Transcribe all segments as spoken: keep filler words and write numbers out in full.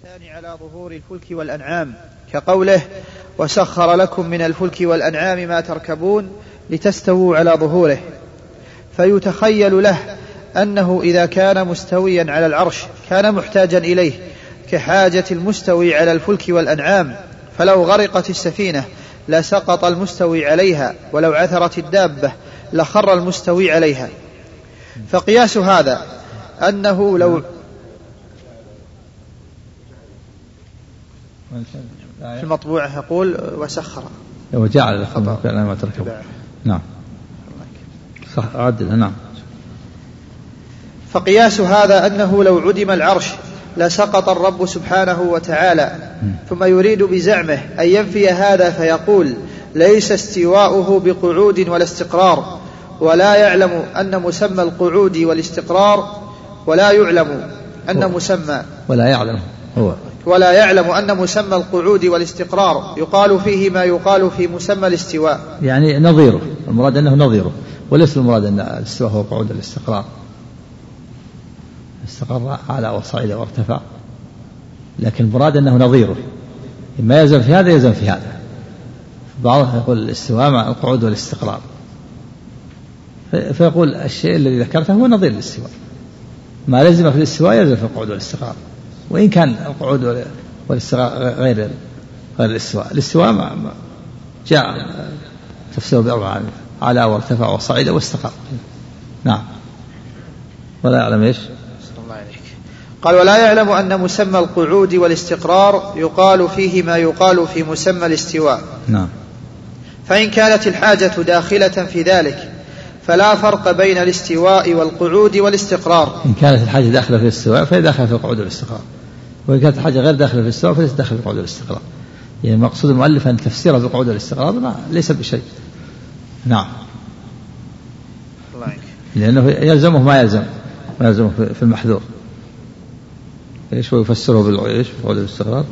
الإنسان على ظهور الفلك والأنعام، كقوله وسخر لكم من الفلك والأنعام ما تركبون لتستووا على ظهوره، فيتخيل له أنه إذا كان مستويا على العرش كان محتاجا إليه كحاجة المستوي على الفلك والأنعام، فلو غرقت السفينة لسقط المستوي عليها، ولو عثرت الدابة لخر المستوي عليها. فقياس هذا أنه لو في المطبوعة يقول وسخر وجعل لكم ما تركبون. نعم صح عدل. نعم. فقياس هذا أنه لو عدم العرش لسقط الرب سبحانه وتعالى، ثم يريد بزعمه أن ينفي هذا فيقول ليس استواؤه بقعود ولا استقرار، ولا يعلم أن مسمى القعود والاستقرار ولا يعلم أن مسمى ولا يعلم هو ولا يعلم أن مسمى القعود والاستقرار يقال فيه ما يقال في مسمى الاستواء، يعني نظيره، المراد أنه نظيره، وليس المراد أن الاستواء هو قعود الاستقرار. استقر على وصعد وارتفع، لكن المراد أنه نظيره، إما يلزم في هذا يلزم في هذا. بعضهم يقول الاستواء مع القعود والاستقرار، فيقول الشيء الذي ذكرته هو نظير الاستواء، ما لزم في الاستواء يلزم في القعود والاستقرار، وإن كان القعود والاستقرار غير غير الاستواء. الاستواء ما جاء تفسيره بأربعة: على وارتفع وصعد واستقر. نعم. ولا يعلم إيش؟ قال ولا يعلم أن مسمى القعود والاستقرار يقال فيه ما يقال في مسمى الاستواء. نعم. فإن كانت الحاجة داخلة في ذلك فلا فرق بين الاستواء والقعود والاستقرار. إن كانت الحاجة داخلة في الاستواء فهي داخلة في القعود والاستقرار، وإن كانت الحاجة غير داخلة في الاستواء فليس داخلة في القعود والاستقرار. يعني مقصود المؤلف أن تفسيره بالقعود والاستقرار ليس بشيء. نعم. لأنه يلزمه ما يلزم ما يلزمه في المحذور. إيش هو يفسره بالقعود والاستقرار؟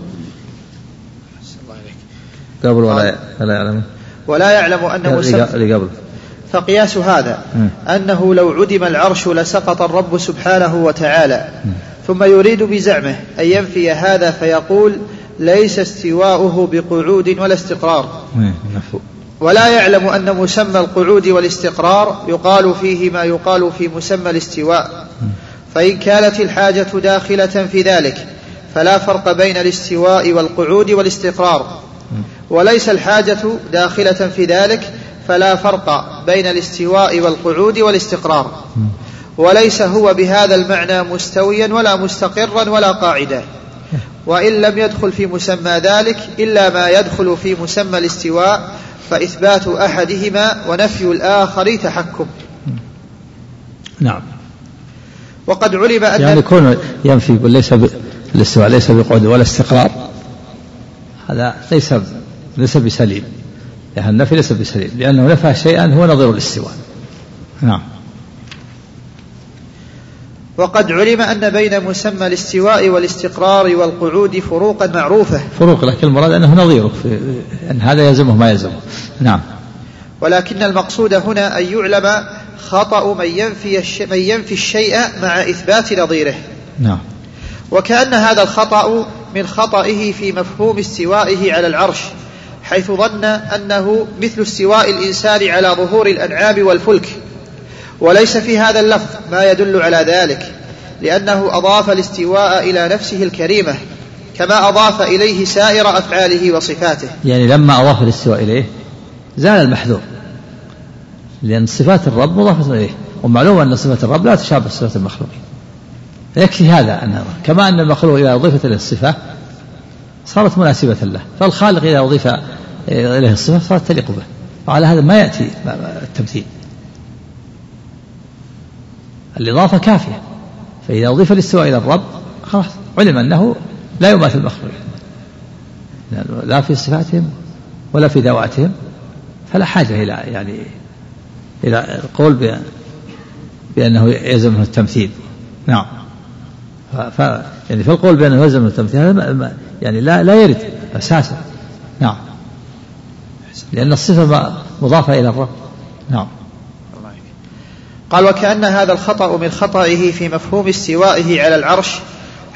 قبل ولا ولا يعلم ولا يعلم أن مسمى قبل. فقياس هذا أنه لو عدم العرش لسقط الرب سبحانه وتعالى، ثم يريد بزعمه أن ينفي هذا فيقول ليس استواؤه بقعود ولا استقرار، ولا يعلم أن مسمى القعود والاستقرار يقال فيه ما يقال في مسمى الاستواء. فإن كانت الحاجة داخلة في ذلك فلا فرق بين الاستواء والقعود والاستقرار، وليس الحاجة داخلة في ذلك فلا فرق بين الاستواء والقعود والاستقرار، وليس هو بهذا المعنى مستويا ولا مستقرا ولا قاعدا، وإن لم يدخل في مسمى ذلك إلا ما يدخل في مسمى الاستواء، فإثبات أحدهما ونفي الآخر تحكم. نعم. وقد علم أن يعني يكون ينفي ليس الاستواء ليس بقعود ولا استقرار، هذا ليس ليس بسليم، يعني النفي ليس بسليم، لأنه نفى شيئا هو نظير الاستواء. نعم. وقد علم أن بين مسمى الاستواء والاستقرار والقعود فروقا معروفة، فروق، لكن المراد أنه نظيره، أن هذا يلزمه ما يلزمه. نعم. ولكن المقصود هنا أن يعلم خطأ من ينفي الشيء, من ينفي الشيء مع إثبات نظيره. نعم. وكأن هذا الخطأ من خطئه في مفهوم استوائه على العرش، حيث ظن أنه مثل استواء الإنسان على ظهور الأنعام والفلك، وليس في هذا اللفظ ما يدل على ذلك، لأنه أضاف الاستواء إلى نفسه الكريمة كما أضاف إليه سائر أفعاله وصفاته. يعني لما أضاف الاستواء إليه زال المحذور، لأن صفات الرب مضافة إليه، ومعلوم أن صفات الرب لا تشابه صفات المخلوقين. يكفي هذا أن كما أن المخلوق إذا أضيفت إليه الصفة صارت مناسبة له، فالخالق إذا أضيف إليه الصفة صارت تليق به، وعلى هذا ما يأتي التمثيل، الإضافة كافية. فإذا أضيف الاستواء إلى الرب خلاص علم أنه لا يماثل المخلوق، لا في صفاتهم ولا في ذواتهم، فلا حاجة إلى يعني إلى القول بأن بأنه يلزمه التمثيل. نعم. ف يعني في القول بأنه يلزمه التمثيل هذا يعني لا لا يرد أساسا. نعم. لأن الصفة مضافة إلى الرب. نعم. قال وكأن هذا الخطأ من خطئه في مفهوم استوائه على العرش،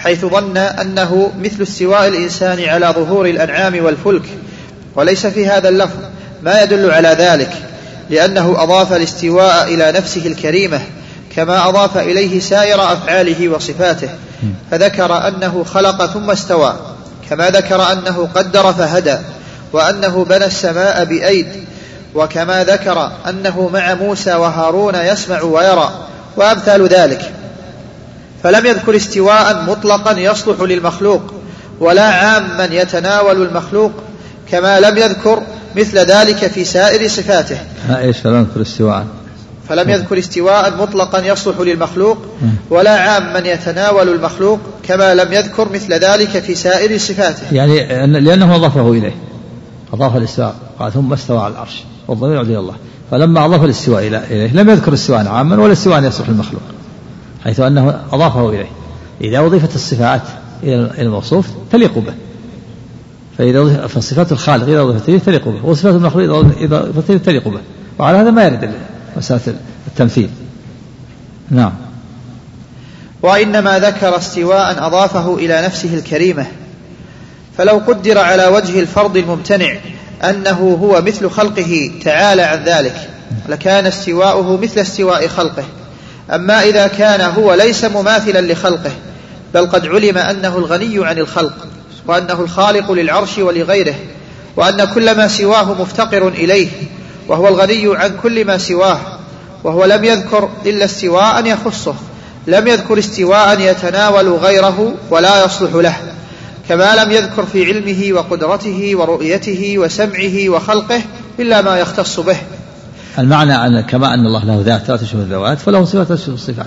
حيث ظن أنه مثل استواء الإنسان على ظهور الأنعام والفلك، وليس في هذا اللفظ ما يدل على ذلك، لأنه أضاف الاستواء إلى نفسه الكريمة كما أضاف إليه سائر أفعاله وصفاته، فذكر أنه خلق ثم استوى، كما ذكر أنه قدر فهدى، وأنه بنى السماء بأيد، وكما ذكر أنه مع موسى وهارون يسمع ويرى، وأمثال ذلك. فلم يذكر استواء مطلقا يصلح للمخلوق ولا عاما يتناول المخلوق، كما لم يذكر مثل ذلك في سائر صفاته. إيش فلم يذكر استواء فلم يذكر استواء مطلقا يصلح للمخلوق ولا عاما يتناول المخلوق، كما لم يذكر مثل ذلك في سائر صفاته، يعني لأنه أضافه إليه، أضاف الاستواء قال ثم استوى على العرش والضمير يعود إلى الله، فلما أضاف الاستواء إليه لم يذكر استواء عاما ولا استواء يصلح للمخلوق، حيث أنه أضافه إليه. إذا أضيفت الصفات إلى الموصوف تليق به، فإذا فصفات الخالق إذا أضيفت إليه تليق به، وصفات المخلوق إذا أضيفت إليه تليق به، وعلى هذا ما يرد مسألة التمثيل. نعم. وإنما ذكر استواء أضافه إلى نفسه الكريمة، فلو قدر على وجه الفرض الممتنع أنه هو مثل خلقه تعالى عن ذلك لكان استواؤه مثل استواء خلقه. أما إذا كان هو ليس مماثلا لخلقه، بل قد علم أنه الغني عن الخلق، وأنه الخالق للعرش ولغيره، وأن كل ما سواه مفتقر إليه، وهو الغني عن كل ما سواه، وهو لم يذكر إلا استواء يخصه، لم يذكر استواء يتناول غيره ولا يصلح له، كما لم يذكر في علمه وقدرته ورؤيته وسمعه وخلقه إلا ما يختص به. المعنى أن كما أن الله له ذات لا تشبه الذوات، فله صفات لا تشبه الصفات،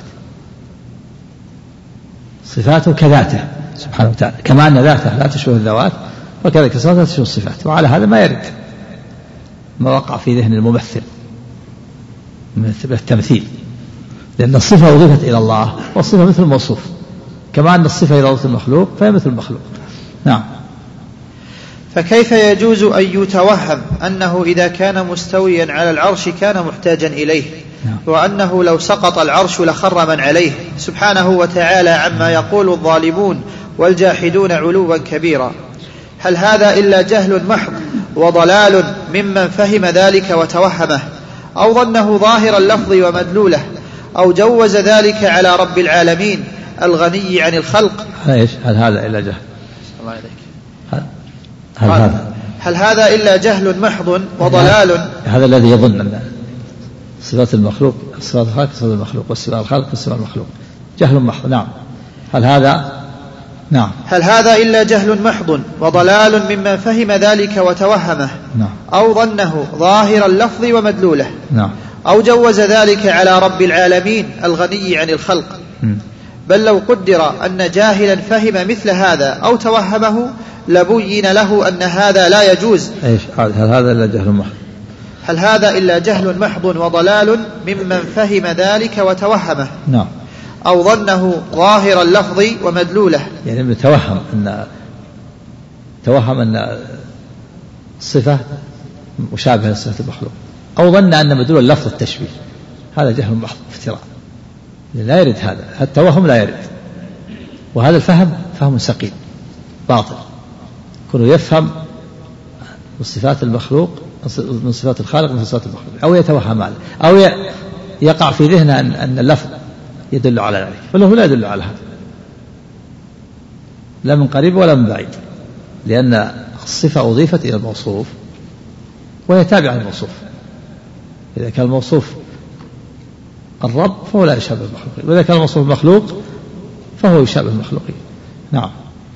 صفاته كذاته سبحانه وتعالى، كما أن ذاته لا تشبه الذوات وكذلك صفاته لا تشبه الصفات. وعلى هذا ما يرد ما وقع في ذهن الممثل من التمثيل، لأن الصفة أضيفت إلى الله والصفة مثل الموصوف، كما أن الصفة إذا أضيفت المخلوق فهي مثل المخلوق. نعم. فكيف يجوز أن يتوهم أنه إذا كان مستويا على العرش كان محتاجا إليه، وأنه لو سقط العرش لخر من عليه سبحانه وتعالى عما يقول الظالمون والجاحدون علوا كبيرا؟ هل هذا إلا جهل محض وضلال ممن فهم ذلك وتوهمه، أو ظنه ظاهر اللفظ ومدلوله، أو جوز ذلك على رب العالمين الغني عن الخلق؟ هل هذا إلا جهل؟ الله عليك. هل, هل هذا هل هذا إلا جهل محض وضلال؟ هذا الذي يظن أن صفات المخلوق صفات الخالق صفات المخلوق والصفات الخالق صفات المخلوق جهل محض. نعم. هل هذا نعم هل هذا إلا جهل محض وضلال ممن فهم ذلك وتوهمه، نعم. أو ظنه ظاهر اللفظ ومدلوله، نعم. أو جوز ذلك على رب العالمين الغني عن الخلق. م. بل لو قدر أن جاهلا فهم مثل هذا أو توهمه لبين له أن هذا لا يجوز. إيش هل هذا إلا جهل محض؟ هل هذا إلا جهل محض وضلال ممن فهم ذلك وتوهمه، نعم. أو ظنه ظاهر اللفظ ومدلوله، يعني توهم أن توهم أن الصفة مشابهة لصفة المخلوق، أو ظن أن مدلول اللفظ التشبيه، هذا جهل محض افتراء، لا يرد هذا التوهم، لا يرد. وهذا الفهم فهم سقيم باطل، كونه يفهم صفات المخلوق من صفات الخالق من صفات المخلوق، أو يتوهم هذا، أو يقع في ذهنه أن, أن اللفظ يدل على ذلك، فله لا يدل على هذا لا من قريب ولا من بعيد، لأن الصفة أضيفت إلى الموصوف وهي تابعة للموصوف. إذا كان الموصوف الرب فهو لا يشابه المخلوقين، وإذا كان الموصوف المخلوق فهو يشابه المخلوقين. نعم.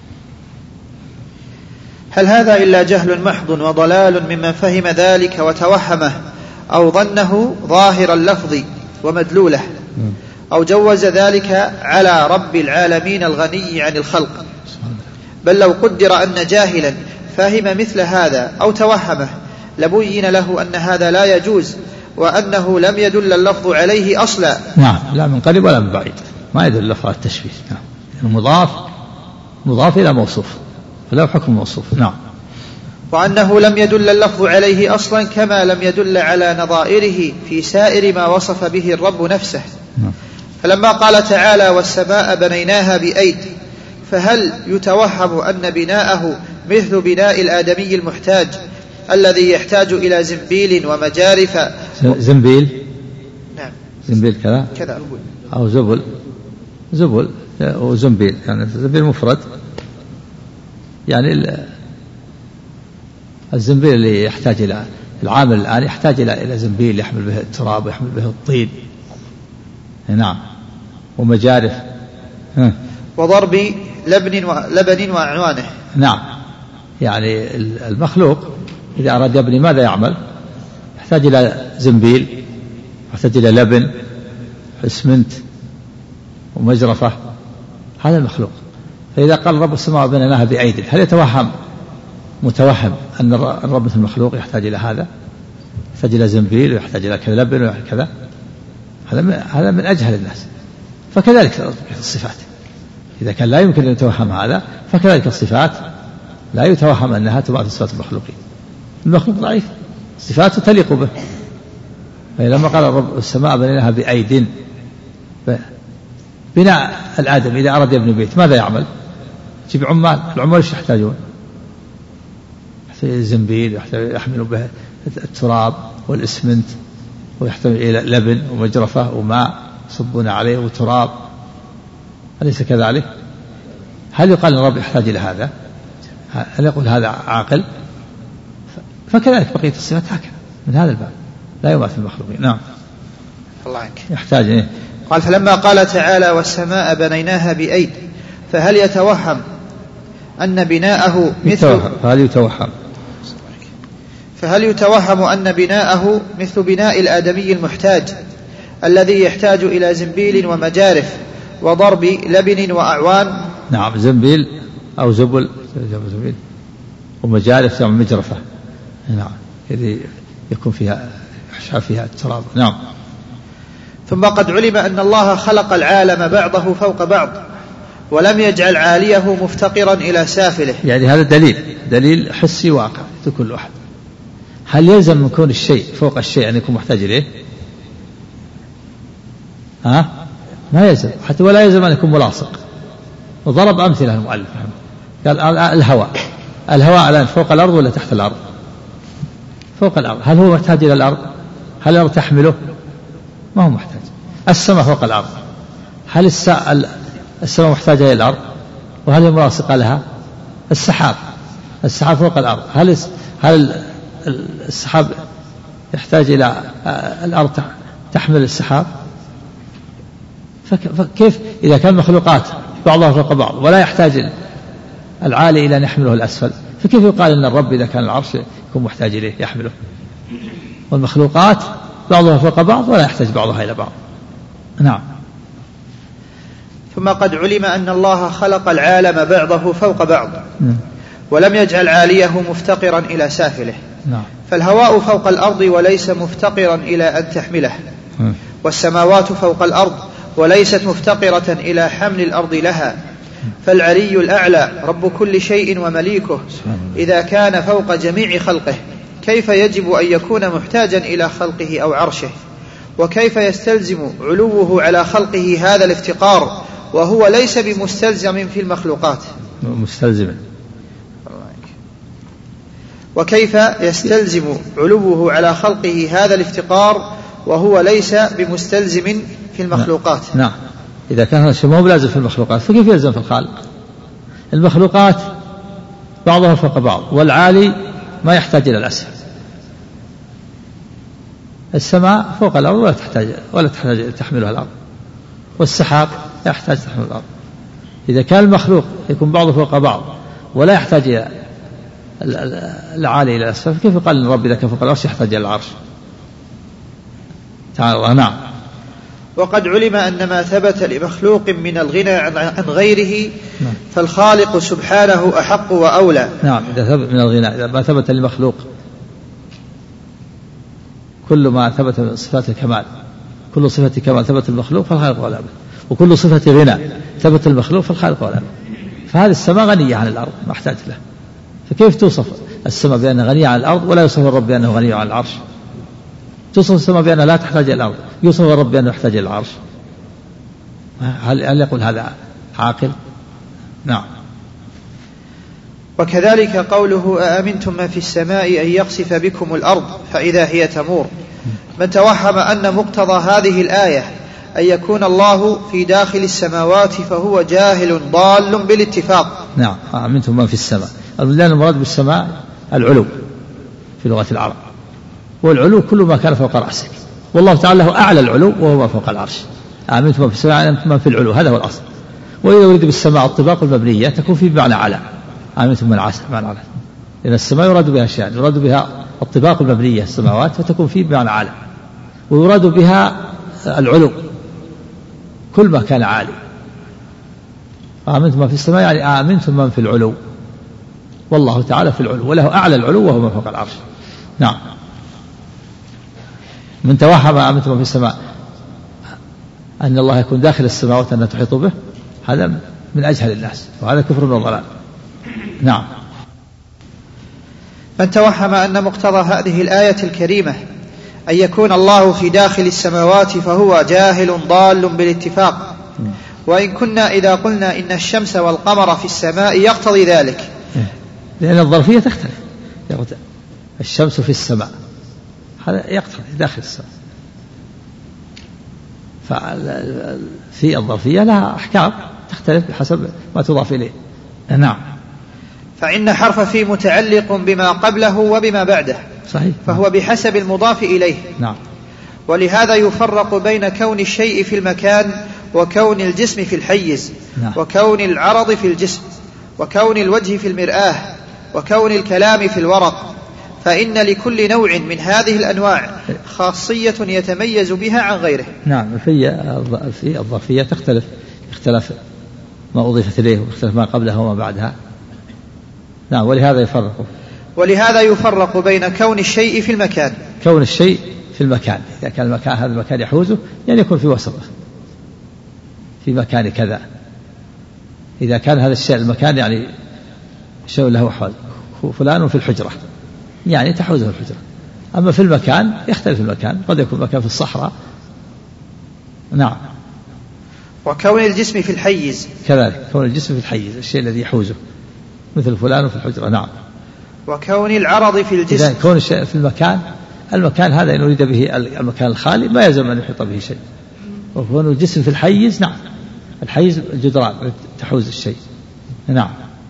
هل هذا إلا جهل محض وضلال ممن فهم ذلك وتوهمه، أو ظنه ظاهر اللفظ ومدلوله، أو جوز ذلك على رب العالمين الغني عن الخلق؟ بل لو قدر أن جاهلا فهم مثل هذا أو توهمه لبين له أن هذا لا يجوز، وأنه لم يدل اللفظ عليه أصلا. نعم. لا من قريب ولا من بعيد، ما يدل اللفظ على التشبيه. نعم. المضاف مضاف إلى موصوف فله حكم موصوف. نعم. وأنه لم يدل اللفظ عليه أصلا، كما لم يدل على نظائره في سائر ما وصف به الرب نفسه. نعم. فلما قال تعالى والسماء بنيناها بأيد، فهل يتوهم أن بناءه مثل بناء الآدمي المحتاج الذي يحتاج إلى زنبيل ومجارف؟ زنبيل نعم زنبيل كذا كذا أقول أو زبل زبل وزنبيل يعني زنبيل مفرد يعني الزنبيل اللي يحتاج إلى العامل الآن يحتاج إلى إلى زنبيل يحمل به التراب ويحمل به الطين نعم ومجارف وضرب لبن ولبن وأعوانه. نعم يعني المخلوق إذا أراد يبني ماذا يعمل؟ يحتاج إلى زنبيل يحتاج إلى لبن اسمنت ومجرفة هذا المخلوق. فإذا قال رب السماء بنيناها بأيد هل يتوهم متوهم أن الرب مثل المخلوق يحتاج إلى هذا يحتاج إلى زنبيل ويحتاج إلى كذا لبن وكذا هذا هذا من أجهل الناس. فكذلك الصفات إذا كان لا يمكن أن يتوهم هذا فكذلك الصفات لا يتوهم أنها تبعث صفات المخلوقين. المخلوق ضعيف صفاته تليق به. فلما قال رب السماء بنيناها بأيد بناء الآدم إذا أراد يبني بيت ماذا يعمل؟ يجيب عمال العمال ايش يحتاجون؟ يحتاج زنبيل يحملوا به التراب والإسمنت ويحتاج إلى لبن ومجرفة وماء يصبون عليه وتراب أليس كذلك؟ هل يقال أن الرب يحتاج إلى هذا؟ هل يقول هذا عاقل؟ فكذلك بقية الصفات هكذا من هذا الباب لا يماثل المخلوقين. نعم الله عنك. يحتاج إيه؟ قال فلما قال تعالى والسماء بنيناها بأيد فهل يتوهم أن بناءه مثل فهل يتوهم فهل يتوهم أن بناءه مثل بناء الآدمي المحتاج الذي يحتاج إلى زنبيل ومجارف وضرب لبن وأعوان؟ نعم زنبيل أو زبل زنبيل ومجارف تعمل مجرفة نعم الذي يكون فيها يحشى فيها التراب. نعم. ثم قد علم أن الله خلق العالم بعضه فوق بعض ولم يجعل عاليه مفتقرا إلى سافله. يعني هذا دليل دليل حسي واقع لكل واحد. هل يلزم من كون الشيء فوق الشيء أن يكون محتاج إليه؟ ها؟ ما يلزم حتى ولا يلزم أن يكون ملاصق. وضرب أمثلة المؤلف قال الهواء الهواء الآن فوق الأرض ولا تحت الأرض؟ فوق الأرض. هل هو محتاج إلى الأرض؟ هل الأرض تحمله؟ ما هو محتاج. السماء فوق الأرض هل السماء محتاجة إلى الأرض وهل هي ملاصقة لها؟ السحاب السحاب فوق الأرض هل هل السحاب يحتاج إلى الأرض تحمل السحاب؟ فكيف إذا كان مخلوقات بعضها فوق بعض ولا يحتاج العالي إلى أن يحمله الأسفل فكيف يقال أن الرب إذا كان العرش يكون محتاج إليه يحمله؟ والمخلوقات بعضها فوق بعض ولا يحتاج بعضها إلى بعض. نعم. ثم قد علم أن الله خلق العالم بعضه فوق بعض ولم يجعل عاليه مفتقرا إلى سافله. نعم. فالهواء فوق الأرض وليس مفتقرا إلى أن تحمله والسماوات فوق الأرض وليست مفتقرة إلى حمل الأرض لها. فالعلي الأعلى رب كل شيء ومليكه إذا كان فوق جميع خلقه كيف يجب أن يكون محتاجا إلى خلقه أو عرشه؟ وكيف يستلزم علوه على خلقه هذا الافتقار وهو ليس بمستلزم في المخلوقات؟ مستلزم. وكيف يستلزم علوه على خلقه هذا الافتقار وهو ليس بمستلزم في المخلوقات؟ نعم. إذا كان هذا الشيء ما هو لازم في المخلوقات فكيف يلزم في الخالق؟ المخلوقات بعضها فوق بعض والعالي ما يحتاج إلى الأسفل. السماء فوق الأرض ولا تحتاج ولا تحتاج تحملها الأرض والسحاب لا يحتاج تحمل الأرض. إذا كان المخلوق يكون بعضه فوق بعض ولا يحتاج إلى العالي إلى الأسفل كيف يقال أن الرب إذا كان فوق العرش يحتاج إلى العرش؟ تعالى الله. نعم. وقد علم أن ما ثبت لمخلوق من الغنى عن غيره فالخالق سبحانه أحق وأولى. نعم. إذا ثبت من الغنى إذا ما ثبت لمخلوق كل ما ثبت من صفات الكمال كل صفة كمال ثبت المخلوق فالخالق أولى به وكل صفة غنى ثبت المخلوق فالخالق أولى به. فهذه السماء غنية عن الأرض ما احتاج له فكيف توصف السماء بأنها غنية عن الأرض ولا يوصف الرب بأنه غني عن العرش؟ توصف السماء بأنها لا تحتاج إلى الأرض يوصف الرب بأنه يحتاج إلى العرش. هل, هل يقول هذا عاقل؟ نعم. وكذلك قوله أأمنتم من في السماء أن يخسف بكم الأرض فإذا هي تمور. من توهم أن مقتضى هذه الآية أن يكون الله في داخل السماوات فهو جاهل ضال بالاتفاق. نعم. أأمنتم من في السماء، لأن المراد بالسماء العلو في لغة العرب، والعلو كل ما كان فوق رأسك، والله تعالى هو أعلى العلو وهو ما فوق العرش. أأمنتم من في السماء أنتم من في العلو، هذا هو الأصل. وإذا يريد بالسماء الطباق المبنية تكون في بمعنى على، أأمنتم من عسى معنى على، لأن السماء يراد بها أشياء، يراد بها الطباق المبنية السماوات فتكون في بمعنى على، ويراد بها العلو كل ما كان عالي. آمنتم من في السماء يعني آمنتم من في العلو، والله تعالى في العلو وله أعلى العلو وهو ما فوق العرش. نعم. من توهم آمنتم من في السماء أن الله يكون داخل السماوات أن تحيط به، هذا من أجهل الناس، وهذا كفر وضلال. نعم. من توهم أن مقتضى هذه الآية الكريمة أن يكون الله في داخل السماوات فهو جاهل ضال بالاتفاق. وإن كنا إذا قلنا إن الشمس والقمر في السماء يقتضي ذلك، لأن الظرفية تختلف. الشمس في السماء هذا يقتضي داخل السماء، ففي الظرفية لها أحكام تختلف بحسب ما تضاف إليه. نعم. فإن حرف في متعلق بما قبله وبما بعده، صحيح، فهو بحسب المضاف إليه. نعم. ولهذا يفرق بين كون الشيء في المكان وكون الجسم في الحيز، نعم. وكون العرض في الجسم، وكون الوجه في المرآة، وكون الكلام في الورق. فإن لكل نوع من هذه الأنواع خاصية يتميز بها عن غيره. نعم. في الظرفية تختلف، اختلاف ما أضيفت إليه واختلف ما قبلها وما بعدها. نعم. ولهذا يفرق ولهذا يفرق بين كون الشيء في المكان، كون الشيء في المكان، إذا كان المكان هذا المكان يحوزه يعني يكون في وسطه في مكان كذا. إذا كان هذا الشيء المكان يعني شيء له حوز، فلان في الحجرة يعني تحوزه الحجرة. أما في المكان يختلف المكان، قد يكون مكان في الصحراء. نعم. وكون الجسم في الحيز كذلك، كون الجسم في الحيز الشيء الذي يحوزه مثل فلان في الحجرة. نعم. وكون العرض في الجسم، إذا كون الشيء في المكان، المكان هذا إن أريد به المكان الخالي ما يلزم أن يحيط به شيء. وكون الجسم في الحيز، نعم، الحيز الجدران تحوز الشيء. نعم.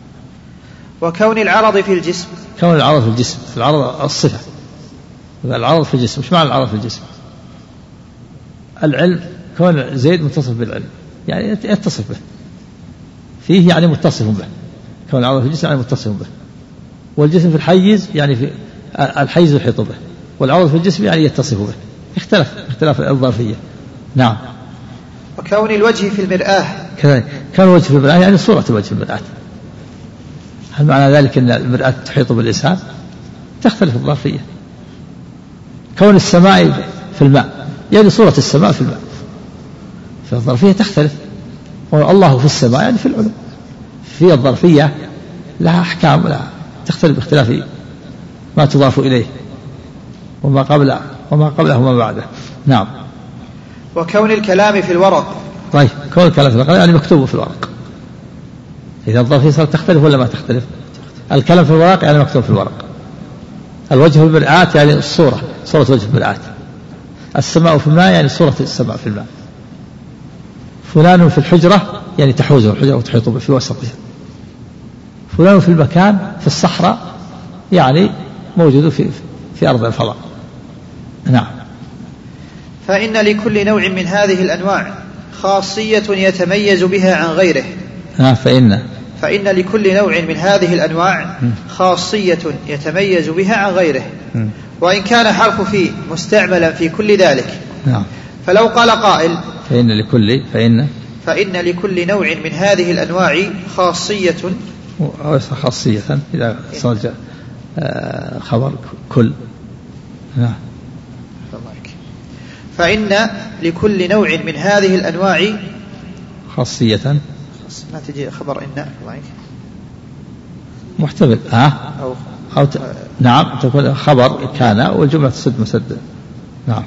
وكون العرض في الجسم، كون العرض في الجسم، العرض الصفة، العرض في الجسم. مش معنى العرض في الجسم؟ العلم، كون زيد متصف بالعلم يعني يتصف به، فيه يعني متصف به. كون العرض في الجسم يعني متصف به، والجسم في الحيز يعني في الحيز يحيط به، والعرض في الجسم يعني يتصف به. اختلف اختلاف الظرفية. نعم. وكون الوجه في المرآة كذلك، كون الوجه في المرآة يعني صورة الوجه في المرآة. هل معنى ذلك أن المرآة تحيط بالإنسان؟ تختلف الظرفية. كون السماء في الماء يعني صورة السماء في الماء، فالظرفية تختلف. والله في السماء يعني في العلو. في الظرفية لها أحكام، لها تختلف باختلاف ما تضاف إليه وما قبله وما قبله وما بعده. نعم. وكون الكلام في الورق، طيب، كون الكلام في الورق يعني مكتوب في الورق. إذا الظرفية صارت تختلف ولا ما تختلف؟ الكلام في الورق يعني مكتوب في الورق. الوجه في المرآة يعني الصورة، صورة وجه في المرآة. السماء في الماء يعني صورة السماء في الماء. فلان في الحجرة يعني تحوزه الحجرة وتحيط به في وسطها. فلان في المكان في الصحراء يعني موجود في في أرض الفضاء. نعم. فإن لكل نوع من هذه الأنواع خاصية يتميز بها عن غيره. آه فإن فإن لكل نوع من هذه الأنواع خاصية يتميز بها عن غيره، وإن كان حرف في مستعملا في كل ذلك. نعم. فلو قال قائل فإن لكل فإن فإن لكل نوع من هذه الأنواع خاصية، أو خاصية إذا صار خبر كل. نعم. فإن لكل نوع من هذه الأنواع خاصية، ما تجي خبر إن محتمل ها أو, أو ت... نعم تكون خبر كان والجملة تسد مسد. نعم.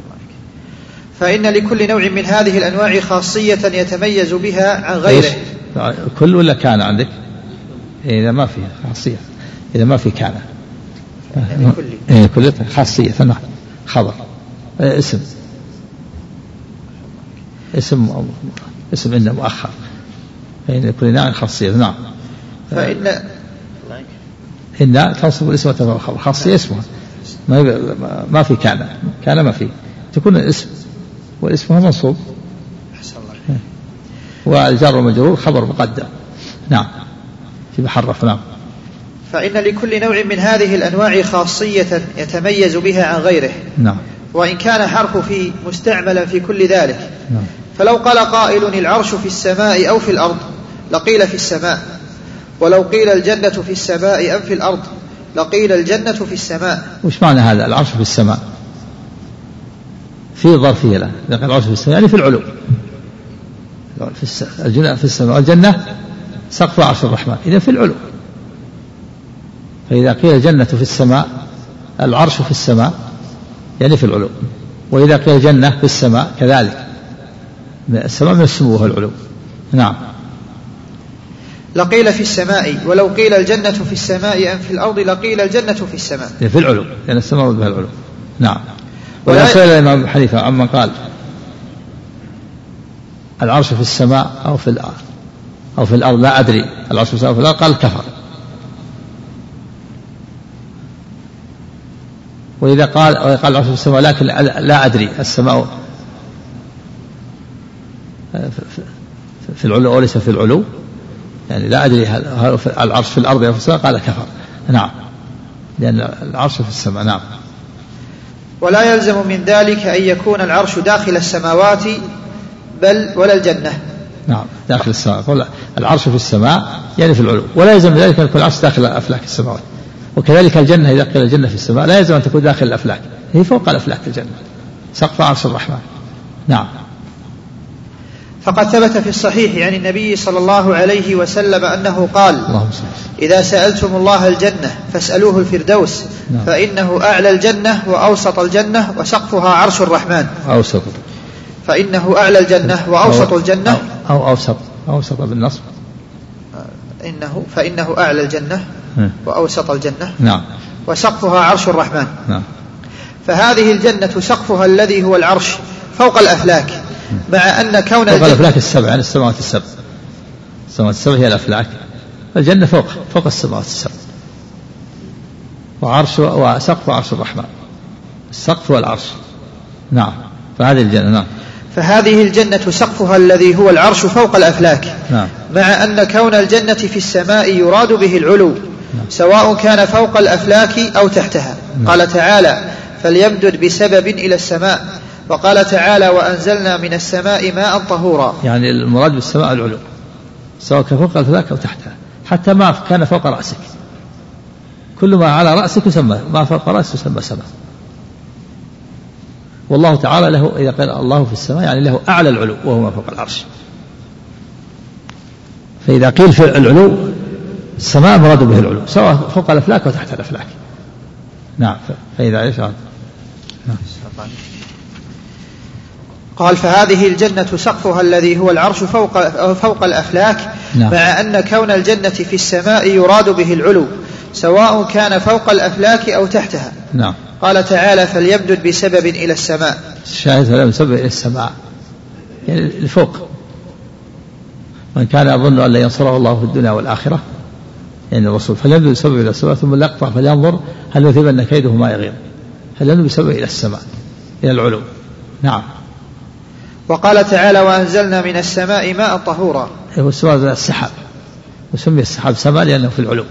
فإن لكل نوع من هذه الأنواع خاصية يتميز بها عن غيره. كل ولا كان عندك؟ إذا ما في خاصية، إذا ما في كان إيه كل خاصية نعم. خبر اسم اسم اسم إنه مؤخر فإن كل نوع خاصية نعم. فإن إن تنصب الاسم وتبع الخبر خاصية اسمها ما ما في كان كان ما في تكون الاسم والاسم هو منصوب والجار والمجرور خبر مقدم نعم في محرف نعم. فإن لكل نوع من هذه الأنواع خاصية يتميز بها عن غيره نعم. وإن كان حرف في مستعملا في كل ذلك نعم. فلو قال قائل العرش في السماء أو في الأرض لقيل في السماء، ولو قيل الجنة في السماء أم في الأرض لقيل الجنة في السماء. وش معنى هذا العرش في السماء؟ في ظرفية له لكن العرش في السماء يعني في العلو في الجنة في السماء والجنة سقف عرش الرحمن إذا في العلو. فإذا قيل الجنة في السماء العرش في السماء يعني في العلو، وإذا قيل الجنة في السماء كذلك السماء من السمو وهو العلو نعم. لقيل في السماء، ولو قيل الجنة في السماء أم في الأرض لقيل الجنة في السماء في العلو لأن السماء بها العلو نعم. ولا سئل الإمام حنيفة عمن قال العرش في السماء أو في الأرض أو في الأرض لا أدري العرش في السماء أو في الأرض قال كفر. وإذا قال قال العرش في السماء لكن لا أدري السماء في العلو وليس في العلو يعني لا أدري هل العرش في الأرض أو في السماء قال كفر نعم لأن العرش في السماء نعم. ولا يلزم من ذلك أن يكون العرش داخل السماوات بل ولا الجنة نعم داخل السماء. العرش في السماء يعني في العلو، ولا يلزم ذلك أن يكون العرش داخل أفلاك السماوات. وكذلك الجنة إذا قيل الجنة في السماء لا يلزم أن تكون داخل الأفلاك، هي فوق الأفلاك الجنة سقف عرش الرحمن نعم. فقد ثبت في الصحيح عن النبي صلى الله عليه وسلم أنه قال إذا سألتم الله الجنة فاسألوه الفردوس نعم. فإنه أعلى الجنة وأوسط الجنة وسقفها عرش الرحمن. أوسط فإنه أعلى الجنة وأوسط الجنة أو, أو أوسط أوسط بالنصب إنه فإنه أعلى الجنة وأوسط الجنة نعم وسقفها عرش الرحمن نعم. فهذه الجنة سقفها الذي هو العرش فوق الأفلاك، مع أن كون فوق الأفلاك السبع يعني السماوات السبع السماوات السبع هي الأفلاك، الجنة فوق فوق السماوات السبع وعرش وسقف عرش الرحمن السقف والعرش نعم. فهذه الجنة نعم فهذه الجنة سقفها الذي هو العرش فوق الأفلاك نعم. مع أن كون الجنة في السماء يراد به العلو نعم. سواء كان فوق الأفلاك أو تحتها نعم. قال تعالى فليمدد بسبب إلى السماء، وقال تعالى وأنزلنا من السماء ماء طهورا. يعني المراد بالسماء العلو سواء كان فوق الأفلاك أو تحتها، حتى ما كان فوق رأسك كل ما على رأسك يسمى ما فوق رأسك يسمى سماء. والله تعالى له إذا قال الله في السماء يعني له أعلى العلو وهو ما فوق العرش. فإذا قيل في العلو السماء مراد به العلو سواء فوق الأفلاك أو تحت الأفلاك نعم. فإذا عيش نعم. قال فهذه الجنة سقفها الذي هو العرش فوق, فوق الأفلاك نعم. مع أن كون الجنة في السماء يراد به العلو سواء كان فوق الأفلاك أو تحتها نعم. قال تعالى فليمدد بسبب إلى السماء. الشاهد فليمدد بسبب إلى السماء يعني الفوق. من كان يظن أن لا ينصره الله في الدنيا والآخرة يعني الرسول فليمدد بسبب إلى السماء ثم ليقطع فلينظر هل يذهبن كيده ما يغيظ. فليمدد بسبب إلى السماء إلى العلو نعم. وقال تعالى وأنزلنا من السماء ماء طهورا. هو السماء السحاب وسمي السحاب سماء لأنه في العلو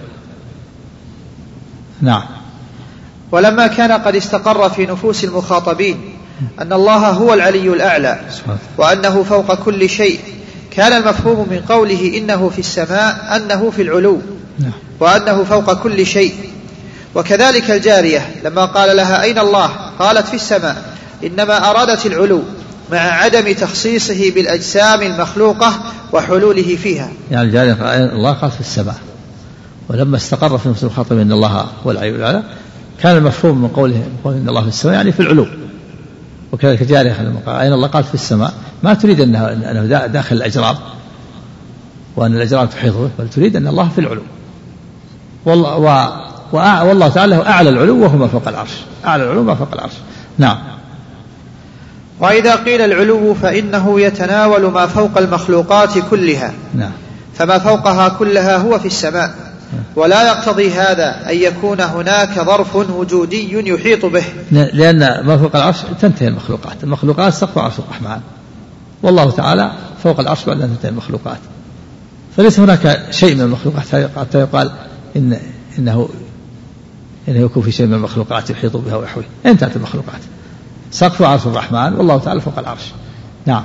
نعم. ولما كان قد استقر في نفوس المخاطبين أن الله هو العلي الأعلى وأنه فوق كل شيء كان المفهوم من قوله إنه في السماء أنه في العلو وأنه فوق كل شيء. وكذلك الجارية لما قال لها أين الله قالت في السماء إنما أرادت العلو مع عدم تخصيصه بالأجسام المخلوقة وحلوله فيها. يعني الجارية الله قال في السماء، ولما استقر في نفس المخاطب أن الله هو العلي الأعلى كان المفهوم من قوله إن الله في السماء يعني في العلو. وكذلك الجارية لما قال أين الله قال في السماء ما تريد أنه, أنه داخل الأجرام وأن الأجرام تحيط به، بل تريد أن الله في العلو، والله, و... و... والله تعالى له أعلى العلو وهو ما فوق العرش، أعلى العلو ما فوق العرش. نعم. وإذا قيل العلو فإنه يتناول ما فوق المخلوقات كلها. نعم. فما فوقها كلها هو في السماء، ولا يقتضي هذا أن يكون هناك ظرف وجودي يحيط به، لأن ما فوق العرش تنتهي المخلوقات، المخلوقات سقف عرش الرحمن، والله تعالى فوق العرش بعد أن تنتهي المخلوقات، فليس هناك شيء من المخلوقات حتى يقال إن إنه إنه يكون في شيء من المخلوقات يحيط بها ويحوي، انتهت المخلوقات، سقف عرش الرحمن والله تعالى فوق العرش. نعم.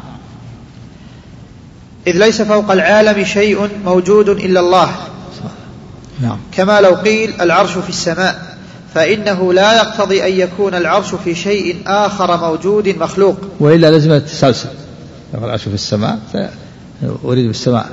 إذ ليس فوق العالم شيء موجود إلا الله. نعم. كما لو قيل العرش في السماء، فإنه لا يقتضي أن يكون العرش في شيء آخر موجود مخلوق، وإلا لازم التسلسل، العرش في السماء أريد بالسماء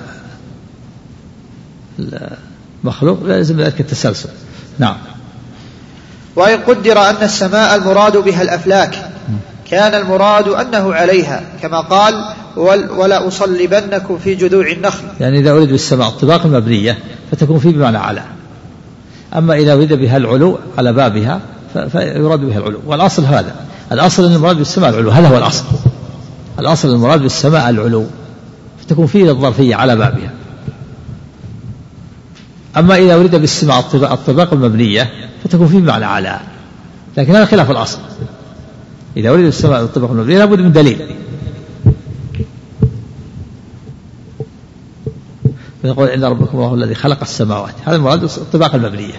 مخلوق لازم ذلك التسلسل. نعم. وإن قدر أن السماء المراد بها الأفلاك كان المراد أنه عليها، كما قال ولا أصلبنكم في جذوع النخل، يعني إذا أريد بالسماء الطباق المبنية فتكون فيه بمعنى على، أما إذا أريد بها العلو على بابها فيراد بها العلو، والأصل هذا، الأصل أن المراد بالسماء العلو، هذا هو الأصل، الأصل المراد بالسماء العلو فتكون فيه الظرفية على بابها. أما إذا أريد بالسماء الطباق المبنية فتكون فيه بمعنى على، لكن هذا خلاف الأصل، إذا أريد بالسماء الطباق المبنية لابد من دليل، يقول إن ربكم الله الذي خلق السماوات، هذا المراد الطباق المبنية.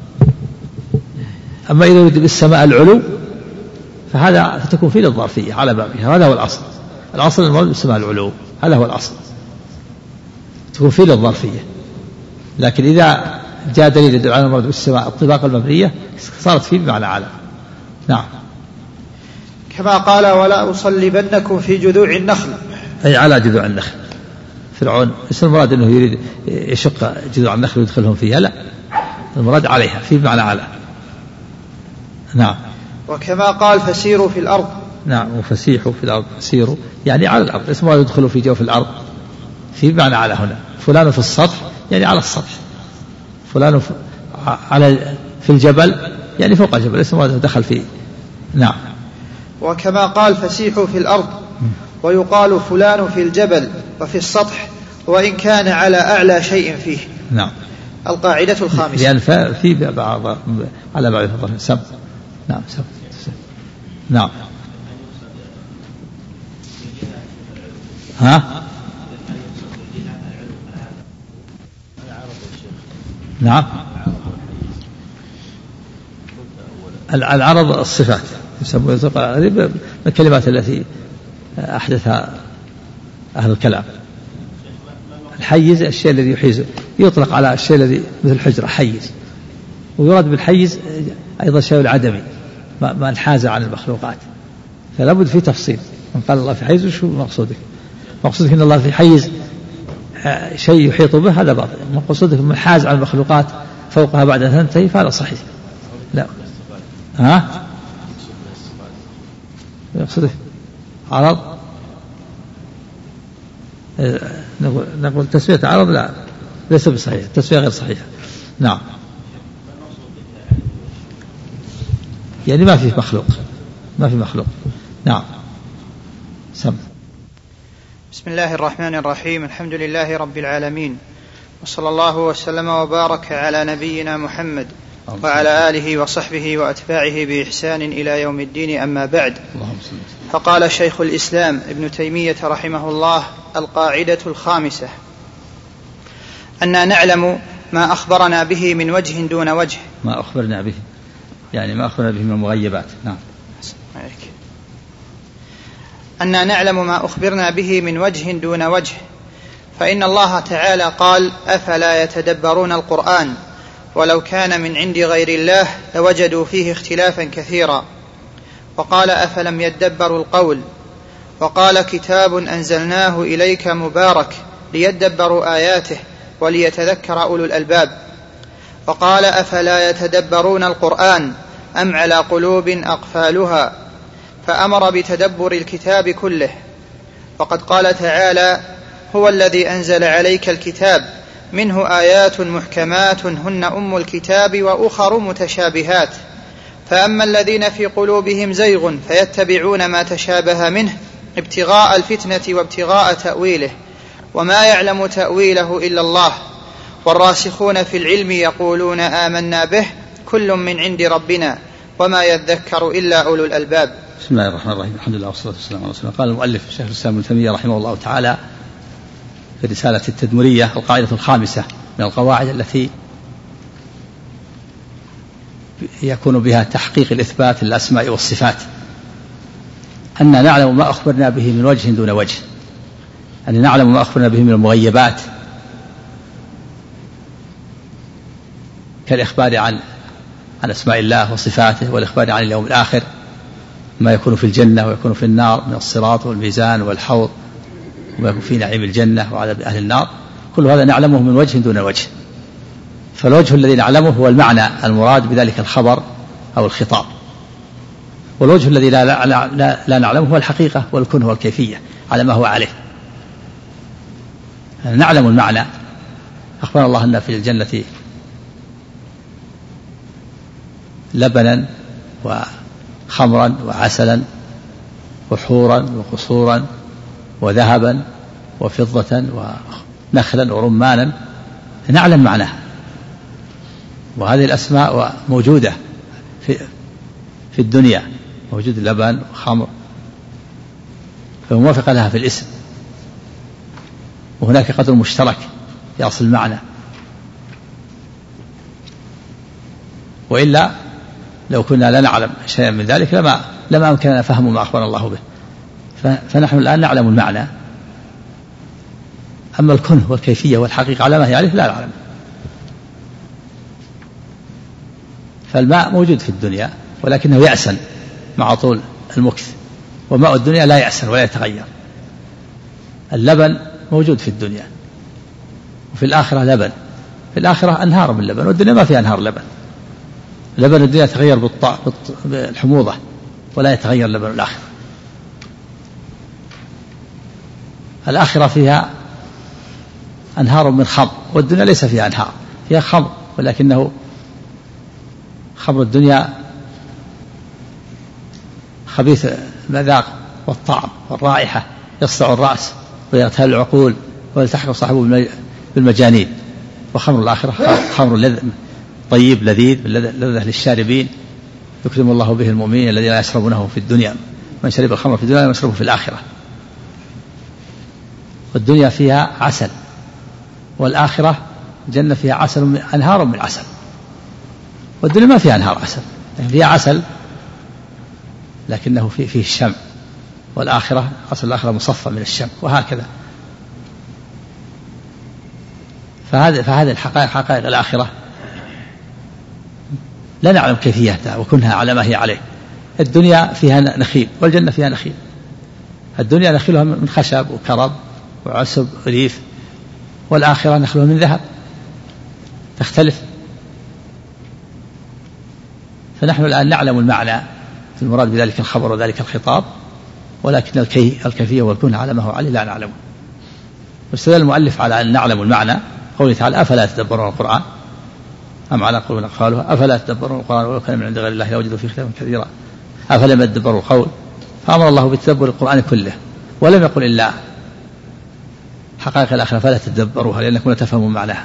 أما إذا يريد بالسماء العلو فهذا فتكون فيه الظرفية على بابها، هذا هو الأصل، الأصل المراد بالسماء العلو، هذا هو الأصل، تكون فيه الظرفية، لكن إذا جاء دليل يدل على المراد بالسماء الطباق المبنية صارت فيه بمعنى على. نعم. كما قال ولا أصلبنكم في جذوع النخل، أي على جذوع النخل. فرعون ليس المراد أنه يريد يشق جذوع النخل ويدخلهم فيها، لا، المراد عليها في بمعنى على. نعم. وكما قال فسيروا في الأرض. نعم. وفسيحوا في الأرض، سيروا يعني على الأرض، ليس المراد يدخلوا في جوف الأرض، في بمعنى على هنا، فلان في السطح يعني على السطح، فلان على في الجبل يعني فوق الجبل، ليس المراد دخل فيه. نعم. وكما قال فسيحوا في الأرض، ويقال فلان في الجبل وفي السطح وإن كان على أعلى شيء فيه. نعم. القاعدة الخامسة. يعني في بعض على بعض الظرف سب. نعم سب. نعم. ها. نعم. العرض الصفات يسمونه هذه الكلمات التي أحدثها أهل الكلام. الحيز الشيء الذي يحيز، يطلق على الشيء الذي مثل الحجرة حيز، ويراد بالحيز أيضا شيء العدمي ما انحاز عن المخلوقات، فلا بد في تفصيل. من قال الله في حيز شو مقصودك؟ مقصودك أن الله في حيز شيء يحيط به، هذا باطل. مقصودك منحاز عن المخلوقات فوقها بعد أن تنتهي، فهذا صحيح. لا. ها؟ يقصده عرض، نقول نقول تسوية عرض لا ليس بصحيح، التسوية غير صحيحة. نعم. يعني ما في مخلوق، ما في مخلوق. نعم. سم. بسم الله الرحمن الرحيم، الحمد لله رب العالمين، وصلى الله وسلم وبارك على نبينا محمد وعلى آله وصحبه وأتباعه بإحسان إلى يوم الدين. أما بعد، فقال شيخ الإسلام ابن تيمية رحمه الله: القاعدة الخامسة أننا نعلم ما أخبرنا به من وجه دون وجه. ما أخبرنا به يعني ما أخبرنا به من المغيبات. نعم. أننا نعلم ما أخبرنا به من وجه دون وجه، فإن الله تعالى قال: أفلا يتدبرون القرآن ولو كان من عند غير الله لوجدوا فيه اختلافا كثيرا. وقال: أفلم يدبروا القول. وقال: كتاب أنزلناه إليك مبارك ليدبروا آياته وليتذكر أولو الألباب. وقال: أفلا يتدبرون القرآن أم على قلوب أقفالها. فأمر بتدبر الكتاب كله. وقد قال تعالى: هو الذي أنزل عليك الكتاب منه آيات محكمات هن أم الكتاب وأخر متشابهات فأما الذين في قلوبهم زيغ فيتبعون ما تشابه منه ابتغاء الفتنة وابتغاء تأويله وما يعلم تأويله إلا الله والراسخون في العلم يقولون آمنا به كل من عند ربنا وما يذكر إلا أولو الألباب. بسم الله الرحمن الرحيم. الحمد لله والصلاة والسلام على رسول الله. قال المؤلف شيخ الإسلام ابن تيمية رحمه الله تعالى في رسالة التدمرية القاعدة الخامسة من القواعد التي يكون بها تحقيق الإثبات للأسماء والصفات أن نعلم ما أخبرنا به من وجه دون وجه، أن نعلم ما أخبرنا به من المغيبات كالإخبار عن عن أسماء الله وصفاته والإخبار عن اليوم الآخر، ما يكون في الجنة ويكون في النار من الصراط والميزان والحوض وما يكون في نعيم الجنة وعذاب أهل النار، كل هذا نعلمه من وجه دون وجه. فالوجه الذي نعلمه هو المعنى المراد بذلك الخبر أو الخطاب، والوجه الذي لا, لا, لا, لا نعلمه هو الحقيقة والكنه والكيفية على ما هو عليه. نعلم المعنى. أخبر الله أن في الجنة لبنا وخمرا وعسلا وحورا وقصورا وذهبا وفضة ونخلا ورمانا، نعلم معناها، وهذه الأسماء موجودة في في الدنيا، موجود لبن وخمر فموافقة لها في الاسم، وهناك قدر مشترك في أصل المعنى، وإلا لو كنا لا نعلم شيئا من ذلك لما لما أمكننا فهم ما أخبر الله به. فنحن الآن نعلم المعنى، أما الكنه والكيفية والحقيقة على ما هي عليه لا نعلم. فالماء موجود في الدنيا ولكنه يأسن مع طول المكث، وماء الدنيا لا يأسن ولا يتغير. اللبن موجود في الدنيا وفي الآخرة لبن، في الآخرة أنهار من اللبن، والدنيا ما فيها أنهار لبن. لبن الدنيا يتغير بالحموضة ولا يتغير لبن الآخرة. الآخرة فيها أنهار من خمر، والدنيا ليس فيها أنهار، فيها خمر ولكنه خمر الدنيا خبيث المذاق والطعم والرائحة، يصدع الرأس ويغتال العقول ويلتحق صاحبه بالمجانين. وخمر الآخرة خمر لذ طيب لذيذ لذة للشاربين يكرم الله به المؤمنين الذين يشربونه في الدنيا، من شرب الخمر في الدنيا يشربه في الآخرة. والدنيا فيها عسل، والآخرة الجنة فيها عسل من أنهار من عسل، والدنيا ما فيها أنهار عسل، فيها عسل لكنه فيه, فيه الشمع، والآخرة عسل الآخرة مصفى من الشمع، وهكذا. فهذه فهذه الحقائق حقائق الآخرة لا نعلم كيفيتها وكنها على ما هي عليه. الدنيا فيها نخيل والجنة فيها نخيل، الدنيا نخيلها من خشب وكرب وعسب وريف، والآخرة نخلها من ذهب، تختلف. فنحن الآن نعلم المعنى المراد بذلك الخبر وذلك الخطاب، ولكن الكي الكيفية والكنه على ما هو عليه لا نعلمه. واستدل المؤلف على أن نعلم المعنى قوله تعالى أفلا يتدبرون القرآن أم على قلوب أقفالها أفلا يتدبرون القرآن ولو كان من عند غير الله لوجدوا فيه اختلافا كثيرا أفلم يتدبروا القول، فأمر الله بتدبر القرآن كله ولم يقل إلا حقائق الآخرة فلا تتدبروها لأنكم لا تفهمون معناها.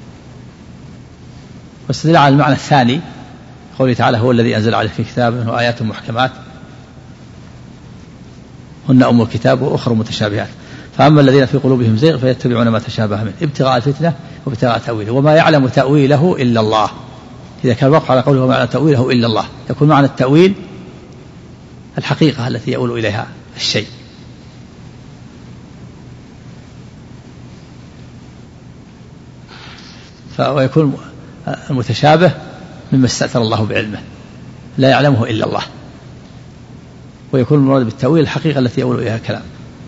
واستدل على المعنى الثاني قوله تعالى هو الذي أنزل عليك في كتاب منه آيات محكمات هن أم الكتاب وأخرى متشابهات فأما الذين في قلوبهم زيغ فيتبعون ما تشابه منه ابتغاء الفتنة وابتغاء تأويله وما يعلم تأويله إلا الله. إذا كان الوقف على قوله وما يعلم تأويله إلا الله يكون معنى التأويل الحقيقة التي يؤول إليها الشيء. ويكون المتشابه مما استأثر الله بعلمه لا يعلمه إلا الله، ويكون المراد بالتأويل الحقيقة التي يؤول إليها الكلام.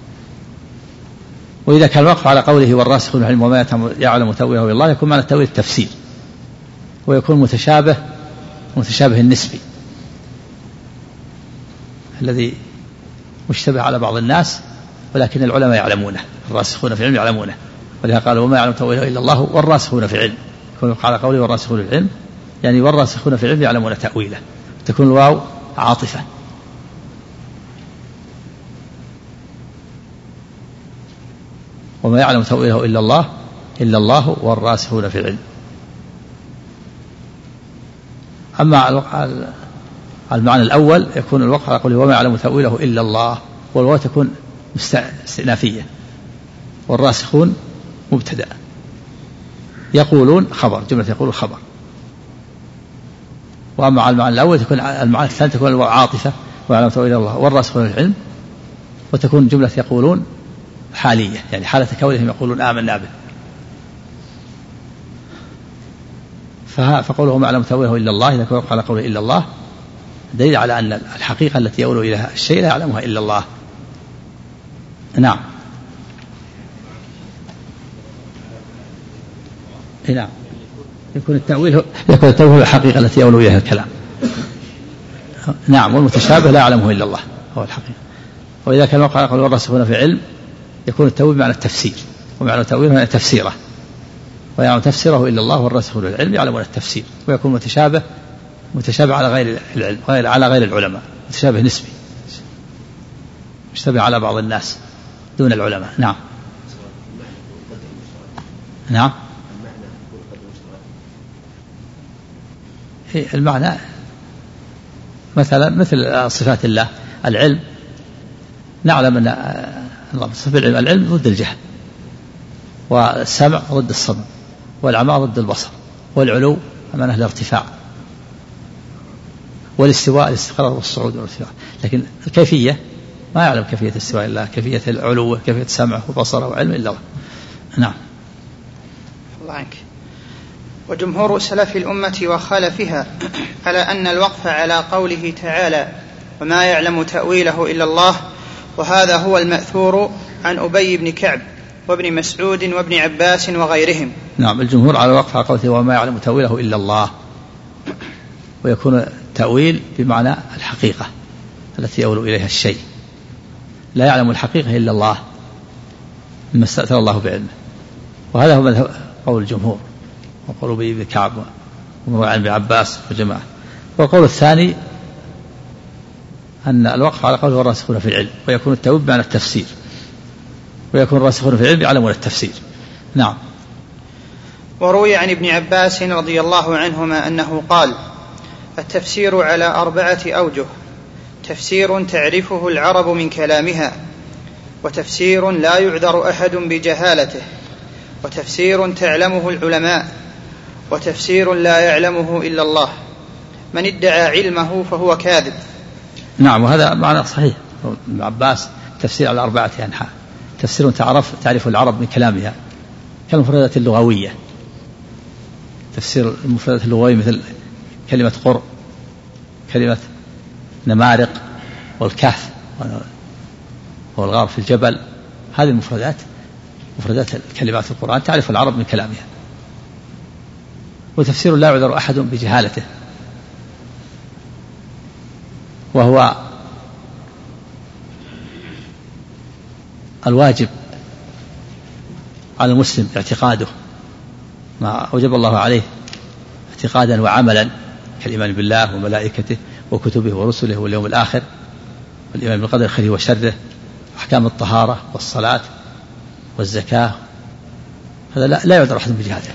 وإذا كان الوقف على قوله والراسخون في العلم وما يعلم تأويله إلا الله يكون معنى التأويل التفسير، ويكون متشابه متشابه النسبي الذي مشتبه على بعض الناس ولكن العلماء يعلمونه، الراسخون في العلم يعلمونه، ولذا قال وما يعلم تأويله إلا الله والراسخون في العلم. قال قوله والراسخون في العلم يعني والراسخون في العلم يعلمون تأويله، تكون الواو عاطفة. وما يعلم تأويله إلا الله إلا الله والراسخون في العلم. أما المعنى الأول يكون الوقف على قوله وما يعلم تأويله إلا الله، والواو تكون استئنافية، والراسخون مبتدأ، يقولون خبر، جملة يقول خبر. وأما على المعنى الأول تكون المعنى الثاني تكون الواو عاطفة ويعلم تأويله الله والراسخون في العلم، وتكون جملة يقولون حالية، يعني حالة كونهم يقولون آمنا به. فقوله ما يعلم تأويله إلا الله إذا كان على قوله إلا الله دليل على أن الحقيقة التي يؤول إليها الشيء لا يعلمها إلا الله. نعم. نعم. يكون التأويل يكون التأويل الحقيقة التي يؤول إليها الكلام. نعم. والمتشابه لا يعلمه إلا الله هو الحقيقة. وإذا كان وقع قول الراسخون في علم يكون التأويل معنى التفسير، ومعنى تأويله معنى تفسيره، ويعلم تفسيره إلا الله والراسخون في العلم يعلمون التفسير. ويكون متشابه متشابه على غير العلم، غير على غير العلماء، متشابه نسبي، مشتبه على بعض الناس دون العلماء. نعم. نعم. المعنى مثلا مثل صفات الله، العلم نعلم أن العلم ضد الجهل، والسمع ضد الصمم، والعمى ضد البصر، والعلو معناه الارتفاع، والاستواء الاستقرار والصعود والارتفاع. لكن الكيفية ما يعلم كيفية الاستواء إلا كيفية العلو، كيفية سمعه وبصره وعلم إلا الله. نعم. الله عنك. وجمهور سلف الأمة وخلفها على أن الوقف على قوله تعالى وما يعلم تأويله إلا الله، وهذا هو المأثور عن أبي بن كعب وابن مسعود وابن عباس وغيرهم. نعم. الجمهور على الوقف على قوله وما يعلم تأويله إلا الله، ويكون التأويل بمعنى الحقيقة التي يؤول إليها الشيء، لا يعلم الحقيقة إلا الله مما استأثر الله بعلمه. وهذا هو قول الجمهور وقول أبي بن كعب ومروان بن عباس وجماعة. والقول الثاني أن الوقف على قوله الراسخون في العلم، ويكون التأويل بمعنى التفسير، ويكون الراسخون في العلم يعلمون التفسير. نعم. وروي عن ابن عباس رضي الله عنهما أنه قال التفسير على أربعة أوجه: تفسير تعرفه العرب من كلامها، وتفسير لا يعذر أحد بجهالته، وتفسير تعلمه العلماء، وتفسير لا يعلمه إلا الله. من ادعى علمه فهو كاذب. نعم. وهذا معنى صحيح. ابن عباس تفسير على أربعة أنحاء: تفسير تعرف تعرف العرب من كلامها كالمفردات اللغوية، تفسير المفردات اللغوية مثل كلمة قر، كلمة نمارق، والكهف والغار في الجبل، هذه المفردات مفردات كلمات القرآن تعرف العرب من كلامها. وتفسير لا يعذر أحد بجهالته، وهو الواجب على المسلم اعتقاده ما أوجب الله عليه اعتقادا وعملا، كالإيمان بالله وملائكته وكتبه ورسله واليوم الآخر، والإيمان بالقدر خيره وشره، أحكام الطهارة والصلاة والزكاة. هذا لا, لا يعذر أحد بجهاده.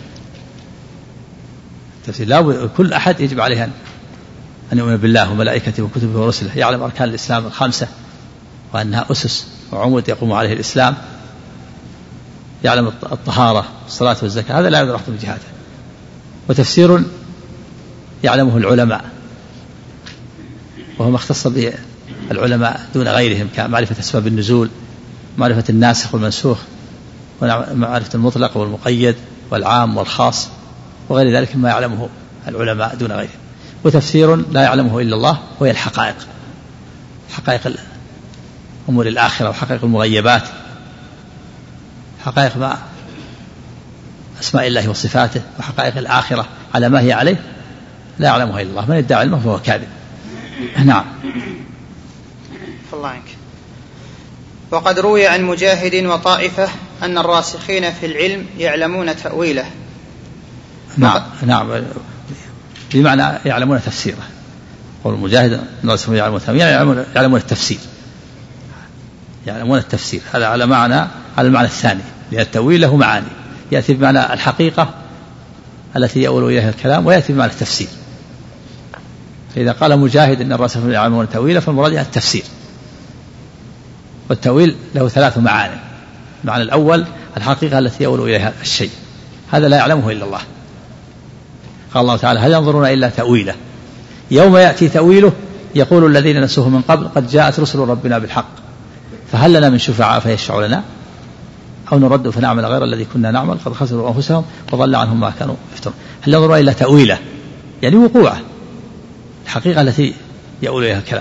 لا، كل أحد يجب عليه أن يؤمن بالله وملائكته وكتبه ورسله، يعلم أركان الإسلام الخمسة وأنها أسس وعمود يقوم عليه الإسلام، يعلم الطهارة والصلاة والزكاة، هذا لا يعذر أحد بجهاده. وتفسير يعلمه العلماء، وهو ما اختص به العلماء دون غيرهم، كمعرفة أسباب النزول، معرفة الناسخ والمنسوخ، ومعرفة المطلق والمقيد والعام والخاص، وغير ذلك ما يعلمه العلماء دون غيرهم. وتفسير لا يعلمه إلا الله، وهي الحقائق، حقائق أمور الآخرة وحقائق المغيبات، حقائق ما أسماء الله وصفاته وحقائق الآخرة على ما هي عليه لا يعلمها إلا الله. من يدعي علمه فهو كاذب. نعم. الله عنك. وقد روي عن مجاهد وطائفة أن الراسخين في العلم يعلمون تأويله. نعم نعم بمعنى يعلمون تفسيره. قول المجاهد الراسخين يعلمون تأويله يعني يعلمون التفسير، يعلمون التفسير. هذا على معنى على المعنى الثاني، لأن التأويل له معاني، يأتي بمعنى الحقيقة التي يؤول إليها الكلام، ويأتي بمعنى التفسير. فإذا قال مجاهد أن الراسخين يعلمون تأويله فالمراد التفسير. والتأويل له ثلاث معاني. المعنى الأول الحقيقة التي يؤول إليها الشيء، هذا لا يعلمه إلا الله. قال الله تعالى هل ينظرون إلا تأويله يوم يأتي تأويله يقول الذين نسوه من قبل قد جاءت رسل ربنا بالحق فهل لنا من شفعاء فيشفعوا لنا أو نرد فنعمل غير الذي كنا نعمل قد خسروا أنفسهم وضل عنهم ما كانوا يفترون. هل ينظرون إلا تأويله يعني وقوعه، الحقيقة التي يؤول إليها الكلام.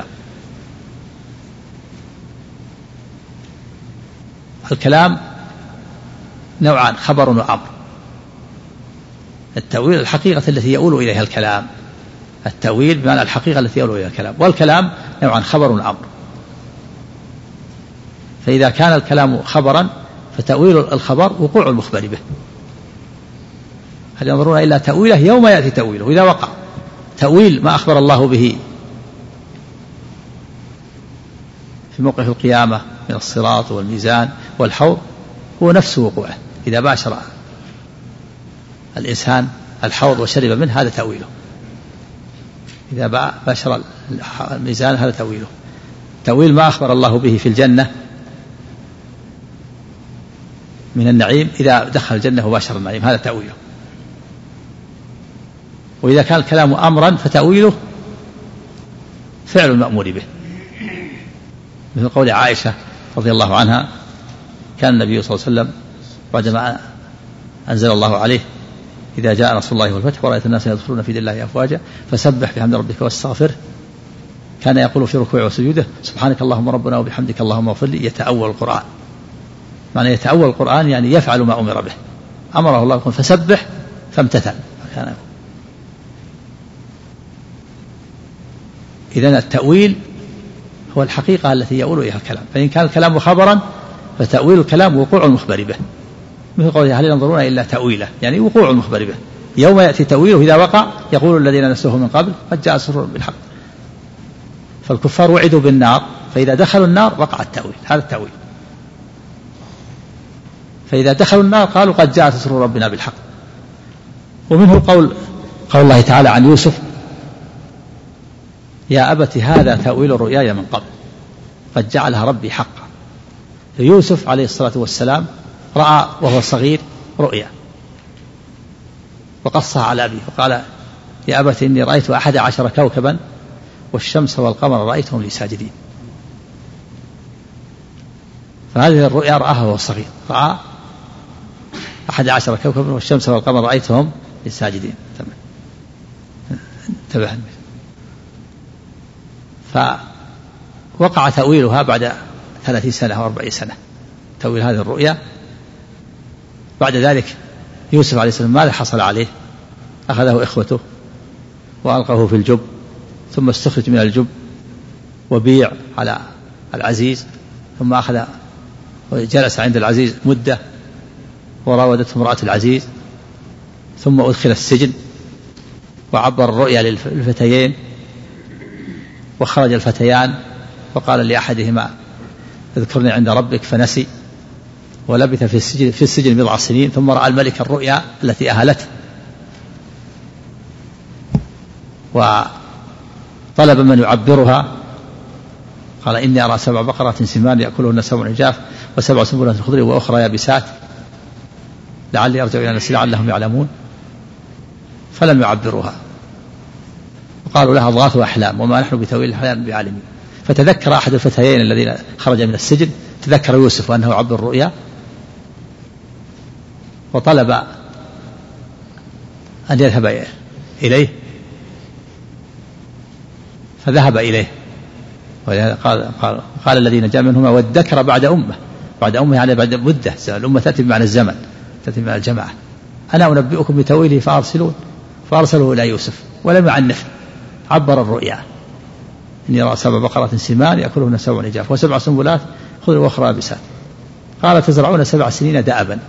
الكلام نوعان، خبر وأمر. التأويل الحقيقة التي يؤول إليها الكلام، التأويل بمعنى الحقيقة التي يؤول إليها الكلام. والكلام نوعان، خبر وأمر. فإذا كان الكلام خبرا فتأويل الخبر وقوع المخبر به. هل ينظرون إلا تأويله يوم يأتي تأويله. إذا وقع تأويل ما أخبر الله به في موقف القيامة من الصراط والميزان والحوض هو نفس وقوعه. إذا باشر الإنسان الحوض وشرب منه هذا تأويله. إذا باشر الميزان هذا تأويله. تأويل ما أخبر الله به في الجنة من النعيم، إذا دخل الجنة وباشر النعيم هذا تأويله. وإذا كان الكلام أمرا فتأويله فعل المأمور به، مثل قول عائشة رضي الله عنها كان النبي صلى الله عليه وسلم بعدما أنزل الله عليه إذا جاء نصر الله والفتح ورأيت الناس يدخلون في دين الله أفواجا فسبح بحمد ربك واستغفره، كان يقول في ركوعه وسجوده سبحانك اللهم ربنا وبحمدك اللهم اغفر لي. يتأول القرآن، معنى يتأول القرآن يعني يفعل ما أمر به. أمره الله يقول فسبح فامتثل. إذن التأويل هو الحقيقة التي يؤول إليها الكلام. فإن كان الكلام خبرا فتأويل الكلام وقوع المخبر به، مثل قوله هل ينظرون إلا تأويله يعني وقوع المخبر به. يوم يأتي تأويله إذا وقع يقول الذين نسوه من قبل قد جاء سرور بالحق. فالكفار وعدوا بالنار فإذا دخلوا النار وقع التأويل، هذا التأويل. فإذا دخلوا النار قالوا قد جاءت سرور ربنا بالحق. ومنه قول قول الله تعالى عن يوسف يا أبت هذا تأويل رؤياي من قبل قد جعلها ربي حقا. يوسف عليه الصلاة والسلام رأى وهو صغير رؤيا وقصها على أبيه وقال يا أبت إني رأيت أحد عشر كوكبا والشمس والقمر رأيتهم لي ساجدين. فهذه الرؤيا رآها وهو صغير، رأى أحد عشر كوكبا والشمس والقمر رأيتهم لي ساجدين. انتبه. فوقع تأويلها بعد ثلاثين سنة أو أربعين سنة، تأويل هذه الرؤيا. بعد ذلك يوسف عليه السلام ماذا حصل عليه؟ أخذه إخوته وألقوه في الجب، ثم استخرج من الجب وبيع على العزيز، ثم أخذ وجلس عند العزيز مدة وراودته امرأة العزيز، ثم أدخل السجن وعبر الرؤيا للفتيين، وخرج الفتيان وقال لأحدهما اذكرني عند ربك فنسي، ولبث في السجن, في السجن بضع سنين، ثم رأى الملك الرؤيا التي أهلته وطلب من يعبرها، قال إني أرى سبع بقرات سمان يأكلهن سبع عجاف وسبع سنبلات خضر وأخرى يابسات لعلي أرجع إلى الناس لعلهم يعلمون، فلم يعبروها وقالوا لها أضغاث أحلام وما نحن بتأويل الأحلام بعالمين. فتذكر أحد الفتيين الذين خرج من السجن، تذكر يوسف وأنه عبر الرؤيا وطلب أن يذهب إليه، فذهب إليه قال, قال, قال الذي نجا منهما وادكر بعد أمه، بعد أمه يعني بعد مدة، الأمة تأتي بمعنى الزمن، تأتي بمعنى الجماعة. أنا أنبئكم بتأويله فأرسلون، فأرسلوا إلى يوسف ولم يعنف، عبر الرؤيا إني أرى سبع بقرات سمان يأكلهن سبع عجاف وسبع سنبلات خضر وأخرى يابسات. قال تزرعون سبع سنين دأبا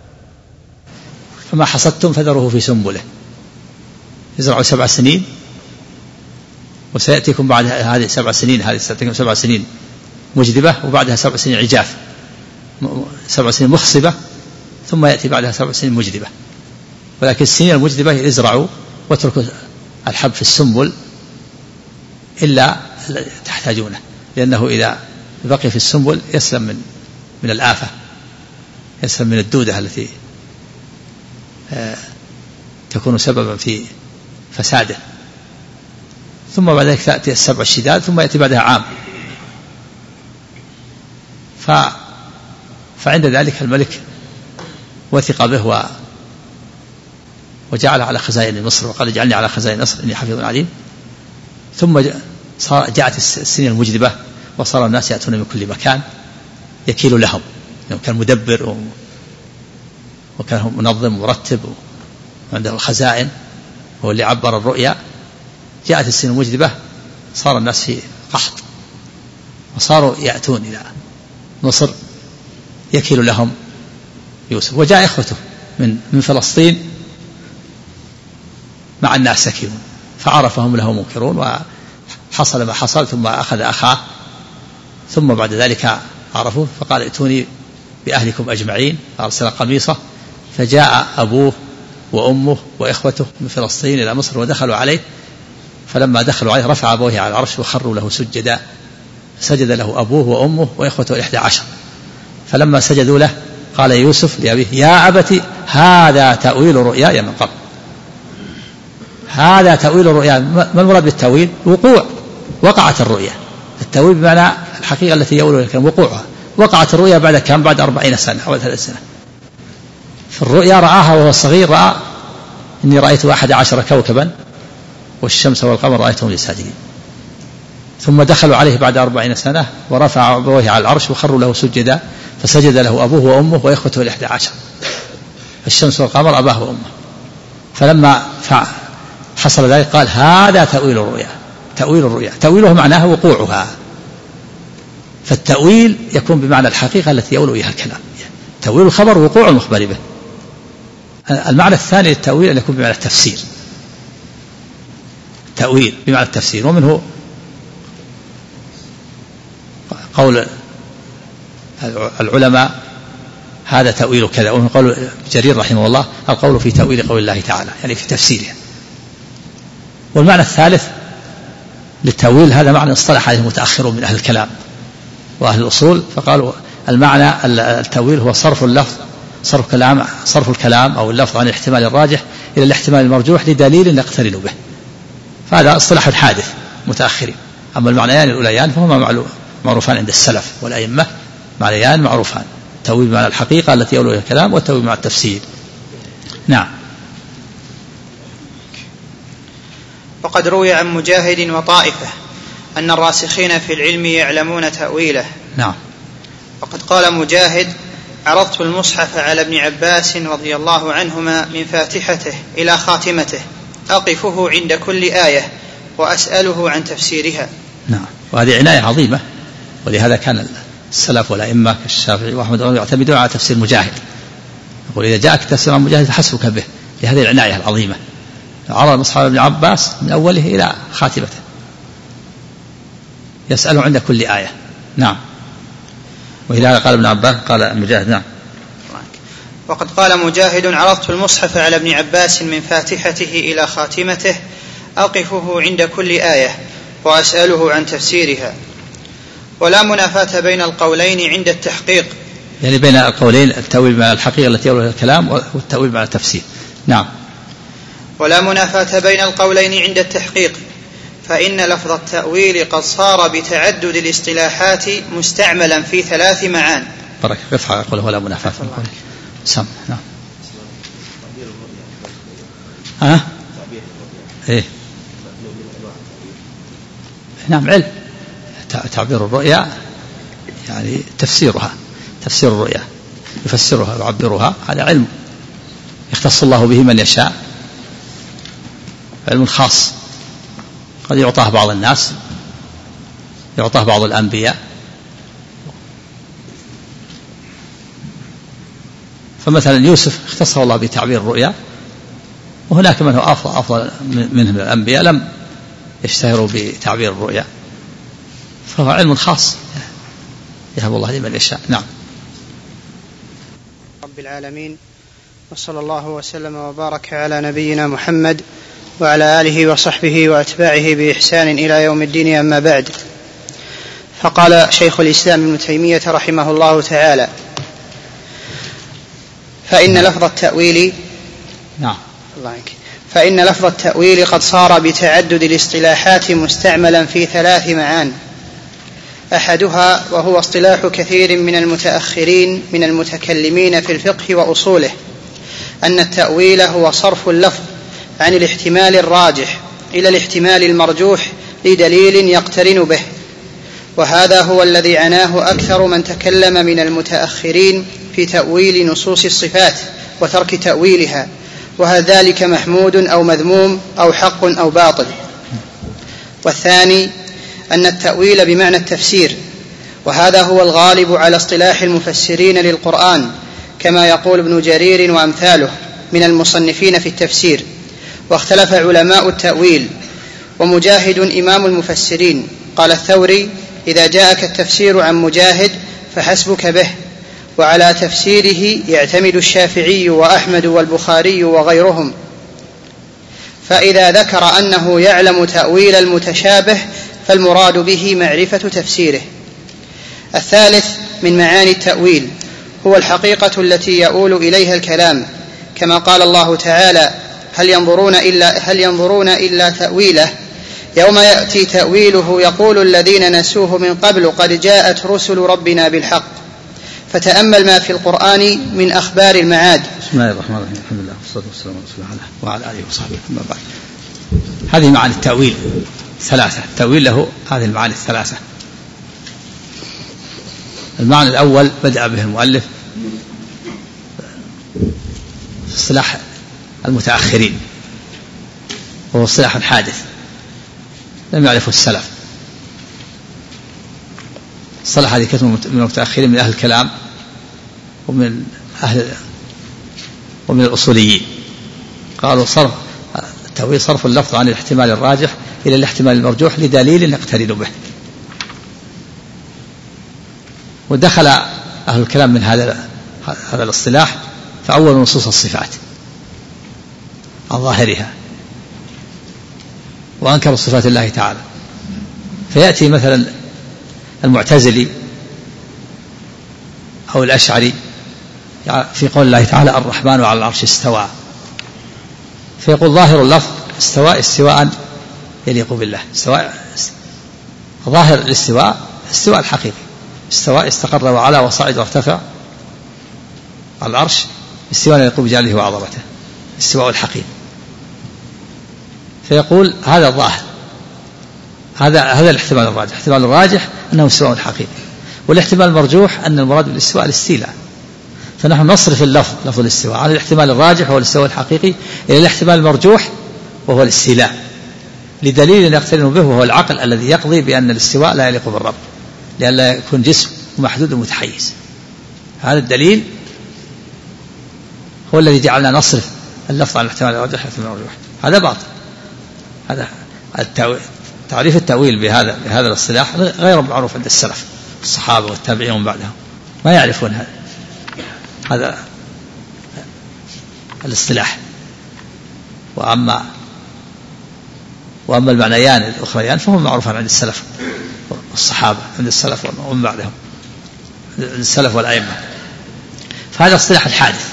فما حصدتم فذروه في سنبله. يزرعوا سبع سنين وسيأتيكم بعد هذه سبع سنين هذه سيأتيكم سبع سنين مجدبة وبعدها سبع سنين عجاف، سبع سنين مخصبة ثم يأتي بعدها سبع سنين مجدبة. ولكن السنين المجدبة يزرعوا واتركوا الحب في السنبل إلا تحتاجونه، لأنه إذا بقي في السنبل يسلم من من الآفة، يسلم من الدودة التي تكون سببا في فساده. ثم بعد ذلك تأتي السبع الشداد ثم يأتي بعدها عام. ف فعند ذلك الملك وثق به و وجعل على خزائن مصر وقال اجعلني على خزائن مصر إني حفيظ عليم. ثم جاءت السنين المجدبة وصار الناس يأتون من كل مكان يكيل لهم، كان مدبر وكان منظم مرتب وعنده الخزائن هو اللي عبر الرؤيا. جاءت السنين المجدبة صار الناس في قحط وصاروا يأتون إلى مصر يكيل لهم يوسف. وجاء إخوته من من فلسطين مع الناس سكينون فعرفهم له منكرون وحصل ما حصل. ثم أخذ أخاه ثم بعد ذلك عرفوه فقال ائتوني بأهلكم أجمعين، فأرسل قميصه فجاء أبوه وأمه وإخوته من فلسطين إلى مصر ودخلوا عليه. فلما دخلوا عليه رفع أبوه على العرش وخروا له سجدا، سجد له أبوه وأمه وإخوته الإحدى عشر. فلما سجدوا له قال يوسف لأبيه يا أبت هذا تأويل رؤياي من قبل. هذا تأويل الرؤيا. ما المراد بالتأويل؟ وقوع، وقعت الرؤيا. التأويل بمعنى الحقيقة التي يؤول الكلام وقوعها. وقعت الرؤيا بعد كم؟ بعد أربعين سنة أو ثلاث سنة. في الرؤيا رآها وهو صغير، رأى إني رأيت أحد عشر كوكبا والشمس والقمر رأيتهم لي ساجدين. ثم دخلوا عليه بعد أربعين سنة ورفع أبويه على العرش وخروا له سجدا، فسجد له أبوه وأمه وإخوته الإحدى عشر، الشمس والقمر أباه وأمه. فلما حصل ذلك قال هذا تأويل الرؤيا. تأويل الرؤيا تأويله معناه وقوعها. فالتأويل يكون بمعنى الحقيقة التي يؤول إليها الكلام. تأويل الخبر وقوع المخبر به. المعنى الثاني للتأويل أن يكون بمعنى التفسير. تأويل بمعنى التفسير. ومنه قول العلماء هذا تأويل كذا، ومن قول جرير رحمه الله القول في تأويل قول الله تعالى يعني في تفسيره. والمعنى الثالث للتأويل هذا معنى اصطلح عليه المتأخرون من أهل الكلام وأهل الأصول، فقالوا المعنى التأويل هو صرف اللفظ صرف كلام صرف الكلام أو اللفظ عن الاحتمال الراجح إلى الاحتمال المرجوح لدليل نقترن به. فهذا اصطلاح حادث متأخرين. أما المعنيان الأوليان فهما معروفان عند السلف والأئمة، معنيان معروفان: التأويل بمعنى الحقيقة التي يؤول إليها الكلام، والتأويل بمعنى التفسير. نعم. وقد روي عن مجاهد وطائفة أن الراسخين في العلم يعلمون تأويله. نعم. وقد قال مجاهد: عرضت المصحف على ابن عباس رضي الله عنهما من فاتحته إلى خاتمته أقفه عند كل آية وأسأله عن تفسيرها. نعم. وهذه عناية عظيمة، ولهذا كان السلف والأئمة كالشافعي وأحمد يعتمدون على تفسير مجاهد. يقول إذا جاءك تفسير مجاهد فحسبك به، لهذه العناية العظيمة. عرض المصحف ابن عباس من أوله إلى خاتمته يسأله عند كل آية. نعم. وإلى هذا قال ابن عباس قال مجاهد. نعم. وقد قال مجاهد: عرضت المصحف على ابن عباس من فاتحته إلى خاتمته أقفه عند كل آية وأسأله عن تفسيرها. ولا منافاة بين القولين عند التحقيق، يعني بين القولين التأويل مع الحقيقة التي يؤول الكلام والتأويل مع التفسير. نعم. ولا منافاة بين القولين عند التحقيق، فإن لفظ التأويل قد صار بتعدد الاصطلاحات مستعملا في ثلاث معان. بركة قفحة أقول ولا منافاة. سم. نعم. ها؟ إيه. نعم. علم تعبير الرؤيا يعني تفسيرها، تفسير الرؤيا يفسرها ويعبرها، هذا علم يختص الله به من يشاء، علم خاص قد يعطاه بعض الناس، يعطاه بعض الأنبياء فمثلا يوسف اختصه الله بتعبير الرؤيا، وهناك من هو أفضل, أفضل منه من الأنبياء لم يشتهروا بتعبير الرؤيا، فهو علم خاص يهب الله لمن يشاء. نعم. رب العالمين، وصلى الله وسلم وبارك على نبينا محمد وعلى آله وصحبه وأتباعه بإحسان إلى يوم الدين. أما بعد، فقال شيخ الإسلام ابن تيمية رحمه الله تعالى: فإن لفظ التأويل نعم الله عنك فإن لفظ التأويل قد صار بتعدد الاصطلاحات مستعملا في ثلاث معان: أحدها وهو اصطلاح كثير من المتأخرين من المتكلمين في الفقه وأصوله، أن التأويل هو صرف اللفظ عن الاحتمال الراجح إلى الاحتمال المرجوح لدليل يقترن به، وهذا هو الذي عناه أكثر من تكلم من المتأخرين في تأويل نصوص الصفات وترك تأويلها، وهل ذلك محمود أو مذموم أو حق أو باطل. والثاني أن التأويل بمعنى التفسير، وهذا هو الغالب على اصطلاح المفسرين للقرآن، كما يقول ابن جرير وأمثاله من المصنفين في التفسير. واختلف علماء التأويل، ومجاهد إمام المفسرين، قال الثوري: إذا جاءك التفسير عن مجاهد فحسبك به، وعلى تفسيره يعتمد الشافعي وأحمد والبخاري وغيرهم، فإذا ذكر أنه يعلم تأويل المتشابه فالمراد به معرفة تفسيره. الثالث من معاني التأويل هو الحقيقة التي يؤول إليها الكلام، كما قال الله تعالى: هل ينظرون إلا, هل ينظرون إلا تأويله يوم يأتي تأويله يقول الذين نسوه من قبل قد جاءت رسل ربنا بالحق. فتأمل ما في القرآن من أخبار المعاد. بسم الله الرحمن الرحيم، الحمد لله والصلاة والسلام على رسول الله وعلى آله وصحبه. أما بعد، هذه معاني التأويل ثلاثة. التأويل له هذه المعاني الثلاثة. المعنى الأول بدأ به المؤلف في اصطلاح المتأخرين، وهو اصطلاح حادث لم يعرفه السلف. اصطلح هذه كثير من المتأخرين من أهل الكلام ومن أهل ومن الأصوليين، قالوا صرف التأويل صرف اللفظ عن الاحتمال الراجح إلى الاحتمال المرجوح لدليل يقترن به. ودخل أهل الكلام من هذا هذا الاصطلاح فأول نصوص الصفات عن ظاهرها، وأنكروا صفات الله تعالى. فيأتي مثلا المعتزلي أو الأشعري في قول الله تعالى: الرحمن على العرش استوى، فيقول ظاهر اللفظ استواء استواء يليق بالله. استواء ظاهر الاستواء استواء الحقيقي، استواء استقر وعلى وصعد وارتفع على العرش، استواء يليق بجلاله وعظمته، استواء الحقيقي. فيقول هذا الظاهر، هذا هذا الاحتمال الراجح. الاحتمال الراجح أنه استواء حقيقي، والاحتمال المرجوح أن المراد بالاستواء الاستيلاء. فنحن نصرف اللفظ لفظ الاستواء عن الاحتمال الراجح وهو الاستواء الحقيقي إلى الاحتمال المرجوح وهو الاستيلاء، لدليل يقترن به وهو العقل الذي يقضي بأن الاستواء لا يليق بالرب، لأن لا يكون جسم محدود ومتحيز. هذا الدليل هو الذي جعلنا نصرف اللفظ عن الاحتمال الراجح والاحتمال المرجوح. هذا باطل. هذا التأويل، تعريف التأويل بهذا بهذا الاصطلاح غير معروف عند السلف الصحابة والتابعين ومن بعدهم، ما يعرفون هذا هذا الاصطلاح. وأما وأما المعنيان الأخريان فهم معروفان عند السلف والصحابة، عند السلف ومن بعدهم، عند السلف والأئمة. فهذا اصطلاح الحادث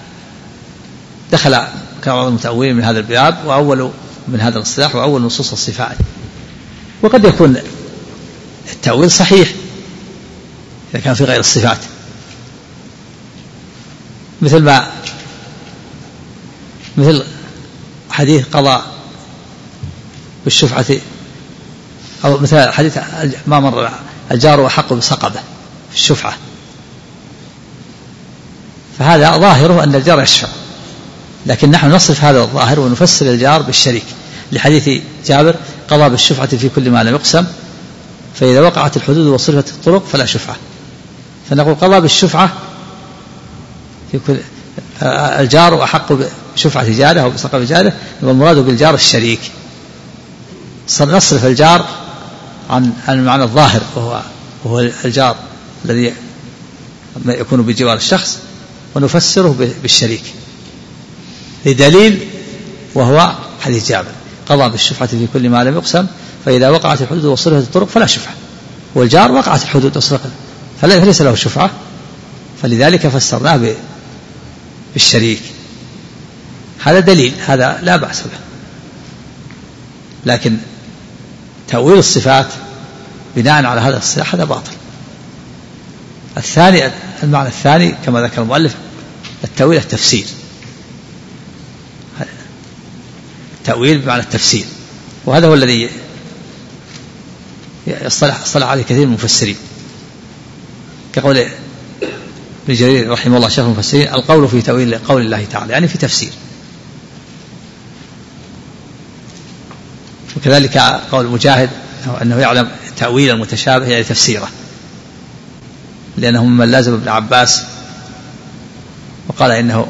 دخل كبعض المتأولين من هذا الباب، وأول من هذا الاصطلاح وأول نصوص الصفات. وقد يكون التأويل صحيح إذا كان في غير الصفات، مثل ما مثل حديث قضى بالشفعة، أو مثل حديث ما مر الجار أحق بسقبه في الشفعة، فهذا ظاهره أن الجار يشفع، لكن نحن نصرف هذا الظاهر ونفسر الجار بالشريك، لحديث جابر: قضى بالشفعة في كل ما لم يقسم، فإذا وقعت الحدود وصرفت الطرق فلا شفعة. فنقول قضى بالشفعة في كل الجار أحق بشفعة جاره أو بسقف جاره، والمراد بالجار الشريك. نصرف الجار عن المعنى الظاهر وهو وهو الجار الذي يكون بجوار الشخص، ونفسره بالشريك لدليل وهو حديث جابر: قضى بالشفعة في كل ما لم يقسم، فإذا وقعت الحدود وصرفت الطرق فلا شفعة. والجار وقعت الحدود وصرفت فليس له شفعة، فلذلك فسرناه بالشريك. هذا دليل، هذا لا بأس به. لكن تأويل الصفات بناء على هذا الصلاح هذا باطل. الثاني، المعنى الثاني كما ذكر المؤلف، التأويل التفسير. التأويل بمعنى التفسير، وهذا هو الذي يصطلح اصطلح عليه كثير من المفسرين، كقول ابن جرير رحمه الله شيخ المفسرين: القول في تأويل قول الله تعالى، يعني في تفسير. وكذلك قول مجاهد أنه يعلم تأويل المتشابه يعني تفسيره، لأنه ممن لازم ابن عباس، وقال إنه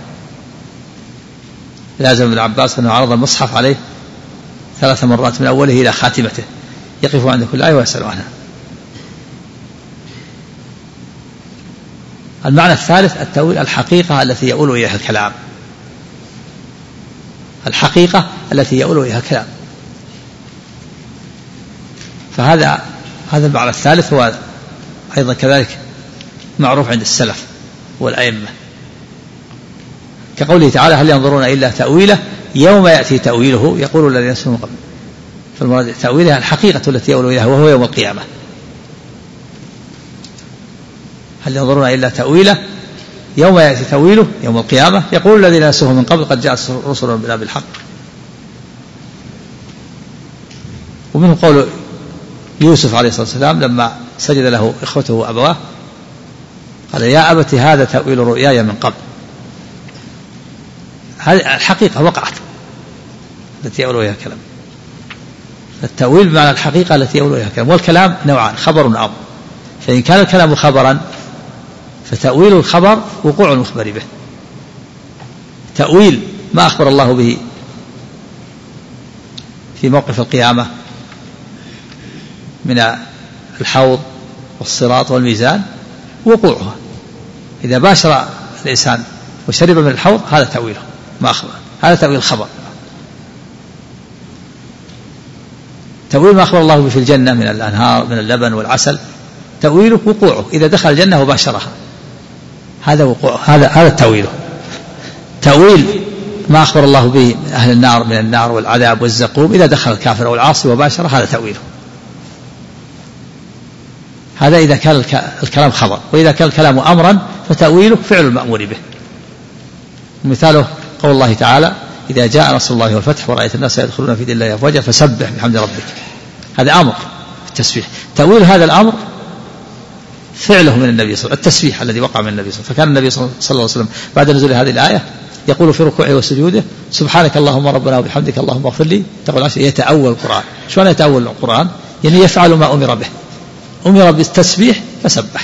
لازم ابن عباس أنه عرض المصحف عليه ثلاث مرات من أوله إلى خاتمته، يقف عند كل آية ويسأل عنها. المعنى الثالث التأويل الحقيقة التي يؤول إليها الكلام، الحقيقة التي يؤول إليها الكلام. فهذا هذا المعنى الثالث هو أيضا كذلك معروف عند السلف والأئمة، كقوله تعالى: هل ينظرون إلا تأويله يوم يأتي تأويله يقول الذين نسوا من قبل. فالمراد تأويلها الحقيقة التي يؤول إليها وهو يوم القيامة. هل ينظرون إلا تأويله يوم يأتي تأويله يوم القيامة يقول الذين نسوه من قبل قد جاءت رسل ربنا بالحق. ومنه قول يوسف عليه الصلاة والسلام لما سجد له إخوته وأبواه: قال: يا أبت هذا تأويل رؤياي من قبل. هذه الحقيقة وقعت التي يؤول إليها الكلام. التأويل بمعنى الحقيقة التي يؤول إليها الكلام. والكلام نوعان: خبر وأمر. فإن كان الكلام خبرا فتأويل الخبر وقوع المخبر به. تأويل ما أخبر الله به في موقف القيامة من الحوض والصراط والميزان وقوعها، إذا باشر الإنسان وشرب من الحوض هذا تأويله ما أخبر، هذا تأويل الخبر. تأويل ما أخبر الله به في الجنة من الأنهار من اللبن والعسل، تأويله وقوعه إذا دخل الجنة وباشرها، هذا وقوع، هذا هذا تأويله. تأويل ما أخبر الله به أهل النار من النار والعذاب والزقوم إذا دخل الكافر أو العاصي وباشره، هذا تأويله. هذا إذا كان الكلام خبر. وإذا كان الكلام أمرا فتأويله فعل المأمور به. مثاله قول الله تعالى: إذا جاء نصر الله والفتح ورأيت الناس يدخلون في دين الله أفواجا فسبح بحمد ربك. هذا أمر التسبيح. تأويل هذا الأمر فعله من النبي صلى الله عليه وسلم، التسبيح الذي وقع من النبي صلى الله عليه وسلم. فكان النبي صلى الله عليه وسلم بعد نزول هذه الآية يقول في ركوعه وسجوده: سبحانك اللهم ربنا وبحمدك اللهم اغفر لي. تقول عشر يتأول القرآن. شلون يتأول القرآن؟ يعني يفعل ما أمر به، أمر بالتسبيح فسبح.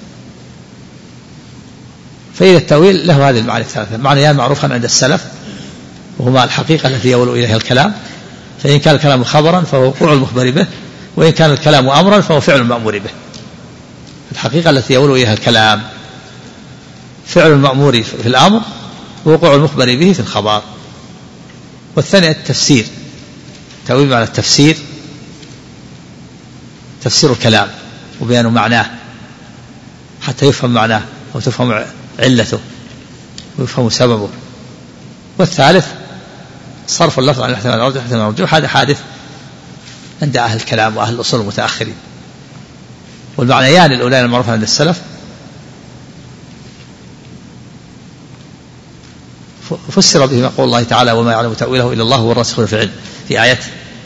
فإذا التأويل له هذه المعاني الثلاثة. معنيان معروفا عند السلف وهما الحقيقة التي يؤول إليها الكلام، فإن كان الكلام خبرا فهو وقوع المخبر به، وإن كان الكلام أمرا فهو فعل المأمور به. الحقيقة التي يؤول إليها الكلام فعل المأمور في الأمر ووقوع المخبر به في الخبر. والثاني التفسير، تأويل على التفسير، تفسير الكلام وبيان معناه حتى يفهم معناه أو تفهم علته ويفهم سببه. والثالث صرف اللفظ عن الاحتمال الأرجح الاحتمال الأرجح. هذا حادث عند أهل الكلام وأهل الأصول المتأخرين. والمعنيان الأولان المعروفة عند السلف فسر بهما قول الله تعالى: وما يعلم تأويله إلا الله والراسخون في العلم، في آية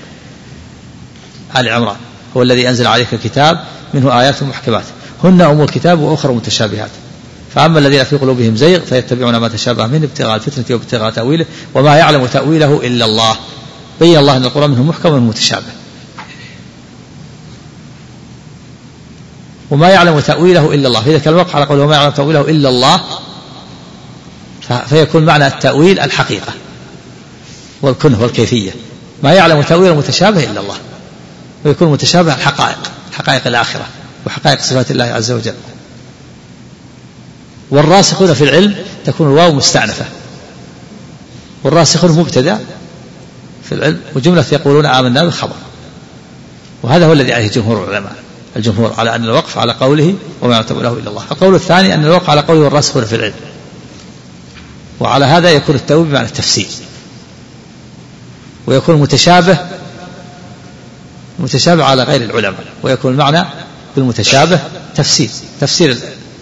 آل عمران: هو الذي أنزل عليك الكتاب منه آيات محكمات هن أم الكتاب وأخرى متشابهات، فأما الذين في قلوبهم زيغ فيتبعون ما تشابه منه ابتغاء الفتنة وابتغاء تأويله وما يعلم تأويله إلا الله. بين الله أن القرآن منه محكم ومنه متشابه. وما يعلم تأويله إلا الله، فإذا كان الوقع على قوله وما يعلم تأويله إلا الله فيكون معنى التأويل الحقيقة والكنه والكيفية. ما يعلم تأويل المتشابه إلا الله، ويكون متشابه الحقائق، حقائق الآخرة وحقائق صفات الله عز وجل. والراسخون في العلم تكون الواو مستأنفة، والراسخون مبتدأ في العلم، وجملة يقولون آمنا بالخبر. وهذا هو الذي عليه جمهور العلماء، الجمهور على أن الوقف على قوله وما يعتبر له إلا الله. القول الثاني أن الوقف على قوله والراسخون في العلم، وعلى هذا يكون التأويل بمعنى التفسير، ويكون متشابه متشابه على غير العلماء، ويكون المعنى بالمتشابه تفسير تفسير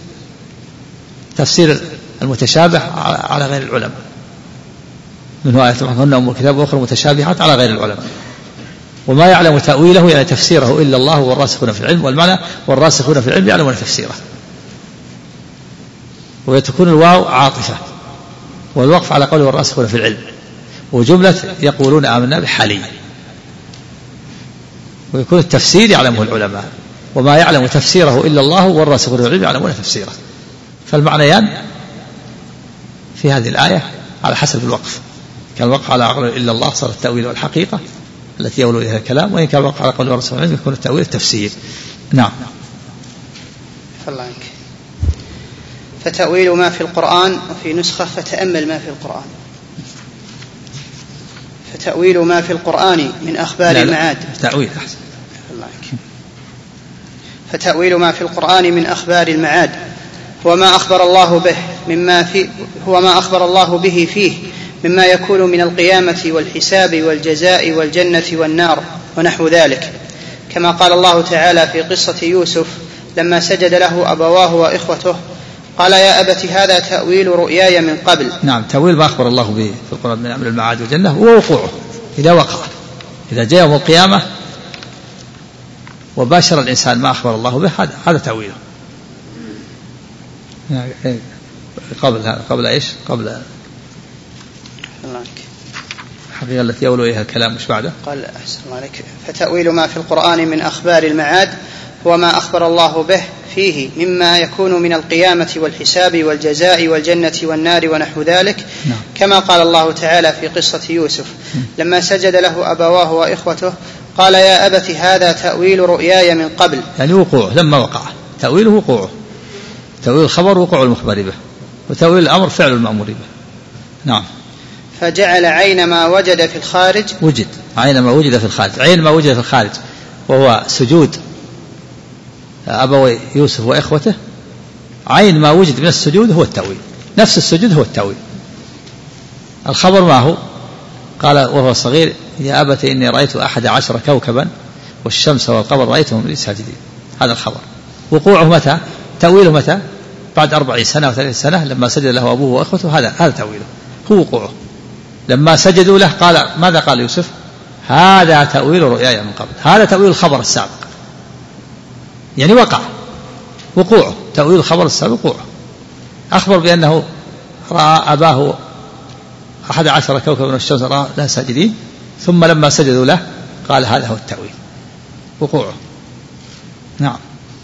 تفسير المتشابه على غير العلماء، منه آية هن أم الكتاب وأخرى متشابهات على غير العلماء. وما يعلم تأويله يعني تفسيره إلا الله والراسخون في العلم، والمعنى والراسخون في العلم يعلمون تفسيره. وتكون الواو عاطفة، والوقف على قوله والراسخون في العلم، وجملة يقولون آمنا بحاليا. ويكون التفسير يعلمه العلماء، وما يعلم تفسيره إلا الله والراسخون في العلم يعلمون تفسيره. فالمعنيان في هذه الآية على حسب الوقف. كان الوقف على قوله إلا الله صار التأويل والحقيقة التي يولو إليها الكلام، وإن كان الوقف على قوله والراسخون في العلم يكون التأويل التفسير. نعم. الله عنك. فتأويل ما في القرآن، وفي نسخة فتأمل ما في القرآن. فتأويل ما في القرآن من أخبار المعاد. تأويل أحسن. الله عنك. فتأويل ما في القرآن من أخبار المعاد هو ما أخبر الله به مما في هو ما أخبر الله به فيه مما يكون من القيامة والحساب والجزاء والجنة والنار ونحو ذلك، كما قال الله تعالى في قصة يوسف لما سجد له أبواه وإخوته قال يا أبت هذا تأويل رؤياي من قبل. نعم، تأويل ما أخبر الله به في القرآن من أمر المعاد والجنة ووقوعه إذا وقع، إذا جاء يوم القيامة وباشر الإنسان ما أخبر الله به، هذا هذا تأويله. قبل هذا قبل إيش قبل الحقيقة التي يولو إليها الكلام مش بعده. قال أحسن الله عليك. فتأويل ما في القرآن من أخبار المعاد هو ما أخبر الله به فيه مما يكون من القيامة والحساب والجزاء والجنة والنار ونحو ذلك. نعم. كما قال الله تعالى في قصة يوسف لما سجد له أبواه وإخوته قال يا أبت هذا تأويل رؤياي من قبل، يعني وقوعه لما وقع، تأويله وقوعه، تأويل الخبر وقوع المخبر به، وتأويل الأمر فعل المأمور به. نعم. فجعل عين ما وجد في الخارج وجد عين ما وجد في الخارج عين ما وجد في الخارج وهو سجود أبوي يوسف وإخوته، عين ما وجد من السجود هو التأويل، نفس السجود هو التأويل. الخبر ما هو؟ قال وهو صغير يا أبت إني رأيت أحد عشر كوكبا والشمس والقمر رأيتهم لي ساجدين، هذا الخبر. وقوعه متى؟ تأويله متى؟ بعد أربعين سنة وثلاثين سنة لما سجد له أبوه وإخوته، هذا هذا تأويله، هو وقوعه. لما سجدوا له قال ماذا قال يوسف؟ هذا تأويل رؤياي من قبل، هذا تأويل الخبر السابق، يعني وقع وقوعه، تأويل الخبر السابق وقوعه. أخبر بأنه رأى أباه أحد عشر كوكبا من الشمس رأى لا ساجدين، ثم لما سجدوا له قال هذا هو التأويل وقوعه. نعم.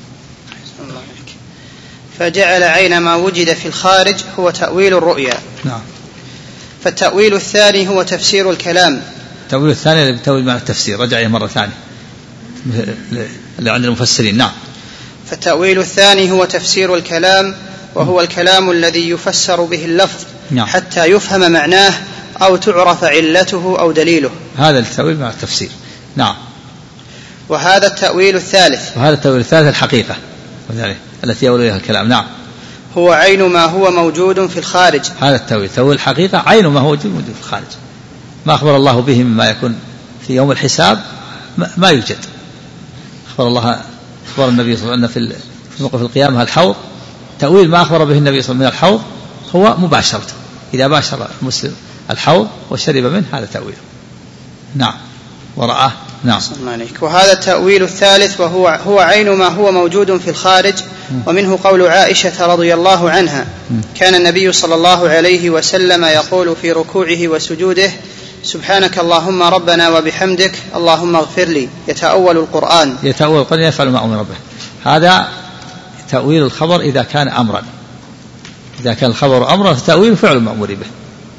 فجعل عين ما وجد في الخارج هو تأويل الرؤيا. نعم. فالتأويل الثاني هو تفسير الكلام. التأويل الثاني اللي بتأويل معنى التفسير، رجع إليه مرة ثانية اللي عند المفسرين. نعم. فالتأويل الثاني هو تفسير الكلام، وهو الكلام الذي يفسر به اللفظ. نعم. حتى يفهم معناه أو تعرف علته أو دليله، هذا التأويل مع التفسير. نعم. وهذا التأويل الثالث وهذا التأويل الثالث الحقيقة التي يولو إليها الكلام. نعم. هو عين ما هو موجود في الخارج. هذا التأويل تأويل الحقيقة، عين ما هو موجود في الخارج، ما أخبر الله به مما يكون في يوم الحساب ما يوجد. أخبر الله أخبر النبي صلى الله عليه وسلم في موقف القيامة الحوض، تأويل ما أخبر به النبي صلى الله عليه وسلم من الحوض هو مباشرته، إذا باشر المسلم الحوض وشرب منه هذا تأويله. نعم. ورآه. نعم. وهذا التأويل الثالث وهو هو عين ما هو موجود في الخارج. ومنه قول عائشة رضي الله عنها كان النبي صلى الله عليه وسلم يقول في ركوعه وسجوده سبحانك اللهم ربنا وبحمدك اللهم اغفر لي، يتأول القرآن. يتأول القرآن يفعل ما أمر به. هذا تأويل الخبر إذا كان أمرا، إذا كان الخبر أمرا فتأويله فعل مأمور به.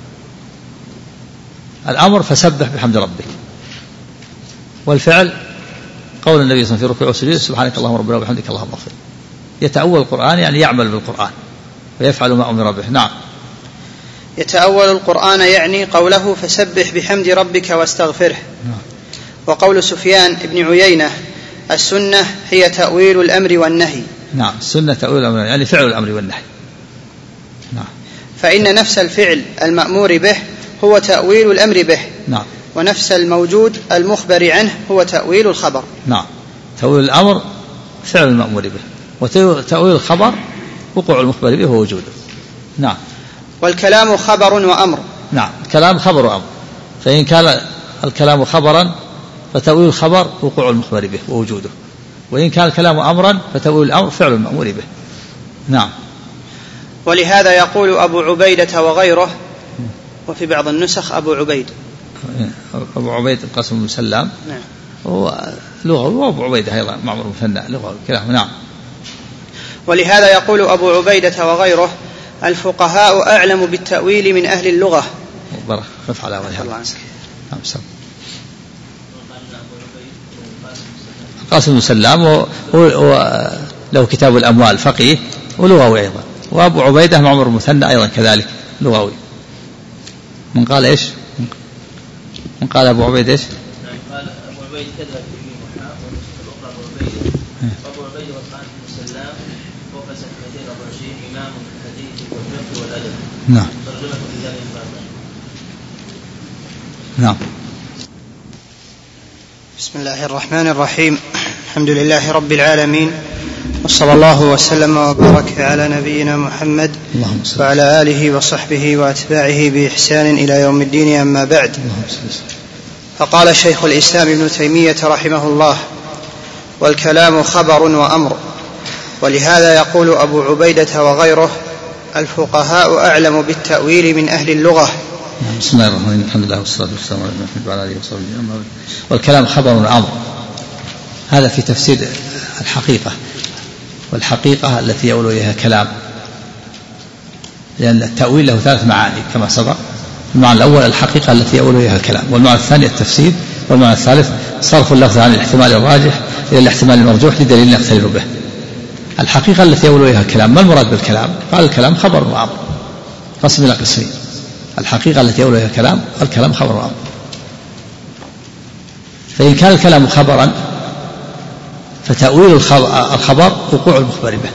الأمر فسبح بحمد ربك، والفعل قول النبي صلى الله عليه وسلم في ركوع وسجود سبحانك اللهم ربنا وبحمدك اللهم اغفر. يتأول القرآن يعني يعمل بالقرآن ويفعل ما أمر به. نعم. يتأول القرآن يعني قوله فسبح بحمد ربك واستغفره. نعم. وقول سفيان بن عيينة السنة هي تأويل الأمر والنهي. نعم، السنة تأويل الأمر يعني فعل الأمر والنهي. نعم. فإن نفس الفعل المأمور به هو تأويل الأمر به. نعم. ونفس الموجود المخبر عنه هو تأويل الخبر. نعم. تأويل الأمر فعل المأمور به، وتأويل الخبر وقوع المخبر به ووجوده. نعم. والكلام خبر وأمر. نعم، الكلام خبر وأمر، فإن كان الكلام خبرا فتأويل الخبر وقوع المخبر به ووجوده، وإن كان الكلام أمرا فتأويل الأمر فعل المأمور به. نعم. ولهذا يقول أبو عبيدة وغيره، وفي بعض النسخ أبو عبيد أبو عبيد القاسم بن سلام. نعم. هو لغوي، وأبو عبيدة أيضا معمر مثنى لغوي كلام. نعم. ولهذا يقول أبو عبيدة وغيره الفقهاء أعلم بالتأويل من أهل اللغة. بارك خف على وجهه. نعم. القاسم بن سلام له كتاب الأموال فقيه ولغوي أيضا، وأبو عبيدة معمر مثنى أيضا كذلك لغوي. من قال إيش؟ من قال أبو عبيد إيش؟ قال أبو عبيد كذب في المحا والنسخة الأخرى أبو عبيد أبو عبيد والقاسم بن سلام فوق سنتين أربع وعشرين إمام في الحديث والفقه والأدب. نعم. ترجمة رجال الباب. نعم. بسم الله الرحمن الرحيم. الحمد لله رب العالمين، وصلى الله وسلم وبارك على نبينا محمد وعلى آله وصحبه وأتباعه بإحسان إلى يوم الدين. أما بعد، فقال شيخ الإسلام ابن تيمية رحمه الله: والكلام خبر وأمر. ولهذا يقول أبو عبيدة وغيره الفقهاء أعلم بالتأويل من أهل اللغة. بسم الله الرحمن الرحيم. الحمد لله والصلاة والسلام على محمد وعلى آله وصحبه أجمعين. والكلام خبر وأمر، هذا في تفسير الحقيقة، والحقيقة التي يؤول إليها كلام، لأن التأويل له ثلاث معاني كما سبق. المعنى الأول الحقيقة التي يؤول إليها الكلام، والمعنى الثاني التفسير، والمعنى الثالث صرف اللفظ عن الاحتمال الراجح إلى الاحتمال المرجوح لدليل يختلف به. الحقيقة التي يؤول إليها الكلام، ما المراد بالكلام؟ قال الكلام خبر وأمر، قسم إلى قسمين: الحقيقة التي يؤول إليها الكلام، والكلام خبر وأمر. فإن كان الكلام خبرا فتأويل الخبر وقوع المخبر به،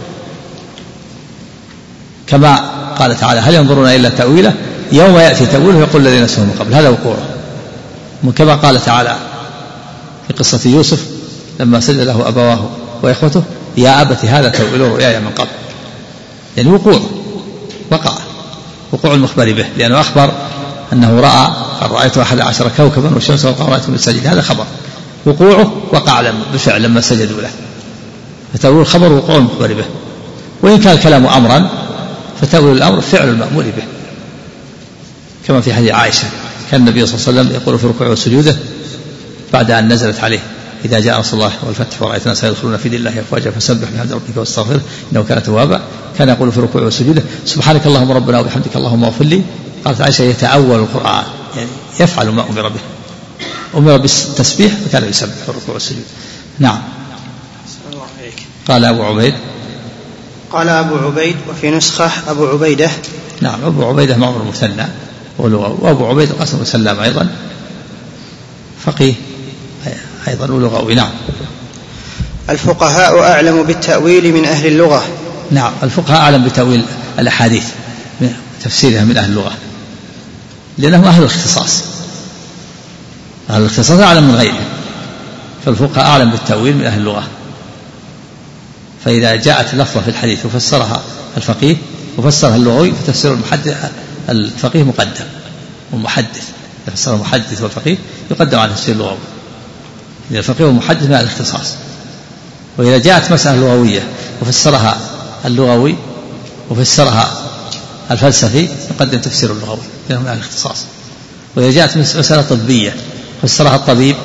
كما قال تعالى: هل ينظرون إلا تأويله يوم يأتي تأويله يقول الذين نسوه من قبل، هذا وقوعه. كما قال تعالى في قصة يوسف لما سجد له أبواه وإخوته: يا أبت هذا تأويل رؤياي من قبل، يعني وقوع وقع وقوع المخبر به، لأنه أخبر أنه رأى قد رأيت أحد عشر كوكبا والشمس والقمر رأيتهم ساجدين، هذا خبر. وقوعه وقع بالفعل لما سجدوا له، فتأويل الخبر وقوع المخبر به. وإن كان الكلام أمرا فتأويل الأمر فعل المأمور به، كما في حديث عائشة: كان النبي صلى الله عليه وسلم يقول في ركوعه وسجوده بعد أن نزلت عليه: إذا جاء نصر الله والفتح ورأيت الناس يدخلون في دين الله أفواجا فسبح بحمد ربك واستغفره إنه كان توابا. كان يقول في ركوعه وسجوده: سبحانك اللهم ربنا وبحمدك اللهم اغفر لي. قالت عائشة: يتأول القرآن، يعني يفعل ما أمر به، أمر بالتسبيح وكان يسبح في الركوع والسجود. نعم. قال أبو عبيد قال أبو عبيد وفي نسخة أبو عبيدة. نعم. أبو عبيدة معمر مثنى ولغوي، وأبو عبيد القاسم بن سلام أيضا فقيه أيضا ولغوي. نعم. الفقهاء أعلم بالتأويل من أهل اللغة. نعم، الفقهاء أعلم بتأويل الأحاديث تفسيرها من أهل اللغة، لأنهم أهل الاختصاص، أهل الاختصاص أعلم من غيرهم، فالفقهاء أعلم بالتأويل من أهل اللغة. فإذا جاءت لفظة في الحديث وفسرها الفقيه وفسرها اللغوي فتفسير المحدث الفقيه مقدم، والمحدث يفسر المحدث والفقيه يقدم على تفسير اللغوي، لأن الفقيه والمحدث من الاختصاص. وإذا جاءت مسألة لغوية وفسرها اللغوي وفسرها الفلسفي يقدم تفسير اللغوي لأنه من الاختصاص. وإذا جاءت مسألة طبية فسرها الطبيب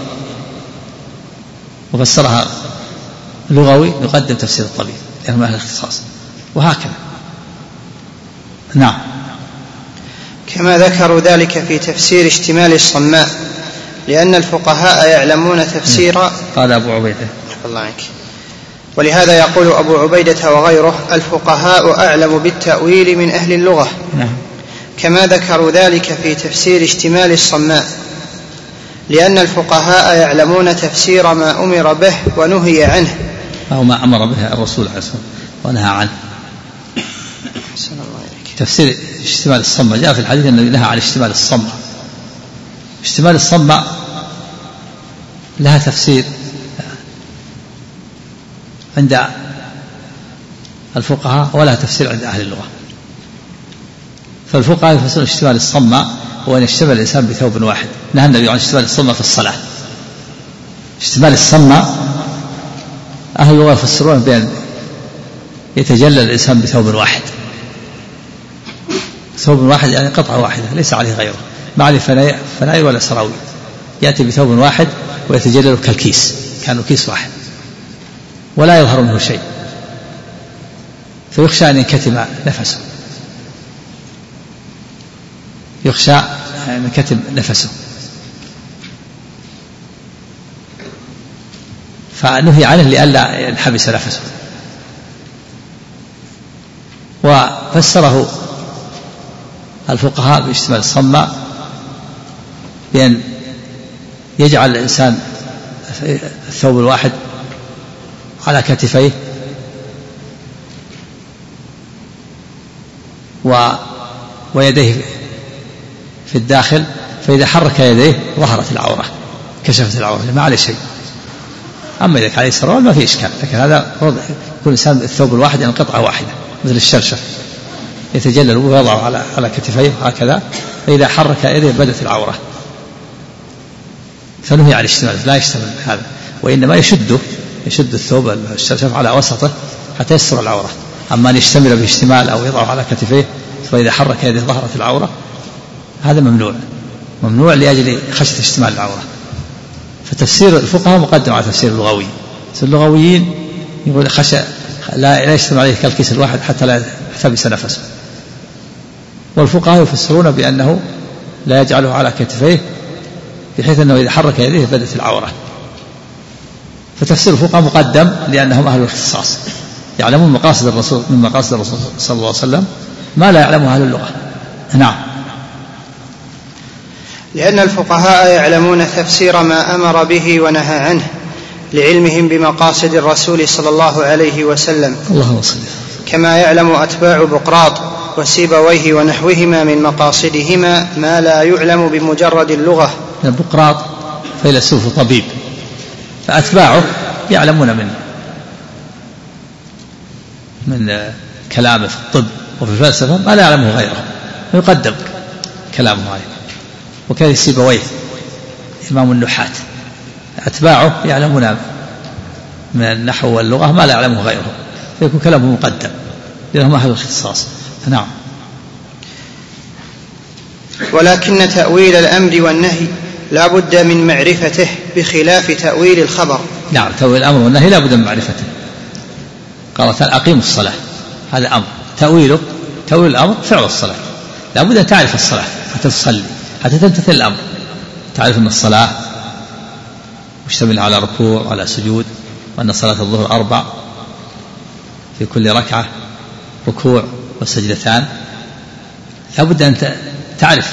وفسرها لغوي يقدم تفسير الطبيب لأنه من الاختصاص، وهكذا. نعم. كما ذكروا ذلك في تفسير اشتمال الصماء، لأن الفقهاء يعلمون تفسير. قال أبو عبيدة الله عنك. ولهذا يقول أبو عبيدة وغيره: الفقهاء أعلم بالتأويل من أهل اللغة. نعم. كما ذكروا ذلك في تفسير اشتمال الصماء، لأن الفقهاء يعلمون تفسير ما أمر به ونهي عنه، أو ما أمر به الرسول عليه الصلاة ونهى عنه. تفسير اشتمال الصمة جاء في الحديث أنه نهى عن اشتمال الصمة. اشتمال الصمة لها تفسير عند الفقهاء ولها تفسير عند أهل اللغة. فالفقهاء يفسرون اشتمال الصمة هو أن يشتمل الإنسان بثوب واحد. نهى النبي عن اشتمال الصمة في الصلاة. اشتمال الصمة أهل اللغة يفسرون بأن يتجلى الإنسان بثوب واحد. ثوب واحد يعني قطعة واحدة ليس عليه غيره، ما عليه فنايل ولا سراويل، يأتي بثوب واحد ويتجلل كالكيس، كانوا كيس واحد ولا يظهر منه شيء، فيخشى أن ينكتم نفسه، يخشى أن ينكتم نفسه، فنهي عنه لئلا ينحبس نفسه. وفسره الفقهاء باشتمال الصمة بأن يجعل الإنسان الثوب الواحد على كتفيه و ويديه في الداخل، فإذا حرك يديه ظهرت العورة، كشفت العورة، ما عليه شيء. أما إذا كان عليه سروال ما في إشكال، لكن هذا يكون الإنسان الثوب الواحد يعني قطعة واحدة مثل الشرشف، يتجلل ويضعه على على كتفيه هكذا، فإذا حرك يديه بدت العورة، فنهي عن الاشتمال، لا يشتمل هذا، وإنما يشده يشد الثوب الشرشف على وسطه حتى يستر العورة. أما أن يشتمل باشتمال أو يضعه على كتفيه فإذا حرك يده ظهرت العورة، هذا ممنوع ممنوع لأجل خشية اشتمال العورة. فتفسير الفقهاء مقدم على تفسير اللغوي. اللغويين يقول خشى لا لا يشتمل عليه كالكيس الواحد حتى لا يحتبس نفسه، والفقهاء يفسرون بأنه لا يجعله على كتفيه بحيث أنه إذا حرك يديه بدت العورة. فتفسير الفقهاء مقدم لأنهم أهل الاختصاص، يعلمون مقاصد الرسول من مقاصد الرسول صلى الله عليه وسلم ما لا يعلمه أهل اللغة. نعم. لأن الفقهاء يعلمون تفسير ما أمر به ونهى عنه لعلمهم بمقاصد الرسول صلى الله عليه وسلم، الله وسلم. كما يعلم أتباع بقراط وسيبويه ونحوهما من مقاصدهما ما لا يعلم بمجرد اللغة. بقراط فيلسوف طبيب، فأتباعه يعلمون من من كلامه في الطب وفي الفلسفة ما لا يعلمه غيره، فيقدم كلامه عليه. وكان سيبويه إمام النحاة، أتباعه يعلمون من النحو واللغة ما لا يعلمه غيره، فيكون كلامه مقدم لأنهم أهل الاختصاص. نعم. ولكن تأويل الأمر والنهي لا بد من معرفته بخلاف تأويل الخبر. نعم، تأويل الأمر والنهي لا بد من معرفته. قال تعالى أقيموا الصلاة، هذا أمر. تأويله تأويل الأمر فعل الصلاة، لا بد أن تعرف الصلاة حتى تصلي، حتى تمتثل الأمر، تعرف أن الصلاة مشتملة على ركوع وعلى سجود، وأن صلاة الظهر أربع في كل ركعة ركوع وسجدتان، لا بد أن تعرف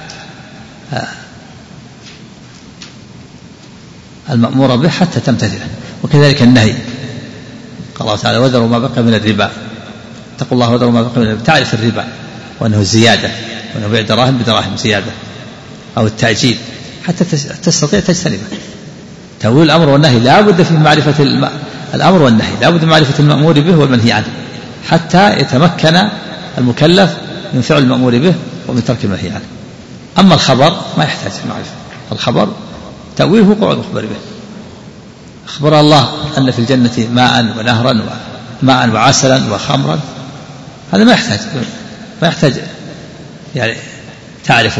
المأمور به حتى تمتثله. وكذلك النهي، قال الله تعالى وذروا ما بقي من الربا، اتقوا الله وذروا ما بقي من الربا، تعرف الربا وأنه زيادة، وأنه بيع دراهم بدراهم زيادة أو التأجيل حتى تستطيع تجتنبه. تأويل الأمر والنهي لا بد في معرفة الأمر والنهي، لا بد من معرفة المأمور به والمنهي عنه حتى يتمكن المكلف من فعل المأمور به ومن ترك المنهي عنه. أما الخبر ما يحتاج معرفة، الخبر تأويله وقوع المخبر به. أخبر الله أن في الجنة ماء ونهرا وماء وعسلا وخمرا، هذا ما يحتاج ما يحتاج يعني تعرفه،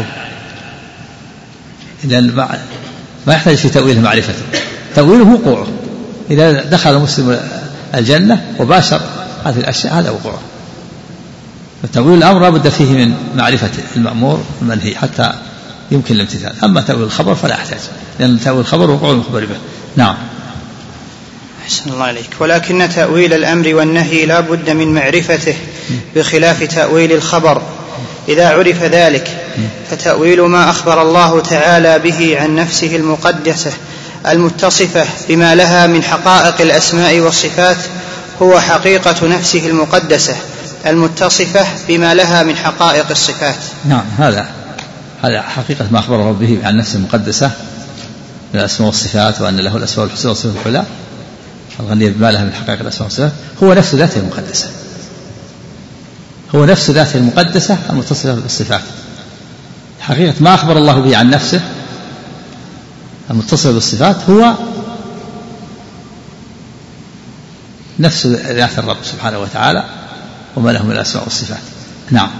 لأن ما يحتاج في تأويله معرفته، تأويله وقوعه. إذا دخل المسلم الجنة وباشر هذه الأشياء هذا وقوعه. فتأويل الأمر لا بد فيه من معرفة المأمور والمنهي حتى يمكن الامتثال. أما تأويل الخبر فلا يحتاج، لأن تأويل الخبر وقوع المخبر به. نعم. أحسن الله عليك. ولكن تأويل الأمر والنهي لا بد من معرفته بخلاف تأويل الخبر. إذا عرف ذلك فتأويل ما أخبر الله تعالى به عن نفسه المقدسة المتصفة بما لها من حقائق الأسماء والصفات هو حقيقة نفسه المقدسة المتصفة بما لها من حقائق الصفات. نعم، هذا هذا حقيقة ما أخبره به عن نفسه المقدسة من الأسماء والصفات، وأن له الأسماء الحسنى والصفات العلى الغنية بما لها من حقائق الأسماء والصفات، هو نفس ذاته المقدسة، هو نفس ذاته المقدسة المتصفة بالصفات. حقيقة ما أخبر الله به عن نفسه المتصفة بالصفات هو نفس ذات الرب سبحانه وتعالى وما له من الأسماء والصفات. نعم.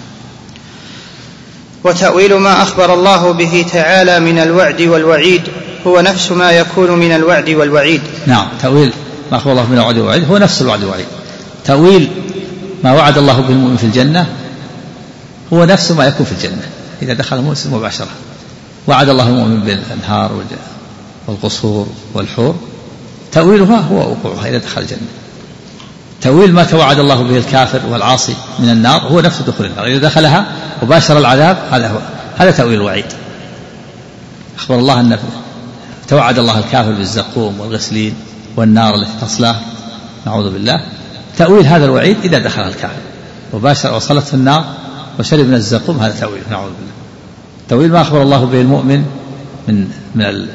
وتأويل ما أخبر الله به تعالى من الوعد والوعيد هو نفس ما يكون من الوعد والوعيد. نعم، تأويل ما أخبر الله من الوعد والوعيد هو نفس الوعد والوعيد. تأويل ما وعد الله به المؤمن في الجنة هو نفس ما يكون في الجنة إذا دخل المؤمن مباشرة. وعد الله المؤمن بالأنهار والقصور والحور، تأويلها هو وقوعها إذا دخل الجنة. تأويل ما توعد الله به الكافر والعاصي من النار هو نفس دخول النار إذا دخلها وباشر العذاب، هذا هو هذا تأويل الوعيد. أخبر الله أن توعد الله الكافر بالزقوم والغسلين والنار التي تصلاه نعوذ بالله. تأويل هذا الوعيد إذا دخلها الكافر وباشر وصلت في النار وشرب من الزقوم، هذا تأويل نعوذ بالله. تأويل ما أخبر الله به المؤمن من من ال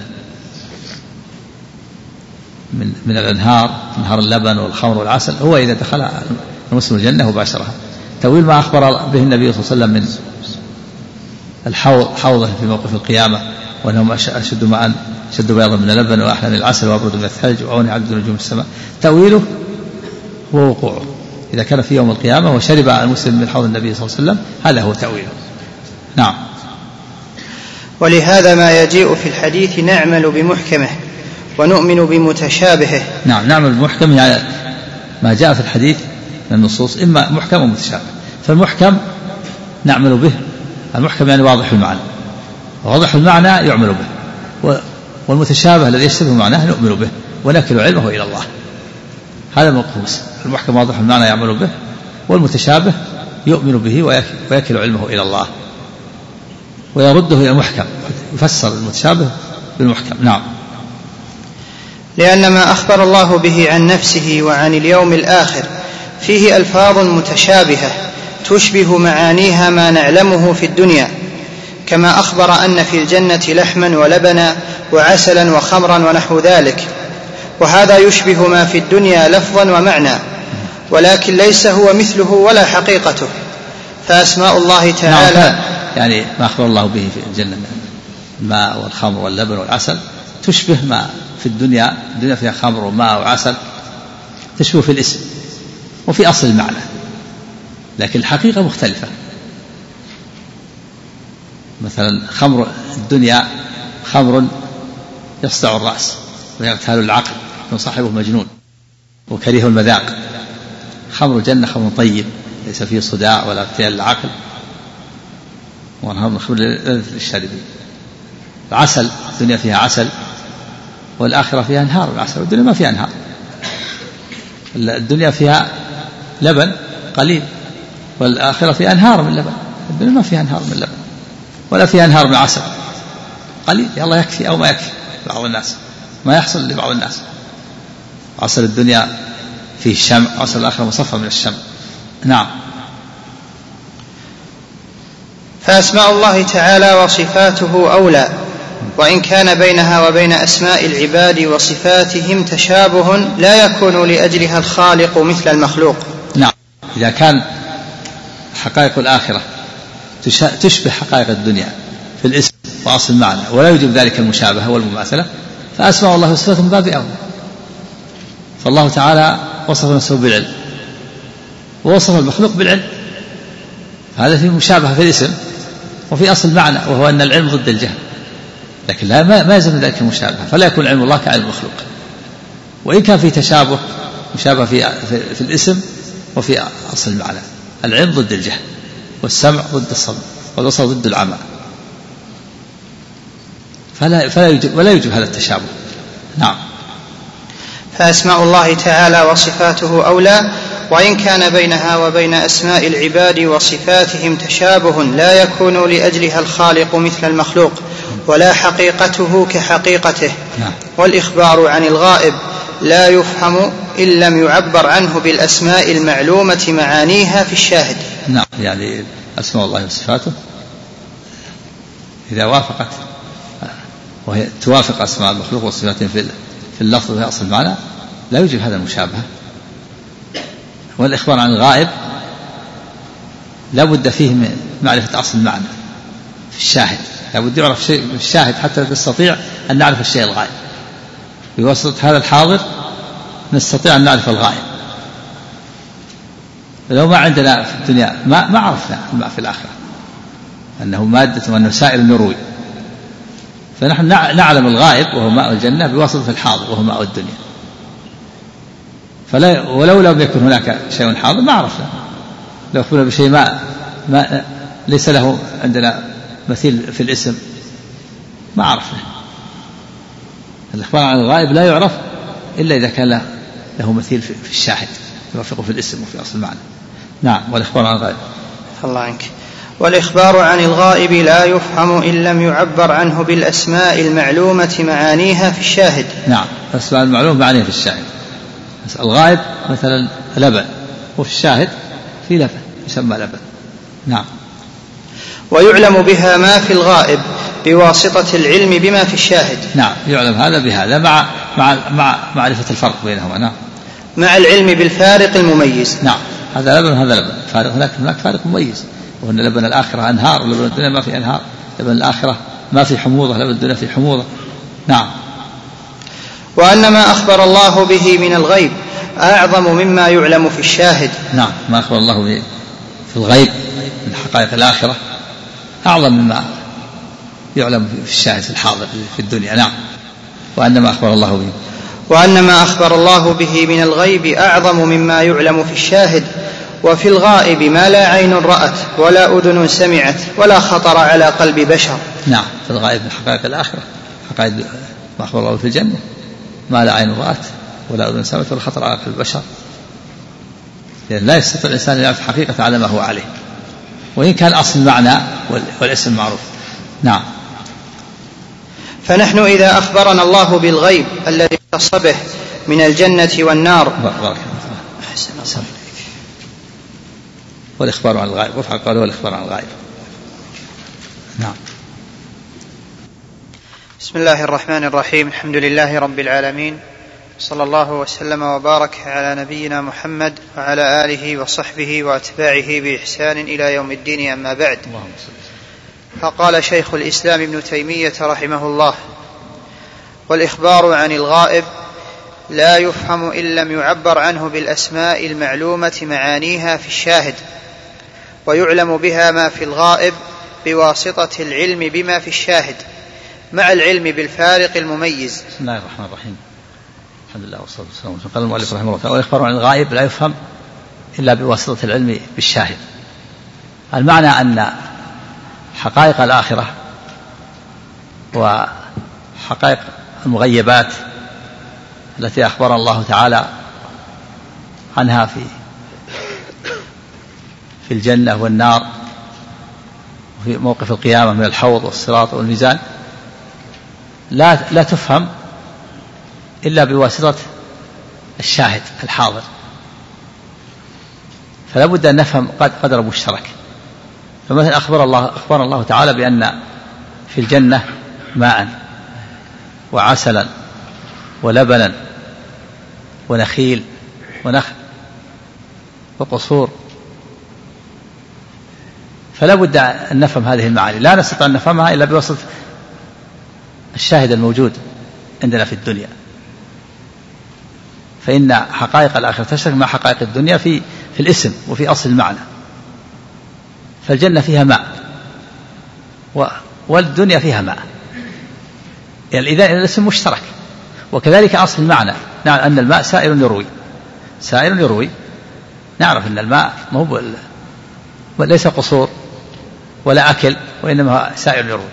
من من الأنهار، أنهار اللبن والخمر والعسل، هو إذا دخل المسلم الجنة وباشرها. تأويل ما أخبر به النبي صلى الله عليه وسلم من الحوض، حوضه في موقف القيامة، وأنهم أشد ماء أشد بياضا من اللبن وأحلى من العسل وأبرد من الثلج وأعون عبد نجوم السماء. تأويله هو وقوعه إذا كان في يوم القيامة وشرب المسلم من حوض النبي صلى الله عليه وسلم، هذا هو تأويله. نعم. ولهذا ما يجيء في الحديث نعمل بمحكمه ونؤمن بمتشابهه. نعم، نعمل بمحكمه يعني ما جاء في الحديث من النصوص إما محكم ومتشابه. فالمحكم نعمل به، المحكم يعني واضح المعنى، واضح المعنى يعمل به، والمتشابه الذي يشتبه معناه نؤمن به ونكل علمه إلى الله. هذا مقوس، المحكم واضح المعنى يعمل به، والمتشابه يؤمن به ويكل علمه إلى الله ويرده إلى المحكم، يفسر المتشابه بالمحكم. نعم. لأن ما أخبر الله به عن نفسه وعن اليوم الآخر فيه ألفاظ متشابهة تشبه معانيها ما نعلمه في الدنيا، كما أخبر أن في الجنة لحما ولبنا وعسلا وخمرا ونحو ذلك، وهذا يشبه ما في الدنيا لفظا ومعنى، ولكن ليس هو مثله ولا حقيقته. فأسماء الله تعالى نعم، يعني ما أخبر الله به في الجنة الماء والخمر واللبن والعسل تشبه ما في الدنيا، الدنيا فيها خمر وماء وعسل، تشبه في الاسم وفي أصل المعنى، لكن الحقيقة مختلفة. مثلا خمر الدنيا خمر يصدع الرأس ويغتال العقل، يكون صاحبه مجنون وكريه المذاق. خمر الجنة خمر طيب ليس فيه صداع ولا اغتيال العقل، وانهار من خمر للشاربين. العسل الدنيا فيها عسل والآخرة فيها انهار العسل، والدنيا ما فيها انهار. الدنيا فيها لبن قليل والآخرة فيها انهار من لبن، الدنيا ما فيها انهار من لبن ولا فيها انهار من عسل قليل، يا الله يكفي أو ما يكفي بعض الناس، ما يحصل لبعض الناس. عسل الدنيا فيه الشمع، عسل الآخرة مصفى من الشمع. نعم. فأسماء الله تعالى وصفاته أولى، وإن كان بينها وبين أسماء العباد وصفاتهم تشابه لا يكون لأجلها الخالق مثل المخلوق. نعم، إذا كان حقائق الآخرة تشبه حقائق الدنيا في الاسم وأصل المعنى ولا يوجب ذلك المشابهة والمماثلة، فأسماء الله وصفاته من باب أولى. فالله تعالى وصف نفسه بالعلم ووصف المخلوق بالعلم، هذا في مشابهة في الاسم وفي أصل المعنى، وهو أن العلم ضد الجهل، لكن لا ما يلزم ذلك المشابهة، فلا يكون علم الله كعلم المخلوق. وإن كان في تشابه مشابه في, في, في الاسم وفي أصل المعنى. العلم ضد الجهل، والسمع ضد الصمت، والبصر ضد العمى، فلا, فلا يوجب ولا يوجب هذا التشابه. نعم. فأسماء الله تعالى وصفاته أولى، وإن كان بينها وبين أسماء العباد وصفاتهم تشابه لا يكون لأجلها الخالق مثل المخلوق، ولا حقيقته كحقيقته. والإخبار عن الغائب لا يفهم إن لم يعبر عنه بالأسماء المعلومة معانيها في الشاهد. نعم، يعني أسماء الله وصفاته إذا وافقت وهي توافق أسماء المخلوق وصفاتهم في اللفظ وفي أصل المعنى لا يوجد هذا المشابهة. والإخبار عن الغائب لا بد فيه من معرفة أصل المعنى في الشاهد، لا بد يعرف شيء في الشاهد حتى نستطيع أن نعرف الشيء الغائب. بواسطة هذا الحاضر نستطيع أن نعرف الغائب. لو ما عندنا في الدنيا ما, ما عرفنا ما في الآخرة أنه مادة وأنه سائل يروي، فنحن نعلم الغائب وهو ماء الجنة بواسطة الحاضر وهو ماء الدنيا. فلا ولو لم يكن هناك شيء حاضر ما عرفنا. لو أخبرنا بشيء ما, ما ليس له عندنا مثيل في الاسم ما عرفنا. الإخبار عن الغائب لا يعرف إلا إذا كان له مثيل في الشاهد يوافقه في الاسم وفي أصل المعنى. نعم. والإخبار عن الغائب الله عنك. والإخبار عن الغائب لا يفهم إن لم يعبر عنه بالأسماء المعلومة معانيها في الشاهد. نعم، الأسماء المعلومة معانيها في الشاهد. الغائب مثلا لبن، وفي الشاهد في لبن يسمى لبن. نعم. ويعلم بها ما في الغائب بواسطة العلم بما في الشاهد. نعم، يعلم هذا بهذا مع مع مع معرفة الفرق بينهما. نعم. مع العلم بالفارق المميز. نعم، هذا لبن هذا لبن فارق، هناك هناك فارق مميز، وأن لبن الآخرة أنهار ولبن الدنيا ما في أنهار، لبن الآخرة ما في حموضة لبن الدنيا في حموضة. نعم. وأن ما أخبر الله به من الغيب أعظم مما يعلم في الشاهد. نعم، ما أخبر الله به في الغيب من حقائق الآخرة أعظم مما يعلم في الشاهد في الحاضر في الدنيا. نعم. وأن ما أخبر الله به وأن ما أخبر الله به من الغيب أعظم مما يعلم في الشاهد. وفي الغائب ما لا عين رأت ولا أذن سمعت ولا خطر على قلب بشر. نعم، في الغائب من حقائق الآخرة حقائق ما أخبر الله في الجنة ما لا عين رأت ولا أذن سمعت ولا خطر على قلب بشر. يعني لا يستطيع الإنسان أن يعرف حقيقة على ما هو عليه، وإن كان أصل المعنى والاسم معروف. نعم. فنحن إذا أخبرنا الله بالغيب الذي اختص به من الجنة والنار بارك الله. والإخبار عن الغائب وفعل قالوا والإخبار عن الغائب. نعم. بسم الله الرحمن الرحيم. الحمد لله رب العالمين، صلى الله وسلم وبارك على نبينا محمد وعلى آله وصحبه وأتباعه بإحسان إلى يوم الدين. أما بعد، فقال شيخ الإسلام ابن تيمية رحمه الله: والإخبار عن الغائب لا يفهم إن لم يعبر عنه بالأسماء المعلومة معانيها في الشاهد، ويعلم بها ما في الغائب بواسطة العلم بما في الشاهد مع العلم بالفارق المميز. بسم الله الرحمن الرحيم. الحمد لله والصلاة والسلام. قال المؤلف رحمه الله: والإخبار عن الغائب لا يفهم إلا بواسطة العلم بالشاهد. المعنى أن حقائق الآخرة وحقائق المغيبات التي أخبر الله تعالى عنها في في الجنة والنار وفي موقف القيامة من الحوض والصراط والميزان لا لا تفهم إلا بواسطة الشاهد الحاضر. فلا بد أن نفهم قدر مشترك. فمثلا أخبر الله أخبر الله تعالى بأن في الجنة ماء وعسلا ولبنا ونخيل ونخل وقصور. فلا بد أن نفهم هذه المعاني، لا نستطيع أن نفهمها إلا بواسطة الشاهد الموجود عندنا في الدنيا. فإن حقائق الآخرة تشترك مع حقائق الدنيا في في الاسم وفي أصل المعنى. فالجنة فيها ماء والدنيا فيها ماء، يعني إذا الاسم مشترك. وكذلك أصل المعنى، نعم أن الماء سائل يروي، سائل يروي. نعرف أن الماء ما هو وليس قصور ولا أكل، وإنما سائر يروي.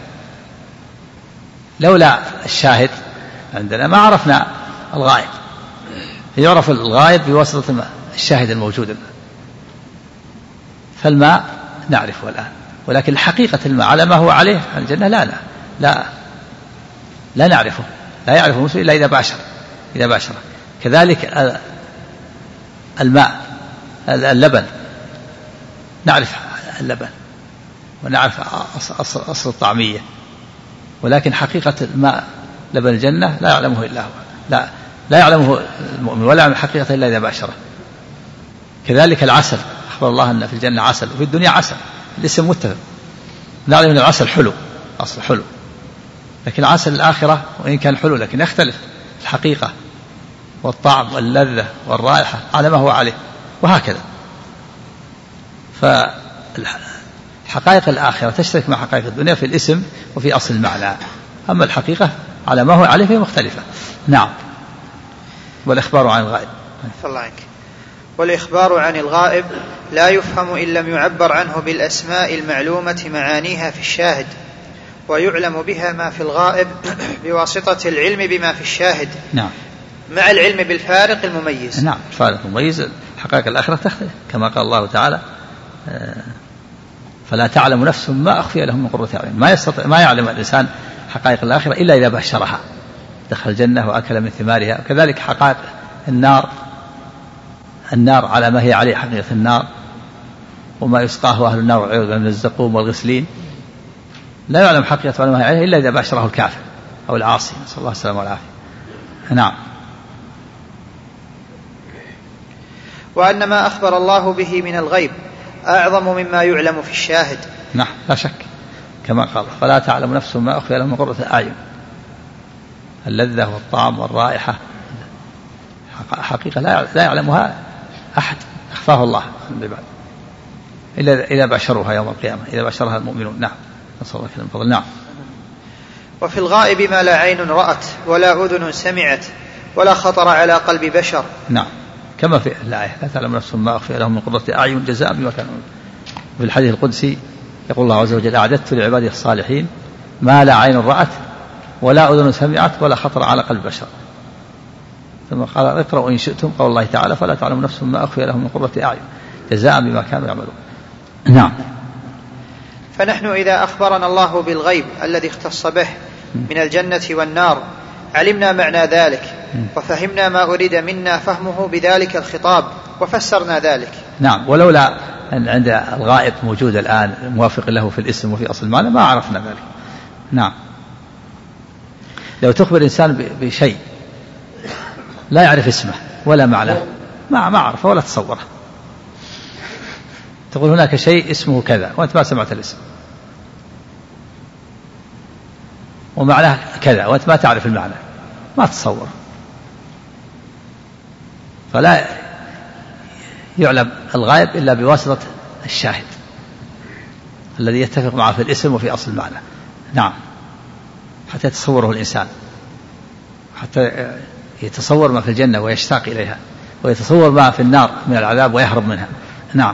لولا الشاهد عندنا ما عرفنا الغائب، يعرف الغائب بواسطة الشاهد الموجود. فالماء نعرفه الآن، ولكن حقيقة الماء على ما هو عليه عن الجنة لا لا لا لا نعرفه، لا يعرفه المسلم إلا إذا باشر إذا باشر. كذلك الماء اللبن، نعرف اللبن ونعرف أصل, أصل الطعمية، ولكن حقيقة الماء لبن الجنة لا يعلمه إلا هو، لا لا يعلمه المؤمن ولا يعلم حقيقة إلا إذا باشره. كذلك العسل، أخبر الله أن في الجنة عسل وفي الدنيا عسل، الاسم متفق، نعلم أن العسل حلو، أصل حلو، لكن عسل الآخرة وإن كان حلو لكن يختلف الحقيقة والطعم واللذة والرائحة على ما هو عليه، وهكذا. فحقائق الآخرة تشترك مع حقائق الدنيا في الاسم وفي أصل المعنى، أما الحقيقة على ما هو عليه فهي مختلفة. نعم. والإخبار عن الغائب. الله عنك. والإخبار عن الغائب لا يفهم إن لم يعبر عنه بالأسماء المعلومة معانيها في الشاهد، ويعلم بها ما في الغائب بواسطة العلم بما في الشاهد. نعم. مع العلم بالفارق المميز. نعم، الفارق المميز. حقائق الآخرة تختلف كما قال الله تعالى: فلا تعلم نفس ما أخفي لهم من قرة أعين. ما يستطيع ما يعلم الإنسان حقائق الآخرة إلا إذا بشرها، دخل الجنة وأكل من ثمارها. وكذلك حقائق النار، النار على ما هي عليه حقيقة النار، وما يسقاه أهل النار والعياذ بالله من الزقوم والغسلين، لا يعلم حقيقة ما هي عليه إلا إذا باشره الكافر أو العاصي، نسأل الله السلامة والعافية. نعم. وأن ما أخبر الله به من الغيب أعظم مما يعلم في الشاهد. نعم، لا شك، كما قال: فلا تعلم نفس ما أخفي لهم من قرة أعين. اللذة والطعم والرائحة حقيقة لا يعلمها أحد، أخفاه الله عن العباد إلا إذا باشروها يوم القيامة، إذا باشرها المؤمنون. نعم، نسأل الله من فضل. نعم. وفي الغائب ما لا عين رأت ولا أذن سمعت ولا خطر على قلب بشر. نعم، كما في الآية: لا تعلم نفس ما أخفي لهم من قرة أعين جزاء بما كانوا. في الحديث القدسي يقول الله عز وجل: أعددت لعبادي الصالحين ما لا عين رأت ولا أذن سمعت ولا خطر على قلب بشر. ثم قال: اقرأوا إن شئتم قول الله تعالى: فلا تعلم نفس ما أخفي لهم من قرة أعين جزاء بما كانوا يعملون. نعم. فنحن إذا أخبرنا الله بالغيب الذي اختص به من الجنة والنار علمنا معنى ذلك وفهمنا ما أريد منا فهمه بذلك الخطاب وفسرنا ذلك. نعم. ولولا أن عند الغائب موجود الآن موافق له في الاسم وفي أصل المعنى ما عرفنا ذلك. نعم. لو تخبر إنسان بشيء لا يعرف اسمه ولا معناه ما ما عرفه ولا تصوره، تقول هناك شيء اسمه كذا وأنت ما سمعت الاسم، ومعناه كذا وأنت ما تعرف المعنى، ما تصور. فلا يعلم الغائب إلا بواسطة الشاهد الذي يتفق معه في الاسم وفي أصل المعنى. نعم. حتى يتصوره الإنسان، حتى يتصور ما في الجنة ويشتاق إليها، ويتصور ما في النار من العذاب ويهرب منها. نعم.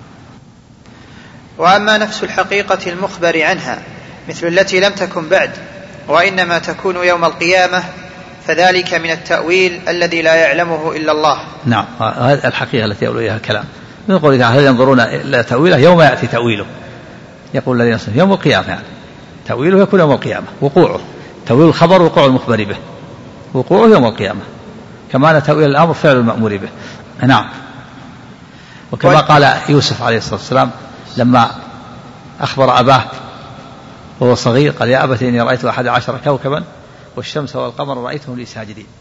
وأما نفس الحقيقة المخبر عنها مثل التي لم تكن بعد وإنما تكون يوم القيامة فذلك من التأويل الذي لا يعلمه إلا الله. نعم، هذه الحقيقة التي يقول إليها الكلام. من قوله تعالى: هل ينظرون إلى تأويله يوم يأتي تأويله، يقول الذين يصنعون يوم القيامة، يعني تأويله يكون يوم القيامة، وقوعه تأويل الخبر وقوع المخبر به، وقوعه يوم القيامة، كما أن تأويل الأمر فعل المأمور به. نعم. وكما قال يوسف عليه الصلاة والسلام لما أخبر أباه وهو صغير قال: يا أبت إني رأيت أحد عشر كوكبا والشمس والقمر رأيتهم لي ساجدين.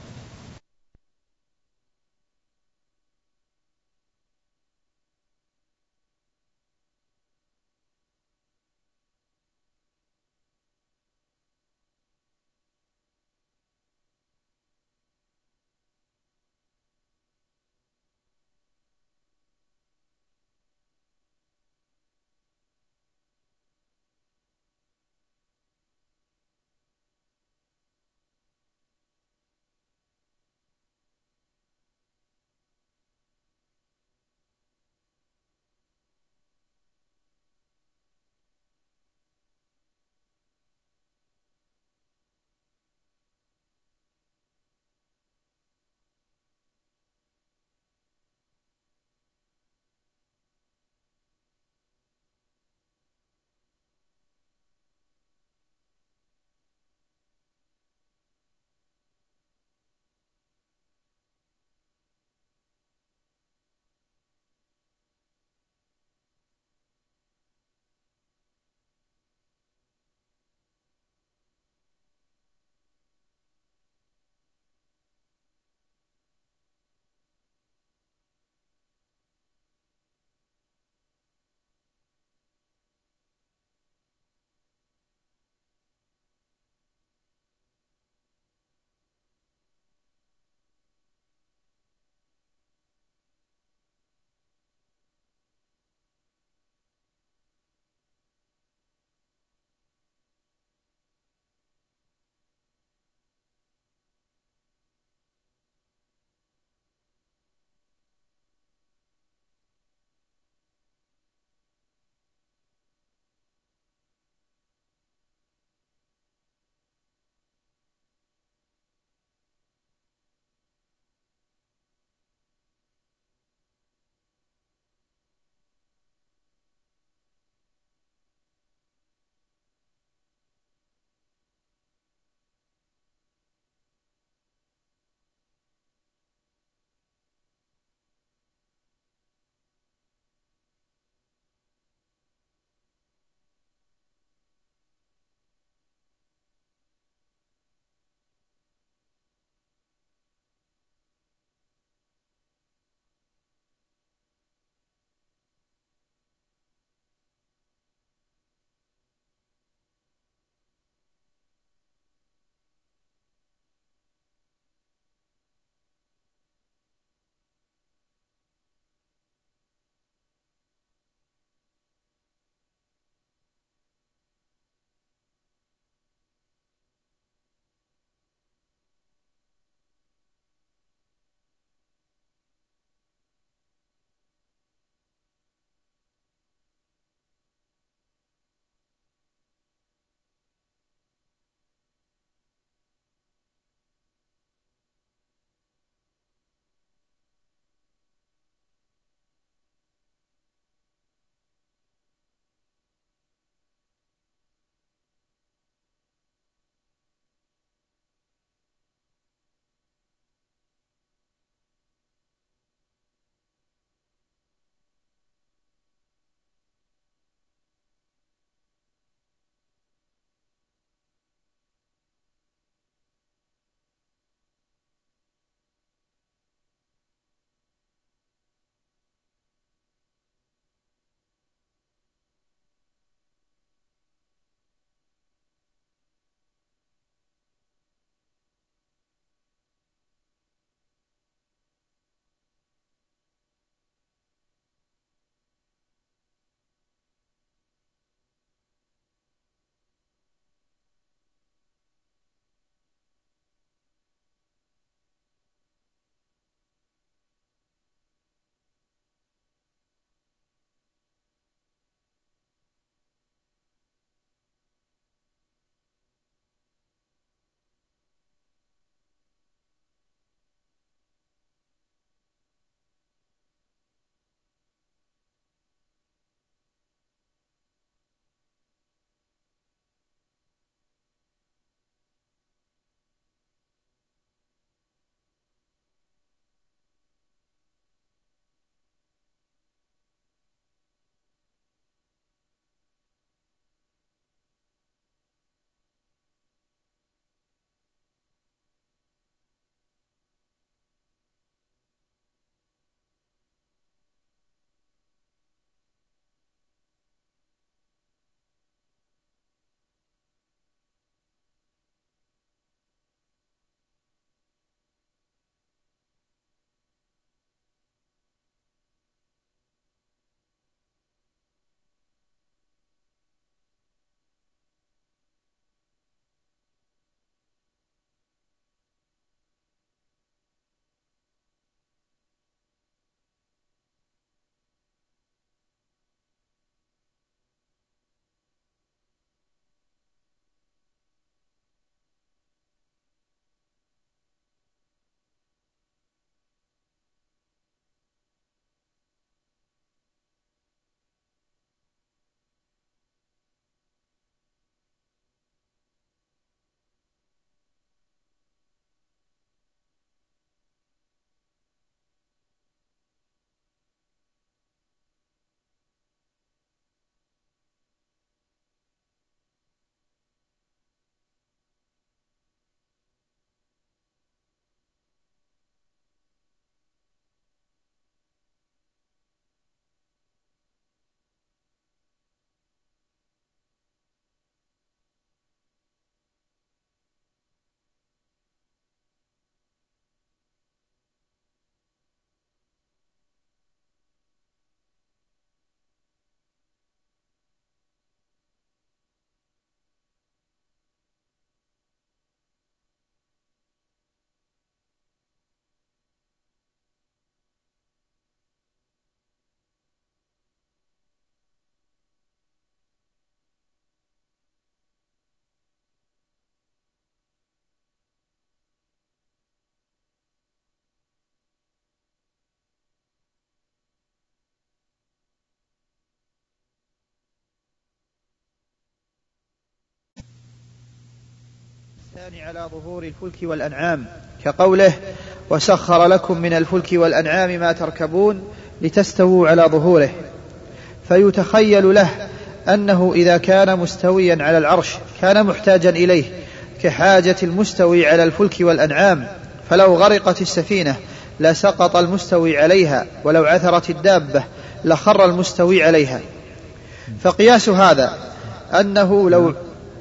الثاني على ظهور الفلك والأنعام، كقوله وسخر لكم من الفلك والأنعام ما تركبون لتستووا على ظهوره، فيتخيل له أنه إذا كان مستويا على العرش كان محتاجا إليه كحاجة المستوي على الفلك والأنعام، فلو غرقت السفينة لسقط المستوي عليها، ولو عثرت الدابة لخر المستوي عليها. فقياس هذا أنه لو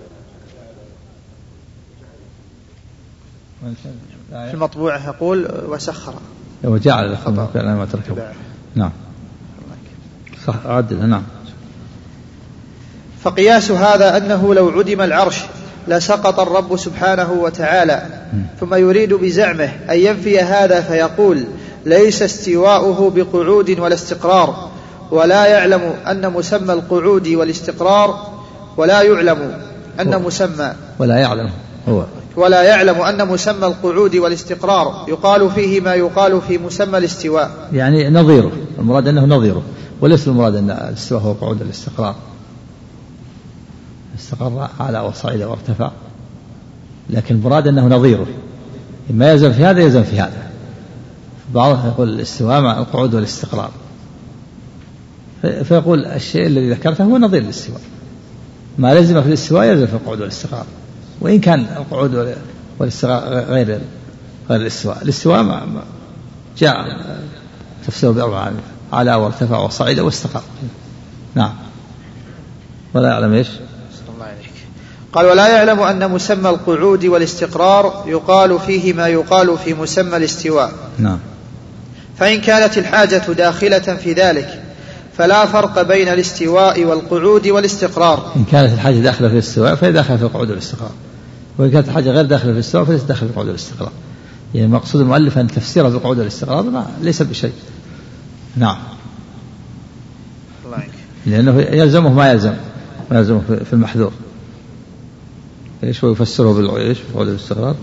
في المطبوعة يقول وسخر وجعل لكم ما تركبون. نعم صح عدل. نعم. فقياس هذا أنه لو عدم العرش لسقط الرب سبحانه وتعالى، ثم يريد بزعمه أن ينفي هذا فيقول ليس استواؤه بقعود ولا استقرار، ولا يعلم أن مسمى القعود والاستقرار ولا يعلم أن مسمى ولا يعلم هو ولا يعلم أن مسمى القعود والاستقرار يقال فيه ما يقال في مسمى الاستواء، يعني نظيره، المراد أنه نظيره، وليس المراد أن الاستواء هو قعود الاستقرار. استقر على وصعد وارتفع، لكن المراد أنه نظيره، إما يلزم في هذا يلزم في هذا. بعضهم يقول الاستواء مع القعود والاستقرار، فيقول الشيء الذي ذكرته هو نظير الاستواء، ما لزم في الاستواء يلزم في القعود والاستقرار، وإن كان القعود والاستقرار غير غير الاستواء. الاستواء ما جاء تفسيره بأربعة: على وارتفع وصعد واستقر. نعم. ولا يعلم إيش؟ قال ولا يعلم أن مسمى القعود والاستقرار يقال فيه ما يقال في مسمى الاستواء. نعم. فإن كانت الحاجة داخلة في ذلك فلا فرق بين الاستواء والقعود والاستقرار. إن كانت الحاجة داخلة في الاستواء فهي داخلة في القعود والاستقرار، وإن كانت الحاجة غير داخلة في الاستواء فليس داخلة في القعود والاستقرار. يعني مقصود المؤلف أن تفسيره بالقعود والاستقرار ليس بشيء. نعم. لأنه يلزمه ما يلزم ما يلزمه في المحذور. إيش هو يفسره بالقعود والاستقرار؟